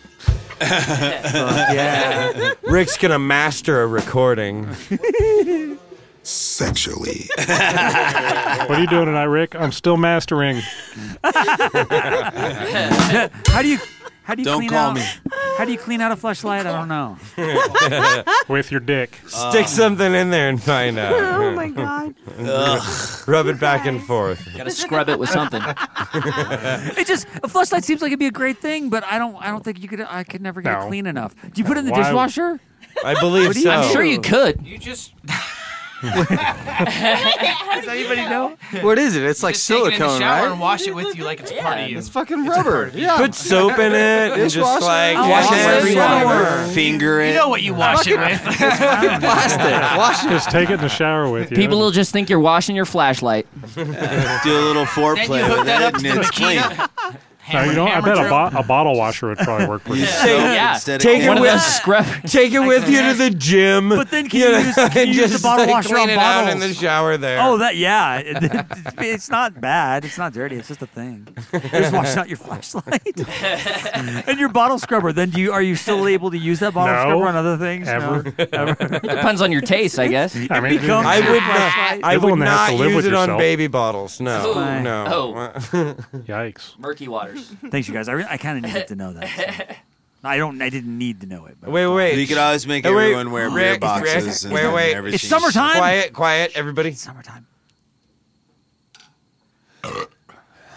[SPEAKER 7] Yeah.
[SPEAKER 1] Rick's gonna master a recording.
[SPEAKER 14] Sexually.
[SPEAKER 5] What are you doing tonight, Rick? I'm still mastering.
[SPEAKER 7] How do you
[SPEAKER 9] Don't
[SPEAKER 7] clean
[SPEAKER 9] call
[SPEAKER 7] out?
[SPEAKER 9] me.
[SPEAKER 7] How do you clean out a fleshlight? I don't know.
[SPEAKER 5] With your dick.
[SPEAKER 1] Stick something in there and find out.
[SPEAKER 6] Oh my god.
[SPEAKER 1] Rub it back and forth.
[SPEAKER 10] Gotta scrub it with something.
[SPEAKER 7] It just a fleshlight seems like it'd be a great thing, but I don't think you could. I could never get it
[SPEAKER 5] No.
[SPEAKER 7] clean enough. Do you put it in the
[SPEAKER 5] Why-
[SPEAKER 7] dishwasher?
[SPEAKER 1] I believe so.
[SPEAKER 10] I'm sure you could.
[SPEAKER 8] You just
[SPEAKER 7] Does anybody know?
[SPEAKER 11] What is it? It's like
[SPEAKER 8] just take it in the
[SPEAKER 11] silicone,
[SPEAKER 8] shower
[SPEAKER 11] right?
[SPEAKER 8] and wash it with you like it's part of you.
[SPEAKER 11] It's fucking rubber. Yeah.
[SPEAKER 1] Put soap in it and just
[SPEAKER 11] Dishwasher.
[SPEAKER 1] like
[SPEAKER 11] Wash
[SPEAKER 1] wash
[SPEAKER 11] it
[SPEAKER 1] every
[SPEAKER 11] shower.
[SPEAKER 1] corner.
[SPEAKER 9] Finger it.
[SPEAKER 8] You know what you wash it with.
[SPEAKER 11] Plastic. Wash it.
[SPEAKER 5] Just take it in the shower with you.
[SPEAKER 10] People will just think you're washing your flashlight.
[SPEAKER 9] Do a little foreplay
[SPEAKER 8] Then you hook
[SPEAKER 9] with
[SPEAKER 8] that
[SPEAKER 9] it
[SPEAKER 8] up to
[SPEAKER 9] and
[SPEAKER 8] the
[SPEAKER 9] it's clean.
[SPEAKER 8] Makita.
[SPEAKER 5] No, you know, I bet a bottle washer would probably work pretty well.
[SPEAKER 10] Yeah.
[SPEAKER 9] Instead of
[SPEAKER 1] Take it
[SPEAKER 10] One of
[SPEAKER 1] with-
[SPEAKER 10] those scrub.
[SPEAKER 1] Take it with you to the gym.
[SPEAKER 7] But then can you use
[SPEAKER 1] and
[SPEAKER 7] the
[SPEAKER 1] just
[SPEAKER 7] bottle
[SPEAKER 1] like,
[SPEAKER 7] washer
[SPEAKER 1] clean
[SPEAKER 7] on
[SPEAKER 1] it out in
[SPEAKER 7] bottles?
[SPEAKER 1] the shower there.
[SPEAKER 7] Oh, it's not bad. It's not dirty. It's just a thing. You're just washing out your flashlight and your bottle scrubber. Then are you still able to use that bottle
[SPEAKER 5] No.
[SPEAKER 7] scrubber on other things?
[SPEAKER 5] Ever.
[SPEAKER 7] No. Ever.
[SPEAKER 10] Depends on your taste, I guess.
[SPEAKER 5] I mean,
[SPEAKER 7] becomes
[SPEAKER 1] I
[SPEAKER 7] your
[SPEAKER 1] would
[SPEAKER 7] flashlight.
[SPEAKER 1] not. I
[SPEAKER 5] You're the
[SPEAKER 1] would
[SPEAKER 5] one that has
[SPEAKER 1] not
[SPEAKER 5] to live
[SPEAKER 1] use
[SPEAKER 5] with
[SPEAKER 1] it on
[SPEAKER 5] yourself.
[SPEAKER 1] baby bottles. No,
[SPEAKER 10] Ooh.
[SPEAKER 1] no.
[SPEAKER 5] yikes.
[SPEAKER 10] Murky waters.
[SPEAKER 7] Thanks, you guys. I kind of needed to know that. So. I didn't need to know it. But
[SPEAKER 1] Wait.
[SPEAKER 9] You could always make
[SPEAKER 1] Wait,
[SPEAKER 9] everyone wear beer
[SPEAKER 1] Rick,
[SPEAKER 9] boxes and
[SPEAKER 1] wait.
[SPEAKER 9] everything.
[SPEAKER 7] It's summertime.
[SPEAKER 1] Quiet, everybody.
[SPEAKER 7] Summertime.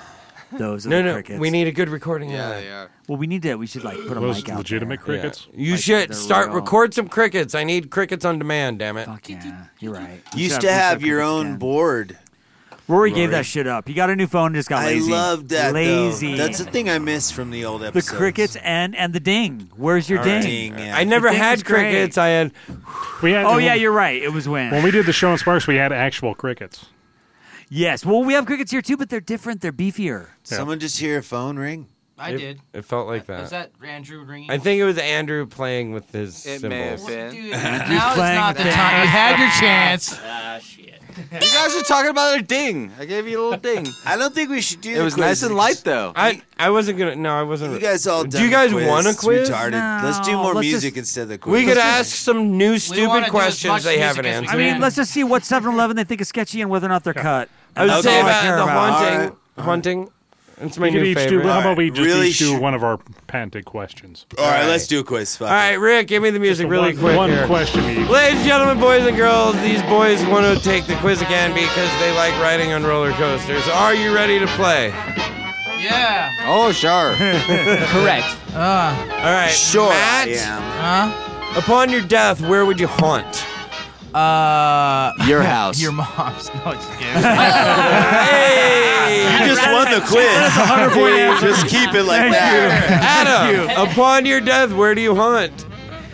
[SPEAKER 7] Those are
[SPEAKER 1] No,
[SPEAKER 7] the
[SPEAKER 1] no.
[SPEAKER 7] crickets.
[SPEAKER 1] We need a good recording.
[SPEAKER 11] Yeah,
[SPEAKER 1] of
[SPEAKER 11] they are.
[SPEAKER 7] Well, we should like put a
[SPEAKER 5] Those
[SPEAKER 7] mic out
[SPEAKER 5] legitimate
[SPEAKER 7] there.
[SPEAKER 5] crickets.
[SPEAKER 1] You
[SPEAKER 7] Like,
[SPEAKER 1] should
[SPEAKER 7] they're
[SPEAKER 1] start
[SPEAKER 7] real.
[SPEAKER 1] record some crickets. I need crickets on demand. Damn it.
[SPEAKER 7] Fuck yeah, you're right.
[SPEAKER 9] You used to have your own board.
[SPEAKER 7] Rory gave that shit up. He got a new phone and just got lazy.
[SPEAKER 9] I love that.
[SPEAKER 7] Lazy.
[SPEAKER 9] Though. That's the thing I miss from the old
[SPEAKER 7] the
[SPEAKER 9] episodes.
[SPEAKER 7] crickets and the ding. Where's your
[SPEAKER 1] All
[SPEAKER 7] ding?
[SPEAKER 1] right. I never
[SPEAKER 7] The ding
[SPEAKER 1] had
[SPEAKER 7] was great.
[SPEAKER 1] crickets. I had.
[SPEAKER 7] Oh yeah, you're right. It was when
[SPEAKER 5] we did the show in Sparks, we had actual crickets.
[SPEAKER 7] Yes. Well, we have crickets here too, but they're different. They're beefier.
[SPEAKER 9] Someone just hear a phone ring?
[SPEAKER 8] I did.
[SPEAKER 1] It felt like that.
[SPEAKER 8] Was that Andrew ringing?
[SPEAKER 1] I think it was Andrew playing with his
[SPEAKER 11] It
[SPEAKER 1] symbols.
[SPEAKER 11] may have been.
[SPEAKER 8] Dude, now is not the time. You had your chance.
[SPEAKER 10] Ah, shit.
[SPEAKER 11] You guys are talking about a ding. I gave you a little ding.
[SPEAKER 9] I don't think we should do
[SPEAKER 11] It was nice and light, though.
[SPEAKER 1] I wasn't gonna. No, I wasn't.
[SPEAKER 9] You guys all
[SPEAKER 1] Do you guys want a
[SPEAKER 9] It's
[SPEAKER 1] quiz?
[SPEAKER 9] retarded. Let's do more music instead of the quiz.
[SPEAKER 1] We could ask some new
[SPEAKER 8] wanna
[SPEAKER 1] stupid
[SPEAKER 8] do
[SPEAKER 1] questions
[SPEAKER 8] as much
[SPEAKER 1] they
[SPEAKER 8] music
[SPEAKER 1] haven't
[SPEAKER 8] as we
[SPEAKER 1] answered.
[SPEAKER 7] I mean, let's just see what 7-Eleven they think is sketchy and whether or not they're cut.
[SPEAKER 1] I would
[SPEAKER 7] That's
[SPEAKER 1] say
[SPEAKER 7] all I
[SPEAKER 1] about
[SPEAKER 7] care
[SPEAKER 1] the
[SPEAKER 7] about.
[SPEAKER 1] haunting. It's my
[SPEAKER 5] We could
[SPEAKER 1] new
[SPEAKER 5] each
[SPEAKER 1] favorite.
[SPEAKER 5] do. How about we just
[SPEAKER 9] Really
[SPEAKER 5] each do one of our patented questions?
[SPEAKER 9] All right, let's do a quiz. Fuck
[SPEAKER 1] All right, Rick, give me the music really
[SPEAKER 5] one,
[SPEAKER 1] quick.
[SPEAKER 5] One
[SPEAKER 1] here.
[SPEAKER 5] question each.
[SPEAKER 1] Ladies and gentlemen, boys and girls, these boys want to take the quiz again because they like riding on roller coasters. Are you ready to play?
[SPEAKER 8] Yeah.
[SPEAKER 11] Oh, sure.
[SPEAKER 10] Correct.
[SPEAKER 1] All right,
[SPEAKER 9] Sure,
[SPEAKER 1] Matt,
[SPEAKER 9] I am.
[SPEAKER 8] Huh?
[SPEAKER 1] upon your death, where would you haunt?
[SPEAKER 11] Your house.
[SPEAKER 8] Your mom's. No, just kidding.
[SPEAKER 1] Hey!
[SPEAKER 9] You just won the quiz. Just keep it like that.
[SPEAKER 1] Adam, upon your death, where do you haunt?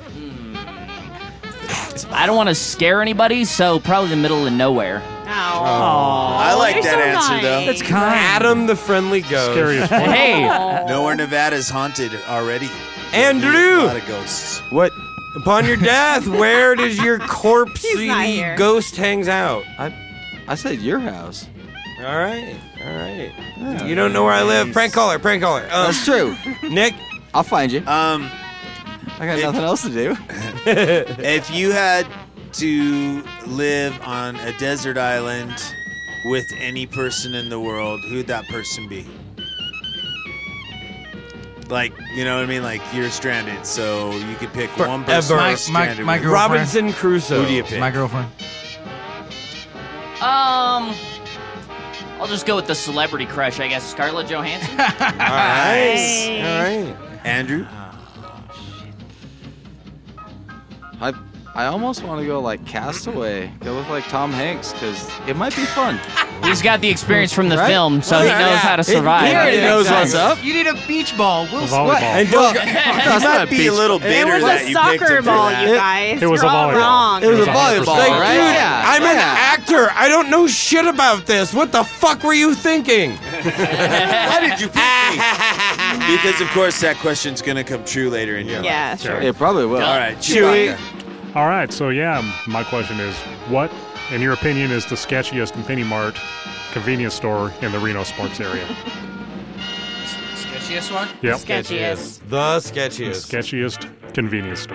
[SPEAKER 10] I don't want to scare anybody, so probably the middle of nowhere.
[SPEAKER 9] I like
[SPEAKER 6] You're
[SPEAKER 9] that
[SPEAKER 6] so
[SPEAKER 9] answer though.
[SPEAKER 6] nice.
[SPEAKER 7] That's kind.
[SPEAKER 1] Adam, the friendly ghost.
[SPEAKER 5] Scariest one.
[SPEAKER 10] Hey,
[SPEAKER 9] Nowhere Nevada's haunted already. A
[SPEAKER 1] Andrew,
[SPEAKER 9] lot of ghosts.
[SPEAKER 11] What?
[SPEAKER 1] upon your death, where does your corpse
[SPEAKER 6] He's not here.
[SPEAKER 1] ghost hangs out?
[SPEAKER 11] I said your house.
[SPEAKER 1] All right, all right. You don't know where I live. Prank caller, prank caller.
[SPEAKER 11] That's true.
[SPEAKER 1] Nick,
[SPEAKER 11] I'll find you.
[SPEAKER 9] Um,
[SPEAKER 11] I got nothing else to do.
[SPEAKER 9] if you had to live on a desert island with any person in the world, who'd that person be? Like, you know what I mean? Like, you're stranded, so you could pick one person
[SPEAKER 1] Forever.
[SPEAKER 9] you're stranded
[SPEAKER 8] My
[SPEAKER 9] with.
[SPEAKER 8] girlfriend.
[SPEAKER 1] Robinson Crusoe.
[SPEAKER 9] Who do you pick?
[SPEAKER 8] My girlfriend.
[SPEAKER 10] I'll just go with the celebrity crush, I guess. Scarlett Johansson.
[SPEAKER 1] All right, all right.
[SPEAKER 9] Andrew?
[SPEAKER 11] I almost want to go like Castaway. Go with like Tom Hanks because it might be fun.
[SPEAKER 10] He's got the experience from the
[SPEAKER 11] Right?
[SPEAKER 10] film, so he knows how to survive.
[SPEAKER 11] He already knows what's up.
[SPEAKER 8] You need a beach ball. We'll
[SPEAKER 5] Volleyball.
[SPEAKER 1] And
[SPEAKER 11] Well,
[SPEAKER 1] don't,
[SPEAKER 11] that's not
[SPEAKER 9] Might be a little
[SPEAKER 6] It
[SPEAKER 9] bitter
[SPEAKER 6] was
[SPEAKER 9] that
[SPEAKER 6] a
[SPEAKER 9] you picked
[SPEAKER 6] soccer
[SPEAKER 9] him for
[SPEAKER 6] ball,
[SPEAKER 9] that.
[SPEAKER 6] you guys.
[SPEAKER 5] It was
[SPEAKER 6] You're
[SPEAKER 5] a
[SPEAKER 6] all
[SPEAKER 5] volleyball.
[SPEAKER 6] wrong.
[SPEAKER 11] It was a
[SPEAKER 5] 100%.
[SPEAKER 11] volleyball,
[SPEAKER 1] like,
[SPEAKER 11] right?
[SPEAKER 1] dude,
[SPEAKER 11] Yeah.
[SPEAKER 1] I'm an
[SPEAKER 11] yeah.
[SPEAKER 1] actor. I don't know shit about this. What the fuck were you thinking?
[SPEAKER 9] Why did you pick me? Because, of course, that question's going to come true later in your life.
[SPEAKER 6] Yeah, sure.
[SPEAKER 11] It probably will.
[SPEAKER 9] All right,
[SPEAKER 1] Chewy.
[SPEAKER 9] Chewbacca.
[SPEAKER 5] All right, so yeah, my question is, what, in your opinion, is the sketchiest mini mart convenience store in the Reno Sparks area?
[SPEAKER 8] Sketchiest one?
[SPEAKER 5] Yep.
[SPEAKER 6] Sketchiest.
[SPEAKER 1] The sketchiest.
[SPEAKER 5] Sketchiest convenience store.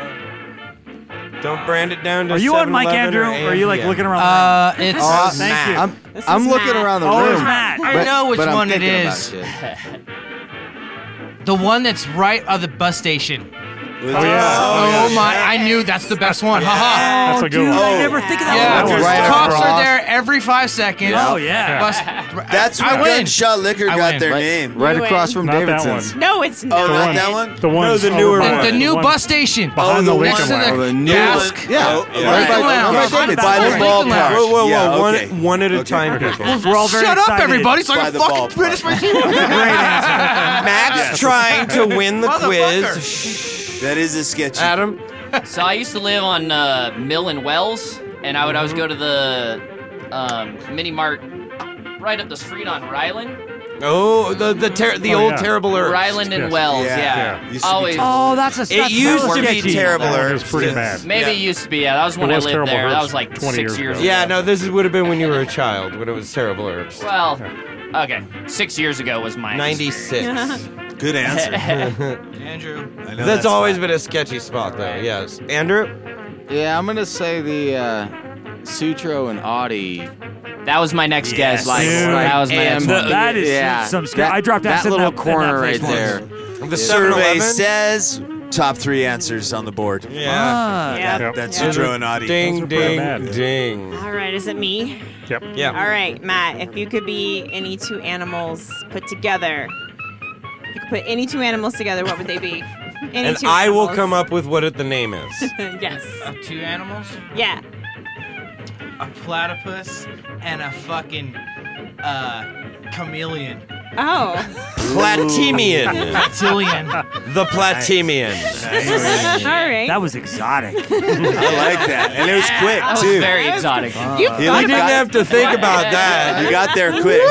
[SPEAKER 1] Don't brand it down to
[SPEAKER 7] Are you on mic,
[SPEAKER 1] 7-Eleven
[SPEAKER 7] Andrew? Or are you like
[SPEAKER 1] AM.
[SPEAKER 7] looking around?
[SPEAKER 8] It's.
[SPEAKER 7] Thank you.
[SPEAKER 11] I'm looking around the
[SPEAKER 7] Oh,
[SPEAKER 11] room.
[SPEAKER 7] it's Matt.
[SPEAKER 8] I know which
[SPEAKER 11] but I'm
[SPEAKER 8] one it
[SPEAKER 11] thinking about
[SPEAKER 8] is.
[SPEAKER 11] shit.
[SPEAKER 8] The one that's right on the bus station.
[SPEAKER 5] Oh, yeah.
[SPEAKER 8] Oh my! I knew that's the best one. Haha.
[SPEAKER 5] That's a good
[SPEAKER 7] Dude,
[SPEAKER 5] one.
[SPEAKER 7] I never think of that
[SPEAKER 8] Yeah,
[SPEAKER 7] one.
[SPEAKER 11] right
[SPEAKER 8] cops
[SPEAKER 11] across.
[SPEAKER 8] are there every 5 seconds.
[SPEAKER 7] Oh, yeah.
[SPEAKER 8] Bus,
[SPEAKER 9] That's
[SPEAKER 8] I
[SPEAKER 9] where
[SPEAKER 8] win.
[SPEAKER 9] Gunshot Liquor
[SPEAKER 8] I
[SPEAKER 9] got
[SPEAKER 8] win.
[SPEAKER 9] their
[SPEAKER 11] Right,
[SPEAKER 9] name.
[SPEAKER 11] right
[SPEAKER 6] You
[SPEAKER 11] across
[SPEAKER 6] win.
[SPEAKER 11] from
[SPEAKER 5] Not that
[SPEAKER 11] Davidson's.
[SPEAKER 5] one.
[SPEAKER 6] No, it's
[SPEAKER 9] Oh,
[SPEAKER 6] not.
[SPEAKER 9] not that one?
[SPEAKER 5] The one.
[SPEAKER 1] No, the newer one.
[SPEAKER 8] The new
[SPEAKER 5] one
[SPEAKER 8] bus station.
[SPEAKER 5] behind
[SPEAKER 9] the
[SPEAKER 5] the
[SPEAKER 9] one-
[SPEAKER 5] Lincoln
[SPEAKER 8] Next to
[SPEAKER 5] Lounge.
[SPEAKER 8] the
[SPEAKER 9] The new
[SPEAKER 8] gas.
[SPEAKER 9] one?
[SPEAKER 11] Yeah.
[SPEAKER 9] Oh,
[SPEAKER 11] Right
[SPEAKER 8] Lincoln
[SPEAKER 11] by
[SPEAKER 8] Lounge.
[SPEAKER 11] Davidson's.
[SPEAKER 9] By the
[SPEAKER 8] Lincoln
[SPEAKER 9] ballpark.
[SPEAKER 8] Lounge.
[SPEAKER 1] Whoa, whoa, whoa.
[SPEAKER 9] Yeah,
[SPEAKER 1] One,
[SPEAKER 9] okay.
[SPEAKER 1] one at a
[SPEAKER 9] Okay.
[SPEAKER 1] time.
[SPEAKER 5] Okay,
[SPEAKER 1] people.
[SPEAKER 5] cool.
[SPEAKER 7] We're all very
[SPEAKER 8] Shut up,
[SPEAKER 7] excited.
[SPEAKER 8] everybody! So I
[SPEAKER 9] By
[SPEAKER 8] can
[SPEAKER 9] the
[SPEAKER 8] fucking
[SPEAKER 9] ballpark.
[SPEAKER 8] finish my
[SPEAKER 7] Great answer.
[SPEAKER 1] Matt's trying to win the
[SPEAKER 8] Motherfucker.
[SPEAKER 1] quiz.
[SPEAKER 9] That is a sketchy.
[SPEAKER 1] Adam,
[SPEAKER 10] So I used to live on Mill and Wells, and I would always go to the mini mart right up the street on Ryland.
[SPEAKER 1] oh, the
[SPEAKER 5] Oh,
[SPEAKER 1] old
[SPEAKER 5] yeah.
[SPEAKER 1] terrible Earth.
[SPEAKER 10] Ryland and
[SPEAKER 5] Yes.
[SPEAKER 10] Wells,
[SPEAKER 9] Yeah.
[SPEAKER 10] yeah.
[SPEAKER 5] Yeah.
[SPEAKER 9] Used to be
[SPEAKER 10] Always.
[SPEAKER 7] Oh, that's a
[SPEAKER 1] It used to be
[SPEAKER 7] sketchy.
[SPEAKER 1] terrible
[SPEAKER 5] That one
[SPEAKER 1] Earth.
[SPEAKER 5] was pretty bad.
[SPEAKER 10] Maybe it used to be. Yeah, that was when
[SPEAKER 5] It
[SPEAKER 10] I
[SPEAKER 5] was
[SPEAKER 10] lived
[SPEAKER 5] Terrible
[SPEAKER 10] there. That
[SPEAKER 5] Herbs
[SPEAKER 10] was like
[SPEAKER 5] 20
[SPEAKER 10] 6
[SPEAKER 5] years
[SPEAKER 10] years
[SPEAKER 5] ago.
[SPEAKER 10] ago.
[SPEAKER 1] Yeah, no, this would have been when you were a child, when it was terrible Herbs.
[SPEAKER 10] Well, okay. 6 years ago was mine.
[SPEAKER 1] 96.
[SPEAKER 9] Good answer.
[SPEAKER 8] Andrew.
[SPEAKER 9] I know
[SPEAKER 1] That's always
[SPEAKER 9] fine.
[SPEAKER 1] been a sketchy spot, though. Yes, Andrew.
[SPEAKER 11] Yeah, I'm gonna say the Sutro and Audi.
[SPEAKER 10] That was my next guess. Like,
[SPEAKER 7] Dude.
[SPEAKER 10] that was my next one.
[SPEAKER 7] That is
[SPEAKER 11] yeah,
[SPEAKER 7] some I dropped
[SPEAKER 11] that
[SPEAKER 7] acid in
[SPEAKER 11] little
[SPEAKER 7] that
[SPEAKER 11] corner
[SPEAKER 7] place
[SPEAKER 11] right there.
[SPEAKER 7] once.
[SPEAKER 1] The
[SPEAKER 9] Survey
[SPEAKER 1] 7-Eleven?
[SPEAKER 9] says top 3 answers on the board.
[SPEAKER 1] Yeah.
[SPEAKER 6] Yeah.
[SPEAKER 5] Yep.
[SPEAKER 9] That's
[SPEAKER 6] Yeah.
[SPEAKER 9] Sutro and Audi.
[SPEAKER 1] Ding,
[SPEAKER 5] Those were pretty
[SPEAKER 1] ding,
[SPEAKER 5] bad.
[SPEAKER 1] ding.
[SPEAKER 6] All right, is it me?
[SPEAKER 5] Yep.
[SPEAKER 1] Yeah.
[SPEAKER 6] All right, Matt, if you could be any two animals put together, if you could put any two animals together, what would they be? Any
[SPEAKER 1] And
[SPEAKER 6] two
[SPEAKER 1] I will
[SPEAKER 6] animals.
[SPEAKER 1] come up with what the name is.
[SPEAKER 6] Yes.
[SPEAKER 8] Two animals?
[SPEAKER 6] Yeah.
[SPEAKER 8] A platypus and a fucking chameleon.
[SPEAKER 6] Oh.
[SPEAKER 1] Platemian.
[SPEAKER 8] Platillion.
[SPEAKER 1] The Platemian.
[SPEAKER 6] All right.
[SPEAKER 7] That was exotic.
[SPEAKER 9] I like that, and it was quick
[SPEAKER 10] That was
[SPEAKER 9] too.
[SPEAKER 10] very exotic.
[SPEAKER 6] You
[SPEAKER 9] He
[SPEAKER 6] thought
[SPEAKER 1] You
[SPEAKER 6] about
[SPEAKER 1] didn't have to think about that.
[SPEAKER 9] You got there quick.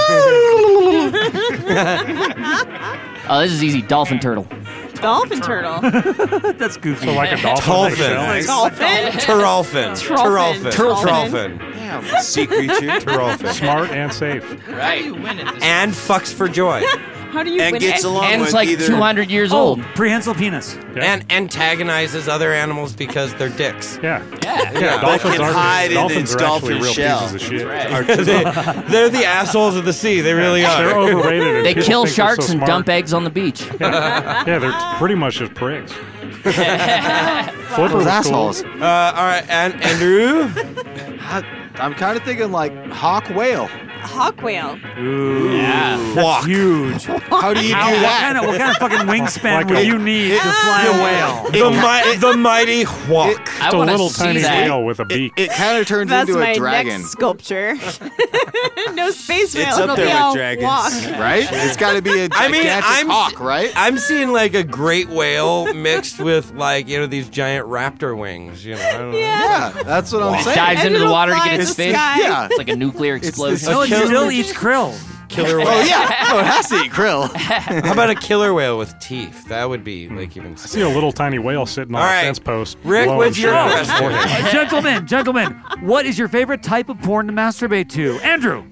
[SPEAKER 10] Oh, this is easy. Dolphin turtle.
[SPEAKER 6] dolphin turtle.
[SPEAKER 7] That's goofy.
[SPEAKER 5] So like a dolphin.
[SPEAKER 6] Dolphin.
[SPEAKER 1] Turalfin.
[SPEAKER 6] Turalfin.
[SPEAKER 1] Turalfin.
[SPEAKER 9] Damn, sea creature.
[SPEAKER 1] Turalfin.
[SPEAKER 5] Smart and safe.
[SPEAKER 10] Right.
[SPEAKER 1] And fucks for joy.
[SPEAKER 6] How do you
[SPEAKER 9] And
[SPEAKER 6] win
[SPEAKER 9] gets
[SPEAKER 6] it?
[SPEAKER 9] along
[SPEAKER 10] And
[SPEAKER 9] with
[SPEAKER 10] it's like
[SPEAKER 9] either
[SPEAKER 10] 200 years old.
[SPEAKER 7] Prehensile penis.
[SPEAKER 1] And antagonizes other animals because they're dicks.
[SPEAKER 5] Yeah.
[SPEAKER 10] Yeah.
[SPEAKER 5] Dolphins
[SPEAKER 9] can
[SPEAKER 5] are
[SPEAKER 9] hide in
[SPEAKER 5] dolphins
[SPEAKER 9] its
[SPEAKER 5] are actually
[SPEAKER 9] dolphin
[SPEAKER 5] real
[SPEAKER 9] shell.
[SPEAKER 5] pieces of shit.
[SPEAKER 1] They're the assholes of the sea. They really are.
[SPEAKER 5] They're overrated. and
[SPEAKER 10] They
[SPEAKER 5] kids
[SPEAKER 10] kill
[SPEAKER 5] think they're
[SPEAKER 10] sharks
[SPEAKER 5] so
[SPEAKER 10] and
[SPEAKER 5] smart.
[SPEAKER 10] dump eggs on the beach.
[SPEAKER 5] Yeah, they're pretty much just pricks. Flipper
[SPEAKER 11] Those
[SPEAKER 5] was
[SPEAKER 11] assholes.
[SPEAKER 5] cool.
[SPEAKER 1] All right, and Andrew.
[SPEAKER 11] I'm kind of thinking like hawk whale.
[SPEAKER 6] Hawk whale.
[SPEAKER 7] Ooh.
[SPEAKER 10] Yeah.
[SPEAKER 7] That's huge.
[SPEAKER 11] How do you do that?
[SPEAKER 7] What kind of fucking wingspan
[SPEAKER 5] Like
[SPEAKER 7] would
[SPEAKER 5] a-
[SPEAKER 7] you need to fly a whale?
[SPEAKER 1] The mighty hawk.
[SPEAKER 10] I
[SPEAKER 5] It's a
[SPEAKER 10] wanna
[SPEAKER 5] little
[SPEAKER 10] see
[SPEAKER 5] tiny
[SPEAKER 10] that.
[SPEAKER 5] whale with a beak.
[SPEAKER 11] It kind of turns
[SPEAKER 6] That's
[SPEAKER 11] into
[SPEAKER 6] my
[SPEAKER 11] a dragon,
[SPEAKER 6] next sculpture. No space whale.
[SPEAKER 9] It's up
[SPEAKER 6] It'll
[SPEAKER 9] there
[SPEAKER 6] be
[SPEAKER 9] with
[SPEAKER 6] all
[SPEAKER 9] dragons.
[SPEAKER 6] walk.
[SPEAKER 11] right? It's got to be a
[SPEAKER 1] I
[SPEAKER 11] gigantic
[SPEAKER 1] mean,
[SPEAKER 11] hawk, right?
[SPEAKER 1] I'm seeing like a great whale mixed with like these giant raptor wings. I don't know.
[SPEAKER 6] Yeah.
[SPEAKER 11] Yeah, that's what I'm
[SPEAKER 10] He
[SPEAKER 11] saying.
[SPEAKER 10] dives
[SPEAKER 6] And
[SPEAKER 10] into the
[SPEAKER 6] it'll
[SPEAKER 10] water to
[SPEAKER 6] fly
[SPEAKER 10] get
[SPEAKER 6] in
[SPEAKER 10] its
[SPEAKER 6] the
[SPEAKER 10] fish.
[SPEAKER 6] sky.
[SPEAKER 11] Yeah.
[SPEAKER 10] It's like a nuclear explosion.
[SPEAKER 7] No, it still eats krill.
[SPEAKER 1] Killer whale.
[SPEAKER 11] Oh yeah, no, it has to eat krill.
[SPEAKER 1] How about a killer whale with teeth? That would be like even.
[SPEAKER 5] I see a little tiny whale sitting on
[SPEAKER 1] All
[SPEAKER 5] a
[SPEAKER 1] right.
[SPEAKER 5] fence post.
[SPEAKER 1] Rick,
[SPEAKER 5] blowing
[SPEAKER 1] what's your
[SPEAKER 5] shit out of his
[SPEAKER 1] question?
[SPEAKER 5] forehead.
[SPEAKER 7] Gentlemen, what is your favorite type of porn to masturbate to? Andrew.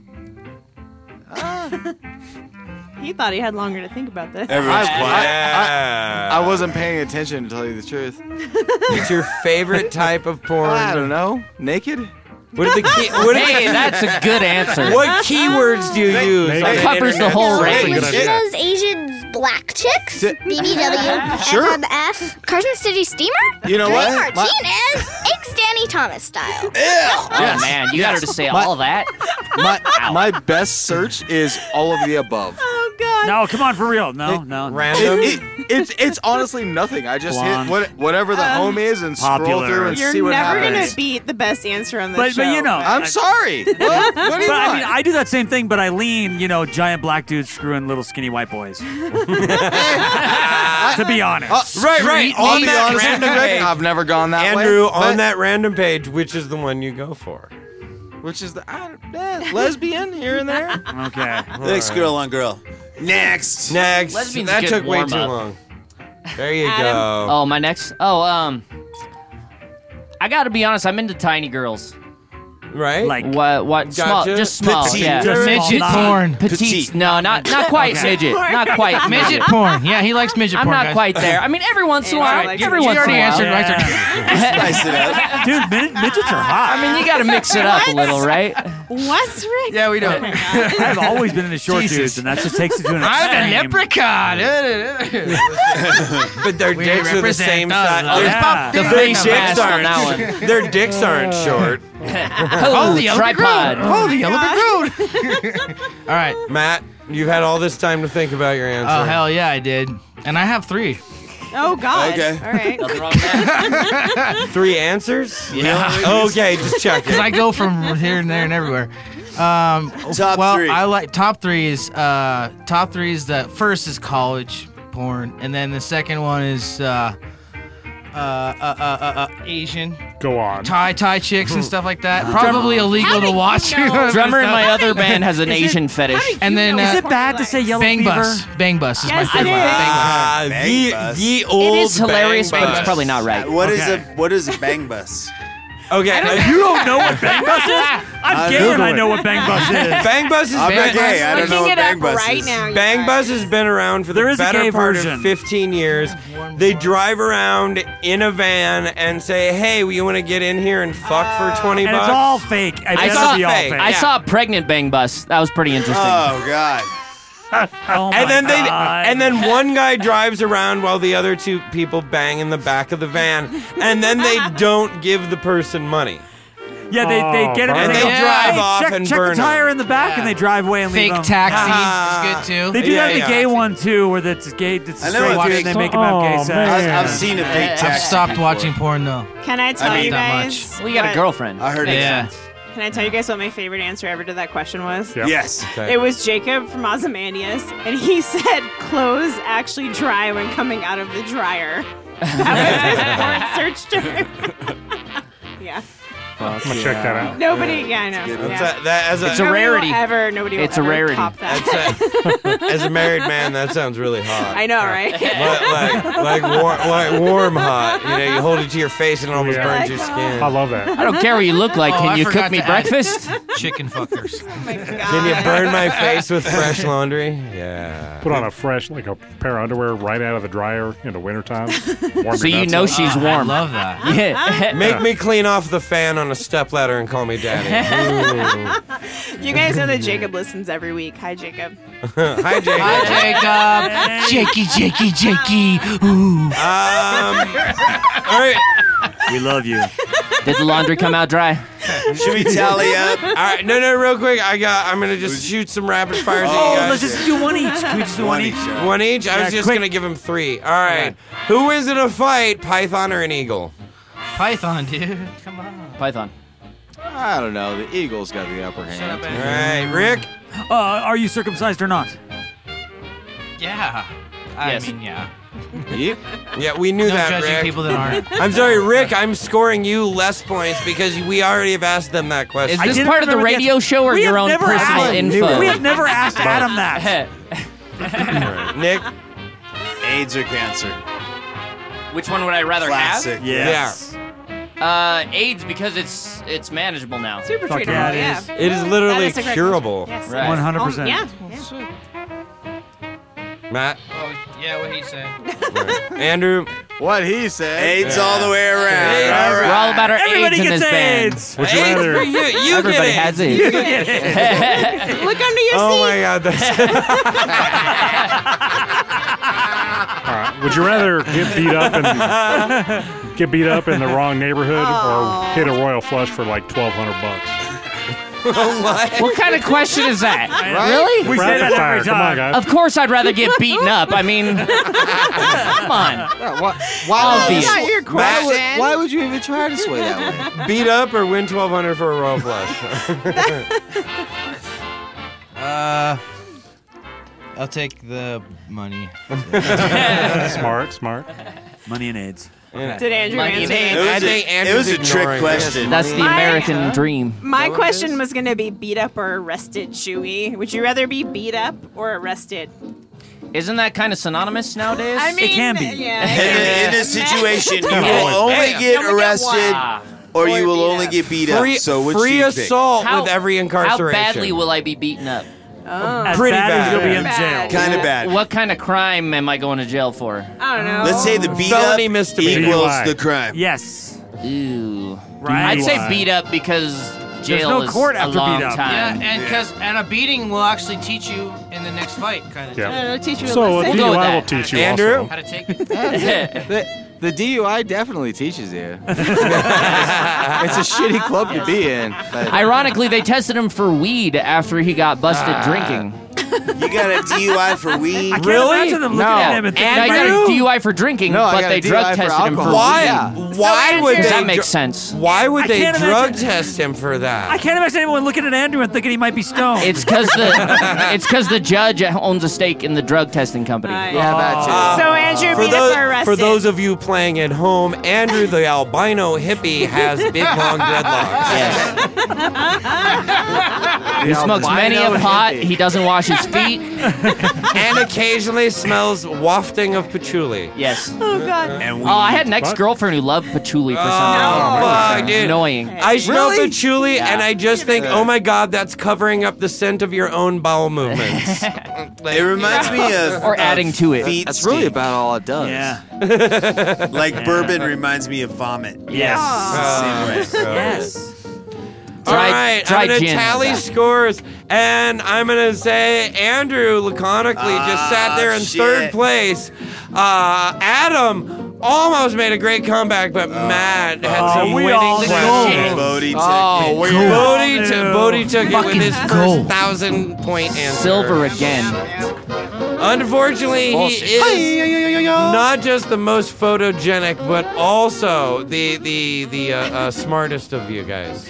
[SPEAKER 6] He thought he had longer to think about this.
[SPEAKER 9] Everyone's quiet.
[SPEAKER 11] I wasn't paying attention to tell you the truth.
[SPEAKER 1] What's your favorite type of porn?
[SPEAKER 11] I don't know. Naked?
[SPEAKER 1] What are the key? What are
[SPEAKER 10] Hey,
[SPEAKER 1] the,
[SPEAKER 10] that's a good answer.
[SPEAKER 1] what keywords do you use?
[SPEAKER 5] That
[SPEAKER 1] on the
[SPEAKER 10] covers the
[SPEAKER 1] internet?
[SPEAKER 10] whole
[SPEAKER 5] That's a
[SPEAKER 10] range.
[SPEAKER 5] good idea.
[SPEAKER 13] Those Asian black chicks, BBW,
[SPEAKER 11] Sure.
[SPEAKER 13] FMF, Carson City Steamer,
[SPEAKER 11] You know
[SPEAKER 13] Ray
[SPEAKER 11] what?
[SPEAKER 13] Martinez, Eggs Danny Thomas style.
[SPEAKER 10] Oh, man. You got her to say all that?
[SPEAKER 11] My best search is all of the above.
[SPEAKER 6] Oh God.
[SPEAKER 7] No, come on, for real. No.
[SPEAKER 1] Random.
[SPEAKER 11] It's honestly nothing. I just
[SPEAKER 7] Blonde.
[SPEAKER 11] hit whatever the home is and scroll
[SPEAKER 7] Popular.
[SPEAKER 11] through and
[SPEAKER 6] You're
[SPEAKER 11] see what
[SPEAKER 6] never
[SPEAKER 11] happens.
[SPEAKER 6] gonna beat the best answer on this
[SPEAKER 7] But
[SPEAKER 6] show.
[SPEAKER 7] you know,
[SPEAKER 11] I'm sorry. What do you
[SPEAKER 7] But
[SPEAKER 11] want?
[SPEAKER 7] I mean, I do that same thing, but I lean, giant black dudes screwing little skinny white boys. To be honest.
[SPEAKER 1] Right.
[SPEAKER 11] I'll
[SPEAKER 1] On
[SPEAKER 11] be
[SPEAKER 1] that
[SPEAKER 11] honest with
[SPEAKER 1] random
[SPEAKER 11] you, Greg,
[SPEAKER 1] page,
[SPEAKER 11] I've never gone that way.
[SPEAKER 1] Andrew,
[SPEAKER 11] but-
[SPEAKER 1] on that random page, which is the one you go for?
[SPEAKER 11] which is the lesbian here and there.
[SPEAKER 7] Okay.
[SPEAKER 9] Next girl on girl. Next.
[SPEAKER 10] Lesbians
[SPEAKER 1] That
[SPEAKER 10] get
[SPEAKER 1] took way
[SPEAKER 10] warm
[SPEAKER 1] too
[SPEAKER 10] up.
[SPEAKER 1] long. There you
[SPEAKER 6] Adam.
[SPEAKER 1] go.
[SPEAKER 10] Oh, my next. I gotta be honest. I'm into tiny girls.
[SPEAKER 1] Right?
[SPEAKER 7] Like,
[SPEAKER 10] What? Small,
[SPEAKER 1] Gotcha.
[SPEAKER 10] just small.
[SPEAKER 9] Petite.
[SPEAKER 10] Yeah.
[SPEAKER 7] Just
[SPEAKER 8] Midget
[SPEAKER 7] small,
[SPEAKER 8] porn.
[SPEAKER 10] Petite. No, not quite
[SPEAKER 7] Okay.
[SPEAKER 10] midget. Not quite
[SPEAKER 8] Midget porn. Yeah, he likes midget
[SPEAKER 10] I'm
[SPEAKER 8] porn.
[SPEAKER 10] not
[SPEAKER 8] guys.
[SPEAKER 10] quite there. I mean, every once in a
[SPEAKER 6] Yeah,
[SPEAKER 10] while.
[SPEAKER 6] like-
[SPEAKER 10] Every
[SPEAKER 8] You
[SPEAKER 10] once in
[SPEAKER 8] already
[SPEAKER 10] a while.
[SPEAKER 8] answered right there.
[SPEAKER 9] Spice it up.
[SPEAKER 7] Dude, midgets are hot.
[SPEAKER 10] I mean, you gotta mix it up a little, right?
[SPEAKER 6] What's Rick?
[SPEAKER 8] Yeah, we do.
[SPEAKER 7] I've always been into short
[SPEAKER 8] Jesus.
[SPEAKER 7] dudes, and that just takes it to an
[SPEAKER 8] I'm a
[SPEAKER 7] extreme.
[SPEAKER 8] leprechaun.
[SPEAKER 1] But their
[SPEAKER 8] We
[SPEAKER 1] dicks are the
[SPEAKER 8] represent
[SPEAKER 1] same
[SPEAKER 8] the
[SPEAKER 1] size.
[SPEAKER 8] love.
[SPEAKER 7] Yeah.
[SPEAKER 10] The
[SPEAKER 1] Their
[SPEAKER 10] face
[SPEAKER 1] dicks
[SPEAKER 10] mask on
[SPEAKER 1] aren't.
[SPEAKER 10] that one.
[SPEAKER 1] Their dicks aren't short.
[SPEAKER 10] Oh,
[SPEAKER 8] the yellow brick
[SPEAKER 10] tripod.
[SPEAKER 8] road. Oh, the yellow brick road. All right.
[SPEAKER 1] Matt, you've had all this time to think about your answer.
[SPEAKER 8] Oh, hell yeah, I did. And I have 3.
[SPEAKER 6] Oh God.
[SPEAKER 9] Okay.
[SPEAKER 6] All right.
[SPEAKER 10] Nothing wrong with that.
[SPEAKER 1] 3 answers?
[SPEAKER 8] Yeah.
[SPEAKER 1] Okay, just check
[SPEAKER 8] Because I
[SPEAKER 1] it.
[SPEAKER 8] go from here and there and everywhere.
[SPEAKER 9] Top
[SPEAKER 8] well,
[SPEAKER 9] 3.
[SPEAKER 8] I like top 3 is the first is college porn, and then the second one is Asian
[SPEAKER 5] Go on.
[SPEAKER 8] Thai chicks and stuff like that. Probably illegal to watch.
[SPEAKER 10] Drummer in my other band has an Asian fetish.
[SPEAKER 8] And then
[SPEAKER 7] Is it bad to say yellow
[SPEAKER 8] Bang
[SPEAKER 7] fever?
[SPEAKER 8] Bus. Bang Bus is my
[SPEAKER 6] Yes, it
[SPEAKER 8] favorite.
[SPEAKER 6] is.
[SPEAKER 8] Bang Bus.
[SPEAKER 9] Bang bus.
[SPEAKER 1] Ye old
[SPEAKER 10] It is hilarious,
[SPEAKER 1] bang
[SPEAKER 10] but it's
[SPEAKER 1] bus.
[SPEAKER 10] probably not right.
[SPEAKER 9] What is
[SPEAKER 7] Okay.
[SPEAKER 9] what is a bang bus?
[SPEAKER 1] Okay,
[SPEAKER 7] You don't know what Bang Bus is? I'm gay and I know what Bang Bus is.
[SPEAKER 1] Bang Bus has
[SPEAKER 9] I'm
[SPEAKER 1] been
[SPEAKER 9] not gay. I don't know
[SPEAKER 6] Looking
[SPEAKER 9] what
[SPEAKER 6] it
[SPEAKER 9] bang
[SPEAKER 6] up
[SPEAKER 9] bus
[SPEAKER 6] right
[SPEAKER 9] is.
[SPEAKER 6] now. you
[SPEAKER 1] Bang
[SPEAKER 6] guys.
[SPEAKER 1] Bus has been around for
[SPEAKER 7] There
[SPEAKER 1] the
[SPEAKER 7] is a
[SPEAKER 1] better
[SPEAKER 7] gay
[SPEAKER 1] part
[SPEAKER 7] version.
[SPEAKER 1] of 15 years. They drive around in a van and say, "Hey, you want to get in here and fuck for 20
[SPEAKER 7] And
[SPEAKER 1] bucks?"
[SPEAKER 7] it's all fake. It
[SPEAKER 10] I
[SPEAKER 7] better
[SPEAKER 10] saw
[SPEAKER 7] be all
[SPEAKER 1] fake.
[SPEAKER 7] fake.
[SPEAKER 10] I saw a pregnant bang bus. That was pretty interesting.
[SPEAKER 9] Oh God.
[SPEAKER 7] Oh my
[SPEAKER 1] and then
[SPEAKER 7] God.
[SPEAKER 1] and then one guy drives around while the other 2 people bang in the back of the van, and then they don't give the person money.
[SPEAKER 7] Yeah, they get him
[SPEAKER 1] and they
[SPEAKER 7] go,
[SPEAKER 1] drive
[SPEAKER 7] hey,
[SPEAKER 1] off
[SPEAKER 7] check,
[SPEAKER 1] and
[SPEAKER 7] check
[SPEAKER 1] burn
[SPEAKER 7] the tire
[SPEAKER 1] him.
[SPEAKER 7] in the back, and they drive away and leave
[SPEAKER 8] Fake
[SPEAKER 7] him.
[SPEAKER 8] taxi is good too.
[SPEAKER 7] They do that in
[SPEAKER 1] Yeah,
[SPEAKER 7] the gay one too, where it's gay. It's
[SPEAKER 9] I know
[SPEAKER 7] straight
[SPEAKER 9] what
[SPEAKER 7] dude,
[SPEAKER 9] fake-
[SPEAKER 7] and they make him have gay
[SPEAKER 5] Oh,
[SPEAKER 7] sex.
[SPEAKER 5] man.
[SPEAKER 9] I've seen a fake taxi.
[SPEAKER 8] I've stopped
[SPEAKER 9] before.
[SPEAKER 8] watching porn though.
[SPEAKER 6] Can I tell
[SPEAKER 9] I
[SPEAKER 6] you
[SPEAKER 9] mean,
[SPEAKER 8] that
[SPEAKER 6] guys?
[SPEAKER 8] much.
[SPEAKER 10] Well, you got a
[SPEAKER 6] what-
[SPEAKER 10] girlfriend.
[SPEAKER 9] I heard it.
[SPEAKER 8] Yeah.
[SPEAKER 6] Can I tell you guys what my favorite answer ever to that question was?
[SPEAKER 5] Yep.
[SPEAKER 9] Yes.
[SPEAKER 1] Okay.
[SPEAKER 6] It was Jacob from Ozymandias, and he said clothes actually dry when coming out of the dryer. That was his porn search term. Yeah.
[SPEAKER 5] I'm gonna check that out.
[SPEAKER 6] Nobody, yeah, I know.
[SPEAKER 1] That's
[SPEAKER 6] Yeah.
[SPEAKER 10] It's a
[SPEAKER 6] Nobody will
[SPEAKER 10] rarity.
[SPEAKER 6] Nobody will
[SPEAKER 10] It's a
[SPEAKER 6] ever
[SPEAKER 10] rarity.
[SPEAKER 6] top that.
[SPEAKER 1] As a married man, that sounds really hot.
[SPEAKER 6] I know, right?
[SPEAKER 1] like warm hot. You know, you hold it to your face and it almost burns your skin.
[SPEAKER 5] I love that.
[SPEAKER 10] I don't care what you look like.
[SPEAKER 8] Oh,
[SPEAKER 10] Can
[SPEAKER 8] I
[SPEAKER 10] you
[SPEAKER 8] forgot
[SPEAKER 10] cook me
[SPEAKER 8] to add
[SPEAKER 10] breakfast?
[SPEAKER 8] Chicken fuckers.
[SPEAKER 6] Oh my God.
[SPEAKER 1] Can you burn my face with fresh laundry? Yeah.
[SPEAKER 5] Put on a fresh, like a pair of underwear right out of the dryer in the wintertime. Warm
[SPEAKER 10] So
[SPEAKER 5] your
[SPEAKER 10] you
[SPEAKER 5] nuts
[SPEAKER 10] know
[SPEAKER 5] up.
[SPEAKER 10] she's
[SPEAKER 8] I
[SPEAKER 10] warm.
[SPEAKER 8] love that.
[SPEAKER 10] Yeah.
[SPEAKER 1] Make me clean off the fan on a stepladder and call me daddy. Ooh.
[SPEAKER 6] You guys know that Jacob listens every week. Hi, Jacob.
[SPEAKER 1] Hi, Jacob.
[SPEAKER 8] Hi, Jacob. Jakey. Ooh.
[SPEAKER 1] All right.
[SPEAKER 7] We love you.
[SPEAKER 10] Did the laundry come out dry?
[SPEAKER 9] Should we tally up?
[SPEAKER 1] All right. No, real quick. I'm going to just shoot some rapid fires at
[SPEAKER 7] Oh,
[SPEAKER 1] you guys.
[SPEAKER 7] let's just do one each. Can we just do one each?
[SPEAKER 1] One each? I
[SPEAKER 7] Yeah,
[SPEAKER 1] was just
[SPEAKER 7] quick.
[SPEAKER 1] going to give him 3. All right. Who wins in a fight, python or an eagle?
[SPEAKER 8] Python, dude. Come on.
[SPEAKER 10] Python.
[SPEAKER 11] I don't know. The Eagles got the upper hand.
[SPEAKER 8] Shut up,
[SPEAKER 1] All
[SPEAKER 8] Andrew.
[SPEAKER 1] right. Rick?
[SPEAKER 7] Are you circumcised or not?
[SPEAKER 8] Yeah. I
[SPEAKER 10] Yes.
[SPEAKER 8] mean, yeah.
[SPEAKER 11] Yep.
[SPEAKER 1] Yeah, we knew
[SPEAKER 8] No
[SPEAKER 1] that,
[SPEAKER 8] judging
[SPEAKER 1] Rick.
[SPEAKER 8] people that aren't.
[SPEAKER 1] I'm sorry, Rick. I'm scoring you less points because we already have asked them that question.
[SPEAKER 10] Is this
[SPEAKER 7] didn't
[SPEAKER 10] part of the
[SPEAKER 7] remember the
[SPEAKER 10] radio show or
[SPEAKER 7] We
[SPEAKER 10] your
[SPEAKER 7] have
[SPEAKER 10] own
[SPEAKER 7] never
[SPEAKER 10] personal
[SPEAKER 7] asked-
[SPEAKER 10] info?
[SPEAKER 7] We have never asked Adam that.
[SPEAKER 1] Nick?
[SPEAKER 9] AIDS or cancer?
[SPEAKER 10] Which one would I rather
[SPEAKER 9] Classic.
[SPEAKER 7] Yes.
[SPEAKER 10] have? AIDS because it's manageable now.
[SPEAKER 6] Super
[SPEAKER 7] Fuck
[SPEAKER 6] treatable,
[SPEAKER 7] yeah, it
[SPEAKER 6] yeah.
[SPEAKER 7] is.
[SPEAKER 1] It is literally
[SPEAKER 6] That is the correct
[SPEAKER 1] curable.
[SPEAKER 6] Yes.
[SPEAKER 10] Right.
[SPEAKER 7] 100%.
[SPEAKER 6] Yeah.
[SPEAKER 1] Matt?
[SPEAKER 8] Oh, yeah, what he said.
[SPEAKER 1] Andrew?
[SPEAKER 11] What he said.
[SPEAKER 9] AIDS all the way around.
[SPEAKER 1] AIDS.
[SPEAKER 9] All
[SPEAKER 10] We're
[SPEAKER 9] right.
[SPEAKER 10] all about our
[SPEAKER 7] Everybody
[SPEAKER 10] AIDS in
[SPEAKER 7] gets
[SPEAKER 10] this band.
[SPEAKER 7] AIDS.
[SPEAKER 5] Would you
[SPEAKER 1] AIDS
[SPEAKER 5] rather?
[SPEAKER 1] for you. You
[SPEAKER 10] Everybody
[SPEAKER 1] get
[SPEAKER 10] has
[SPEAKER 1] AIDS.
[SPEAKER 10] AIDS.
[SPEAKER 6] Look under your
[SPEAKER 1] Oh
[SPEAKER 6] seat.
[SPEAKER 1] my God. That's
[SPEAKER 5] All right. Would you rather get beat up in the wrong neighborhood or hit a royal flush for like $1,200?
[SPEAKER 10] What kind of question is that? Really?
[SPEAKER 7] We say
[SPEAKER 5] Rapid
[SPEAKER 7] that
[SPEAKER 5] fire.
[SPEAKER 7] every
[SPEAKER 5] Come on,
[SPEAKER 7] time.
[SPEAKER 5] guys.
[SPEAKER 10] Of course, I'd rather get beaten up. I mean, come on. Obvious.
[SPEAKER 6] That's not your question.
[SPEAKER 11] Why would you even try to sway that way?
[SPEAKER 1] beat up or win $1,200 for a royal flush?
[SPEAKER 8] I'll take the money.
[SPEAKER 5] Smart.
[SPEAKER 7] Money and AIDS.
[SPEAKER 6] Did Andrew
[SPEAKER 10] Money
[SPEAKER 6] answer?
[SPEAKER 10] and
[SPEAKER 6] it?
[SPEAKER 1] I think
[SPEAKER 9] It
[SPEAKER 1] Andrew's
[SPEAKER 9] was a trick
[SPEAKER 1] ignoring
[SPEAKER 9] question.
[SPEAKER 10] That's the American dream.
[SPEAKER 6] My question was going to be beat up or arrested, Chewy. Would you rather be beat up or arrested?
[SPEAKER 10] Isn't that kind of synonymous nowadays?
[SPEAKER 6] I mean,
[SPEAKER 7] can be.
[SPEAKER 6] Yeah, it can be.
[SPEAKER 9] In this situation, you
[SPEAKER 5] Yeah.
[SPEAKER 9] will only
[SPEAKER 1] Hey,
[SPEAKER 9] get
[SPEAKER 6] you only get
[SPEAKER 9] arrested
[SPEAKER 10] Ah.
[SPEAKER 9] or
[SPEAKER 6] Or
[SPEAKER 9] you will
[SPEAKER 6] beat
[SPEAKER 9] only
[SPEAKER 6] up.
[SPEAKER 9] get beat
[SPEAKER 1] Free,
[SPEAKER 9] up. So which do
[SPEAKER 1] free
[SPEAKER 9] you pick?
[SPEAKER 1] assault with every incarceration.
[SPEAKER 10] How badly will I be beaten up?
[SPEAKER 7] As
[SPEAKER 1] Pretty
[SPEAKER 7] bad as
[SPEAKER 1] bad.
[SPEAKER 7] you'll be in
[SPEAKER 6] Bad.
[SPEAKER 7] jail.
[SPEAKER 9] Kind of bad.
[SPEAKER 10] What kind of crime am I going to jail for?
[SPEAKER 6] I don't know.
[SPEAKER 9] Let's say the beat
[SPEAKER 1] Felony
[SPEAKER 9] up
[SPEAKER 1] misdemeanor.
[SPEAKER 9] equals
[SPEAKER 5] DUI.
[SPEAKER 9] the crime.
[SPEAKER 7] Yes.
[SPEAKER 10] Ooh.
[SPEAKER 7] Right.
[SPEAKER 10] I'd say
[SPEAKER 5] DUI.
[SPEAKER 10] beat up because jail
[SPEAKER 7] no
[SPEAKER 10] is
[SPEAKER 7] court
[SPEAKER 10] a
[SPEAKER 7] after
[SPEAKER 10] long
[SPEAKER 7] beat up.
[SPEAKER 10] time.
[SPEAKER 8] And a beating will actually teach you in the next fight, kind of.
[SPEAKER 5] Yeah.
[SPEAKER 6] It'll teach you a
[SPEAKER 5] So a
[SPEAKER 6] lesson.
[SPEAKER 10] We'll go with
[SPEAKER 5] DUI will
[SPEAKER 10] that.
[SPEAKER 5] teach you
[SPEAKER 1] Andrew?
[SPEAKER 5] also.
[SPEAKER 8] How to take it.
[SPEAKER 11] The DUI definitely teaches you. It's a shitty club to be in. But
[SPEAKER 10] Ironically, they tested him for weed after he got busted drinking.
[SPEAKER 9] You got a DUI for weed?
[SPEAKER 7] I can't
[SPEAKER 1] Really?
[SPEAKER 7] imagine them looking
[SPEAKER 10] No,
[SPEAKER 7] at him and thinking,
[SPEAKER 10] I got a
[SPEAKER 1] Andrew?
[SPEAKER 10] DUI for drinking,
[SPEAKER 11] No, I
[SPEAKER 10] but
[SPEAKER 11] got
[SPEAKER 10] they
[SPEAKER 11] a
[SPEAKER 10] drug
[SPEAKER 11] DUI for
[SPEAKER 10] tested him for
[SPEAKER 11] alcohol.
[SPEAKER 1] Why?
[SPEAKER 11] Yeah.
[SPEAKER 1] Why would they?
[SPEAKER 10] That makes sense.
[SPEAKER 1] Why would
[SPEAKER 7] I
[SPEAKER 1] they
[SPEAKER 7] can't
[SPEAKER 1] drug
[SPEAKER 7] imagine-
[SPEAKER 1] test him for that?
[SPEAKER 7] I can't imagine anyone looking at Andrew and thinking he might be stoned.
[SPEAKER 10] It's because the judge owns a stake in the drug testing company.
[SPEAKER 11] yeah, that too.
[SPEAKER 6] So Andrew
[SPEAKER 1] For
[SPEAKER 6] beat up or
[SPEAKER 1] those,
[SPEAKER 6] arrested?
[SPEAKER 1] for those of you playing at home, Andrew the albino hippie has big long dreadlocks.
[SPEAKER 10] Yes. He smokes many a
[SPEAKER 11] albino
[SPEAKER 10] pot.
[SPEAKER 11] hippie.
[SPEAKER 10] He doesn't wash his feet.
[SPEAKER 1] And occasionally smells wafting of patchouli.
[SPEAKER 10] Yes.
[SPEAKER 6] Oh God.
[SPEAKER 9] And
[SPEAKER 10] Oh, I had an ex-girlfriend who loved patchouli for some reason.
[SPEAKER 1] fuck, dude.
[SPEAKER 10] Annoying.
[SPEAKER 1] I smell
[SPEAKER 11] Really?
[SPEAKER 1] patchouli
[SPEAKER 10] Yeah.
[SPEAKER 1] and I just think, oh my God, that's covering up the scent of your own bowel movements.
[SPEAKER 9] it reminds me of
[SPEAKER 10] Or adding to it.
[SPEAKER 9] feet
[SPEAKER 11] That's really
[SPEAKER 9] stink.
[SPEAKER 11] about all it does.
[SPEAKER 7] yeah.
[SPEAKER 9] Like bourbon reminds me of vomit.
[SPEAKER 7] Yes.
[SPEAKER 9] Same way.
[SPEAKER 7] Yes.
[SPEAKER 1] All right,
[SPEAKER 10] dry
[SPEAKER 1] I'm going to
[SPEAKER 10] gin.
[SPEAKER 1] tally scores, and I'm going to say Andrew laconically just sat there in
[SPEAKER 9] shit.
[SPEAKER 1] third place. Adam almost made a great comeback, but Matt had some
[SPEAKER 7] we
[SPEAKER 1] winning
[SPEAKER 7] all
[SPEAKER 1] questions.
[SPEAKER 9] Bodie took
[SPEAKER 11] Oh,
[SPEAKER 9] it.
[SPEAKER 11] we
[SPEAKER 1] Bodie took it with his first
[SPEAKER 8] gold.
[SPEAKER 1] 1,000-point answer.
[SPEAKER 10] Silver again.
[SPEAKER 1] Unfortunately, he is not just the most photogenic, but also the smartest of you guys.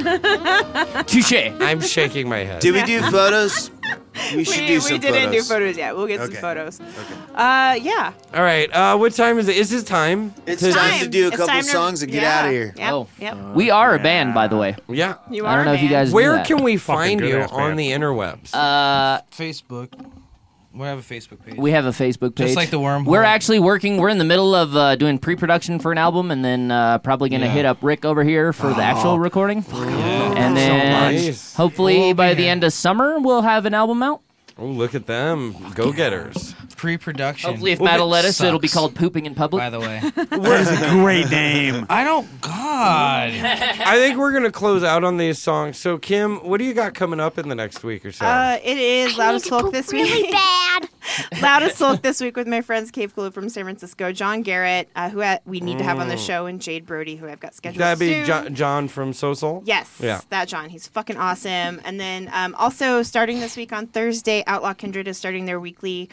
[SPEAKER 10] Touche.
[SPEAKER 1] I'm shaking my head.
[SPEAKER 9] Did we do photos? We should do some
[SPEAKER 6] we didn't do
[SPEAKER 9] photos.
[SPEAKER 6] photos yet. We'll get some
[SPEAKER 9] Okay.
[SPEAKER 6] photos.
[SPEAKER 9] Okay.
[SPEAKER 6] Yeah.
[SPEAKER 1] All right. What time is it? Is it time?
[SPEAKER 9] It's time to do a
[SPEAKER 6] It's
[SPEAKER 9] couple
[SPEAKER 6] time to-
[SPEAKER 9] songs and get
[SPEAKER 6] yeah.
[SPEAKER 9] out of here.
[SPEAKER 6] Yep.
[SPEAKER 10] Oh.
[SPEAKER 6] Yep.
[SPEAKER 10] We are a band, by the way.
[SPEAKER 1] Yeah.
[SPEAKER 6] You
[SPEAKER 10] I
[SPEAKER 6] are
[SPEAKER 10] don't know
[SPEAKER 6] a
[SPEAKER 10] if you
[SPEAKER 6] band.
[SPEAKER 10] guys
[SPEAKER 1] Where
[SPEAKER 10] knew that.
[SPEAKER 1] can we
[SPEAKER 5] Fucking
[SPEAKER 1] find you
[SPEAKER 5] good-ass
[SPEAKER 1] on
[SPEAKER 5] band.
[SPEAKER 1] the interwebs?
[SPEAKER 8] Facebook. We have a Facebook page.
[SPEAKER 10] We have a Facebook page.
[SPEAKER 8] Just like the Wormhole.
[SPEAKER 10] We're actually working. We're in the middle of doing pre-production for an album, and then probably going to hit up Rick over here for the actual recording. And then
[SPEAKER 1] nice.
[SPEAKER 10] hopefully
[SPEAKER 8] We'll be
[SPEAKER 10] by the
[SPEAKER 8] here.
[SPEAKER 10] end of summer we'll have an album out.
[SPEAKER 1] Oh, look at them. Go-getters.
[SPEAKER 8] Pre-production.
[SPEAKER 10] Hopefully, if Matt will let us, it'll be
[SPEAKER 8] sucks.
[SPEAKER 10] called Pooping in Public.
[SPEAKER 8] By the way.
[SPEAKER 7] That is a great name.
[SPEAKER 8] I don't. God.
[SPEAKER 1] I think we're going to close out on these songs. So, Kim, what do you got coming up in the next week or so?
[SPEAKER 6] It is Loudest Folk this week.
[SPEAKER 13] Really bad.
[SPEAKER 6] Loudest Folk this week with my friends Cave Glue from San Francisco, John Garrett, we need to have on the show, and Jade Brody, who I've got scheduled
[SPEAKER 1] That'd be
[SPEAKER 6] soon.
[SPEAKER 1] John from So-Soul?
[SPEAKER 6] Yes,
[SPEAKER 1] Yeah.
[SPEAKER 6] that John. He's fucking awesome. And then also starting this week on Thursday, Outlaw Kindred is starting their weekly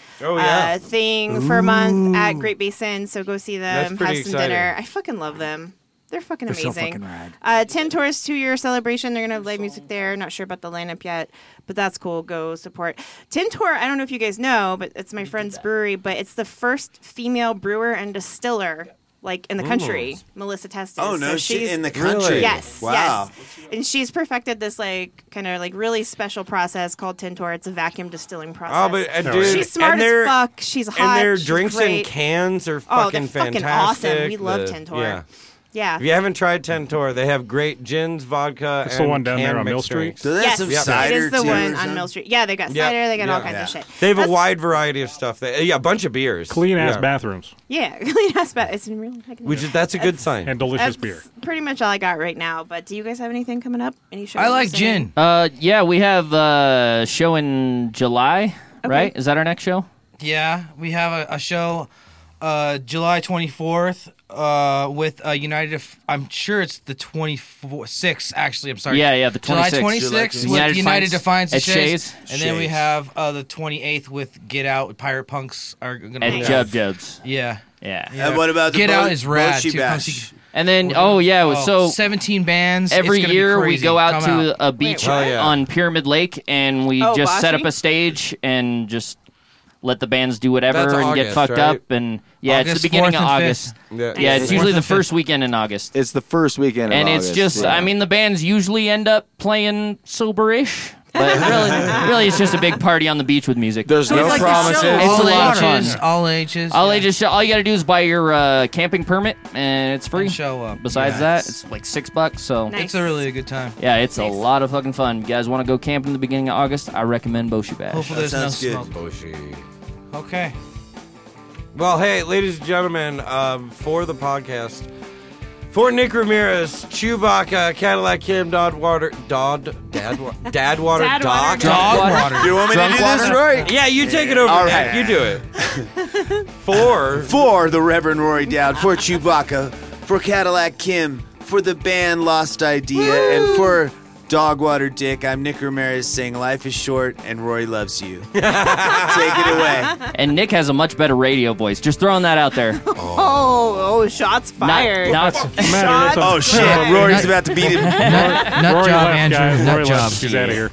[SPEAKER 6] thing for a month at Great Basin. So go see them,
[SPEAKER 1] That's
[SPEAKER 6] have
[SPEAKER 1] pretty
[SPEAKER 6] some
[SPEAKER 1] exciting.
[SPEAKER 6] dinner. I fucking love them. They're fucking
[SPEAKER 7] They're so
[SPEAKER 6] amazing.
[SPEAKER 7] fucking rad.
[SPEAKER 6] 10 Tours 2-year celebration. They're going to have live music there. Not sure about the lineup yet, but that's cool. Go support. 10 Tour, I don't know if you guys know, but it's my friend's brewery, but it's the first female brewer and distiller like in the country. Melissa Testis.
[SPEAKER 9] Oh, no
[SPEAKER 6] So
[SPEAKER 9] shit,
[SPEAKER 6] she's-
[SPEAKER 9] in the country?
[SPEAKER 6] Yes.
[SPEAKER 9] Wow.
[SPEAKER 6] Yes. And she's perfected this like kind of like really special process called Tintor. It's a vacuum distilling process.
[SPEAKER 1] Oh, but dude,
[SPEAKER 6] she's smart
[SPEAKER 1] and
[SPEAKER 6] as
[SPEAKER 1] their-
[SPEAKER 6] fuck. She's hot.
[SPEAKER 1] And their
[SPEAKER 6] she's
[SPEAKER 1] drinks
[SPEAKER 6] great.
[SPEAKER 1] in cans are
[SPEAKER 6] Oh,
[SPEAKER 1] fucking
[SPEAKER 6] they're fucking
[SPEAKER 1] fantastic.
[SPEAKER 6] awesome. We love Tintor.
[SPEAKER 1] Yeah.
[SPEAKER 6] Yeah.
[SPEAKER 1] If you haven't tried Tentor, they have great gins, vodka,
[SPEAKER 5] It's
[SPEAKER 1] and
[SPEAKER 5] the one down there
[SPEAKER 1] canned
[SPEAKER 5] on Mill
[SPEAKER 1] mixed
[SPEAKER 5] Street?
[SPEAKER 1] drinks.
[SPEAKER 9] Do they have
[SPEAKER 6] Yes,
[SPEAKER 9] some
[SPEAKER 6] it
[SPEAKER 9] cider
[SPEAKER 6] is the
[SPEAKER 9] too,
[SPEAKER 6] one
[SPEAKER 9] or
[SPEAKER 6] on
[SPEAKER 9] something?
[SPEAKER 6] Mill Street. Yeah, they got
[SPEAKER 1] Yep.
[SPEAKER 6] cider. They got all
[SPEAKER 1] Yeah.
[SPEAKER 6] kinds of shit.
[SPEAKER 1] They have a
[SPEAKER 6] That's-
[SPEAKER 1] wide variety of stuff. A bunch of beers.
[SPEAKER 5] Clean-ass
[SPEAKER 1] Yeah.
[SPEAKER 5] bathrooms.
[SPEAKER 6] Yeah, clean ass bat. It's really fucking.
[SPEAKER 1] That's a good sign.
[SPEAKER 5] And delicious
[SPEAKER 6] That's
[SPEAKER 5] beer.
[SPEAKER 6] pretty much all I got right now. But do you guys have anything coming up? Any shows?
[SPEAKER 8] I like
[SPEAKER 6] you're singing?
[SPEAKER 8] gin.
[SPEAKER 10] Yeah, we have a show in July, right? Is that our next show?
[SPEAKER 8] Yeah, we have a show July 24th with United. I'm sure it's the 26th. Actually, I'm sorry.
[SPEAKER 10] Yeah, the 26th.
[SPEAKER 8] July 26th with
[SPEAKER 10] United
[SPEAKER 8] United
[SPEAKER 10] Defiance
[SPEAKER 8] Defiance at
[SPEAKER 10] at
[SPEAKER 8] Shays.
[SPEAKER 10] Shays.
[SPEAKER 8] And then we have the 28th with Get Out. Pirate Punks are going to
[SPEAKER 10] At
[SPEAKER 8] be
[SPEAKER 10] Jub Jubs.
[SPEAKER 8] Yeah.
[SPEAKER 10] Yeah.
[SPEAKER 9] And what about the
[SPEAKER 8] Get
[SPEAKER 9] Bo-
[SPEAKER 8] Out is rad
[SPEAKER 9] Boshi
[SPEAKER 8] too.
[SPEAKER 9] Bash?
[SPEAKER 8] Come see-
[SPEAKER 10] And then,
[SPEAKER 8] Oh,
[SPEAKER 10] so
[SPEAKER 8] 17 bands.
[SPEAKER 10] every
[SPEAKER 8] It's gonna be
[SPEAKER 10] year we
[SPEAKER 8] crazy.
[SPEAKER 10] go out
[SPEAKER 8] Come
[SPEAKER 10] to a beach
[SPEAKER 1] what? Oh, yeah.
[SPEAKER 10] on Pyramid Lake, and we
[SPEAKER 6] Oh,
[SPEAKER 10] just set
[SPEAKER 6] Boshi?
[SPEAKER 10] up a stage and just let the bands do whatever
[SPEAKER 1] That's
[SPEAKER 10] and
[SPEAKER 1] August,
[SPEAKER 10] get fucked
[SPEAKER 1] right?
[SPEAKER 10] up. And yeah, it's
[SPEAKER 8] August
[SPEAKER 10] the beginning
[SPEAKER 8] 4th
[SPEAKER 10] of
[SPEAKER 8] and
[SPEAKER 10] August.
[SPEAKER 8] 5th.
[SPEAKER 10] Yeah, it's usually
[SPEAKER 8] 4th
[SPEAKER 10] the
[SPEAKER 8] and
[SPEAKER 10] first weekend in August.
[SPEAKER 11] It's the first weekend of
[SPEAKER 10] And it's
[SPEAKER 11] August,
[SPEAKER 10] just,
[SPEAKER 11] yeah.
[SPEAKER 10] I mean, the bands usually end up playing sober-ish. But really, it's just a big party on the beach with music.
[SPEAKER 11] There's
[SPEAKER 6] So
[SPEAKER 11] no
[SPEAKER 6] it's like the
[SPEAKER 11] promises.
[SPEAKER 6] show.
[SPEAKER 10] It's a
[SPEAKER 8] All
[SPEAKER 10] lot of fun.
[SPEAKER 8] ages. All ages.
[SPEAKER 10] All
[SPEAKER 8] yeah.
[SPEAKER 10] ages. All you got to do is buy your camping permit, and it's free.
[SPEAKER 8] And show up.
[SPEAKER 10] Besides
[SPEAKER 8] Yes.
[SPEAKER 10] that, it's like $6. So
[SPEAKER 6] Nice.
[SPEAKER 8] It's a really good time.
[SPEAKER 10] yeah, it's
[SPEAKER 6] Nice.
[SPEAKER 10] a lot of fucking fun. You guys want to go camping in the beginning of August? I recommend Boshi Bash.
[SPEAKER 8] Hopefully
[SPEAKER 9] That
[SPEAKER 8] there's no
[SPEAKER 9] sounds good.
[SPEAKER 8] smoke.
[SPEAKER 1] Boshi.
[SPEAKER 8] Okay.
[SPEAKER 1] Well, hey, ladies and gentlemen, for the podcast, for Nick Ramirez, Chewbacca, Cadillac Kim, Dadwater, Doc.
[SPEAKER 8] Dog
[SPEAKER 10] water.
[SPEAKER 9] You want me to do this right?
[SPEAKER 1] Yeah, you take it over,
[SPEAKER 9] All
[SPEAKER 1] Nick.
[SPEAKER 9] right.
[SPEAKER 1] You do it. For
[SPEAKER 9] the Reverend Rory Dowd, for Chewbacca, for Cadillac Kim, for the band Lost Idea, and for Dogwater Dick, I'm Nick Ramirez saying life is short and Rory loves you. Take it away.
[SPEAKER 10] And Nick has a much better radio voice. Just throwing that out there.
[SPEAKER 6] Oh, shots fired.
[SPEAKER 10] Not
[SPEAKER 7] Shots
[SPEAKER 9] Oh shit,
[SPEAKER 6] fired.
[SPEAKER 9] Rory's about to beat him.
[SPEAKER 8] Nut
[SPEAKER 5] Rory
[SPEAKER 8] job,
[SPEAKER 5] left,
[SPEAKER 8] Andrew.
[SPEAKER 5] guys.
[SPEAKER 8] Nut
[SPEAKER 5] Rory
[SPEAKER 8] job.
[SPEAKER 5] left. She's out of here.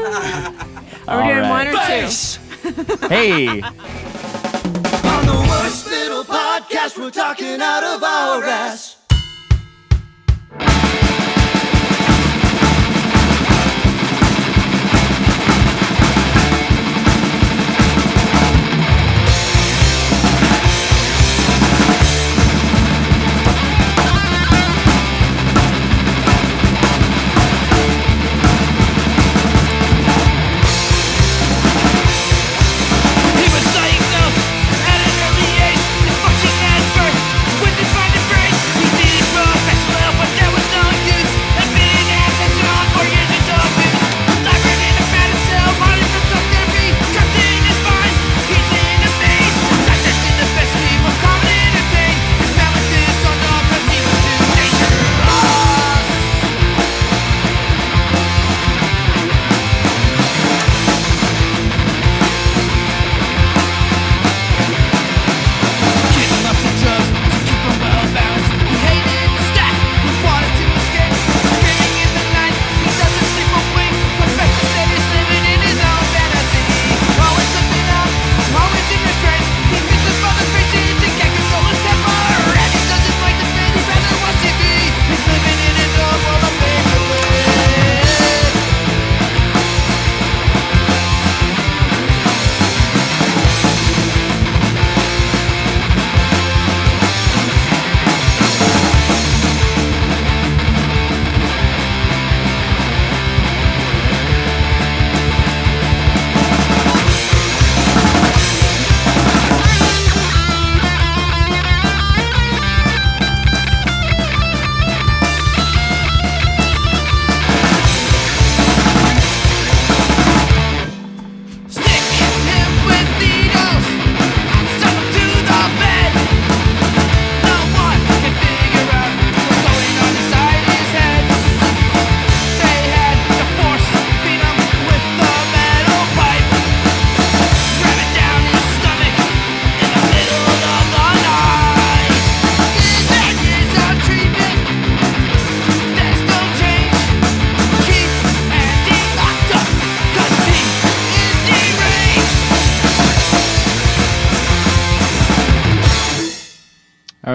[SPEAKER 6] Are we doing
[SPEAKER 10] All
[SPEAKER 6] one
[SPEAKER 10] right.
[SPEAKER 6] or two?
[SPEAKER 10] Hey.
[SPEAKER 12] On the worst little podcast, we're talking out of our ass. He was diagnosed at an early age with functioning adverse. When they find a brain, he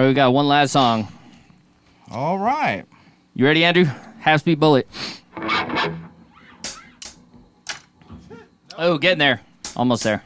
[SPEAKER 10] we got one last song.
[SPEAKER 8] All right.
[SPEAKER 10] You ready, Andrew? Half-speed bullet. Oh, getting there. Almost there.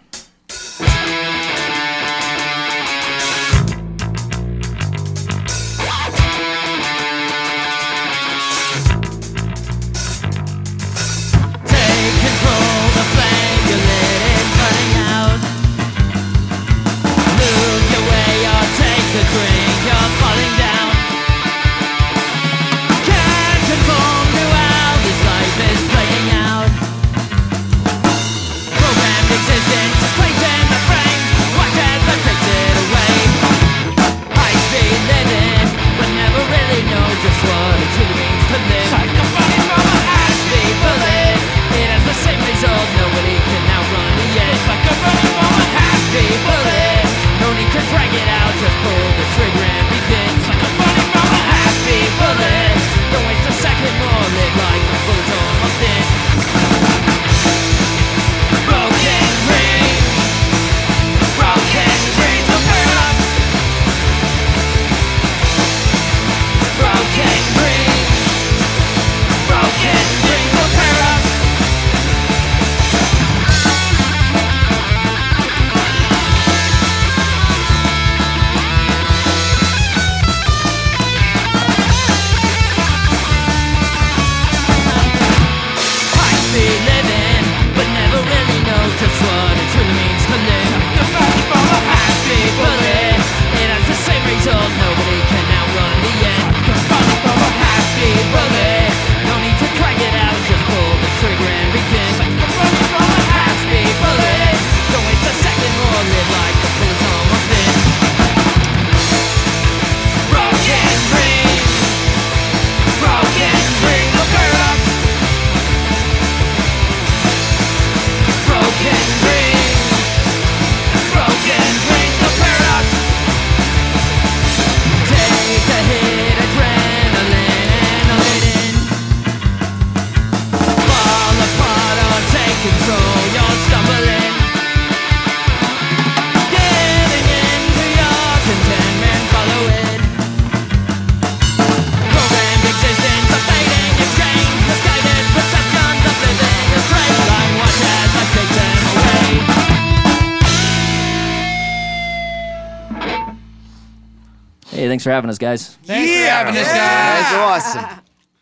[SPEAKER 10] Hey, thanks for having us, guys.
[SPEAKER 8] Thanks for having us, guys.
[SPEAKER 9] That's awesome.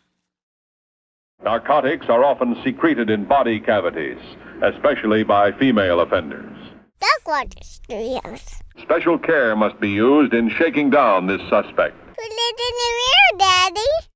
[SPEAKER 4] Narcotics are often secreted in body cavities, especially by female offenders.
[SPEAKER 13] Dogwater Studios.
[SPEAKER 4] Special care must be used in shaking down this suspect.
[SPEAKER 13] Who lives in the rear, Daddy?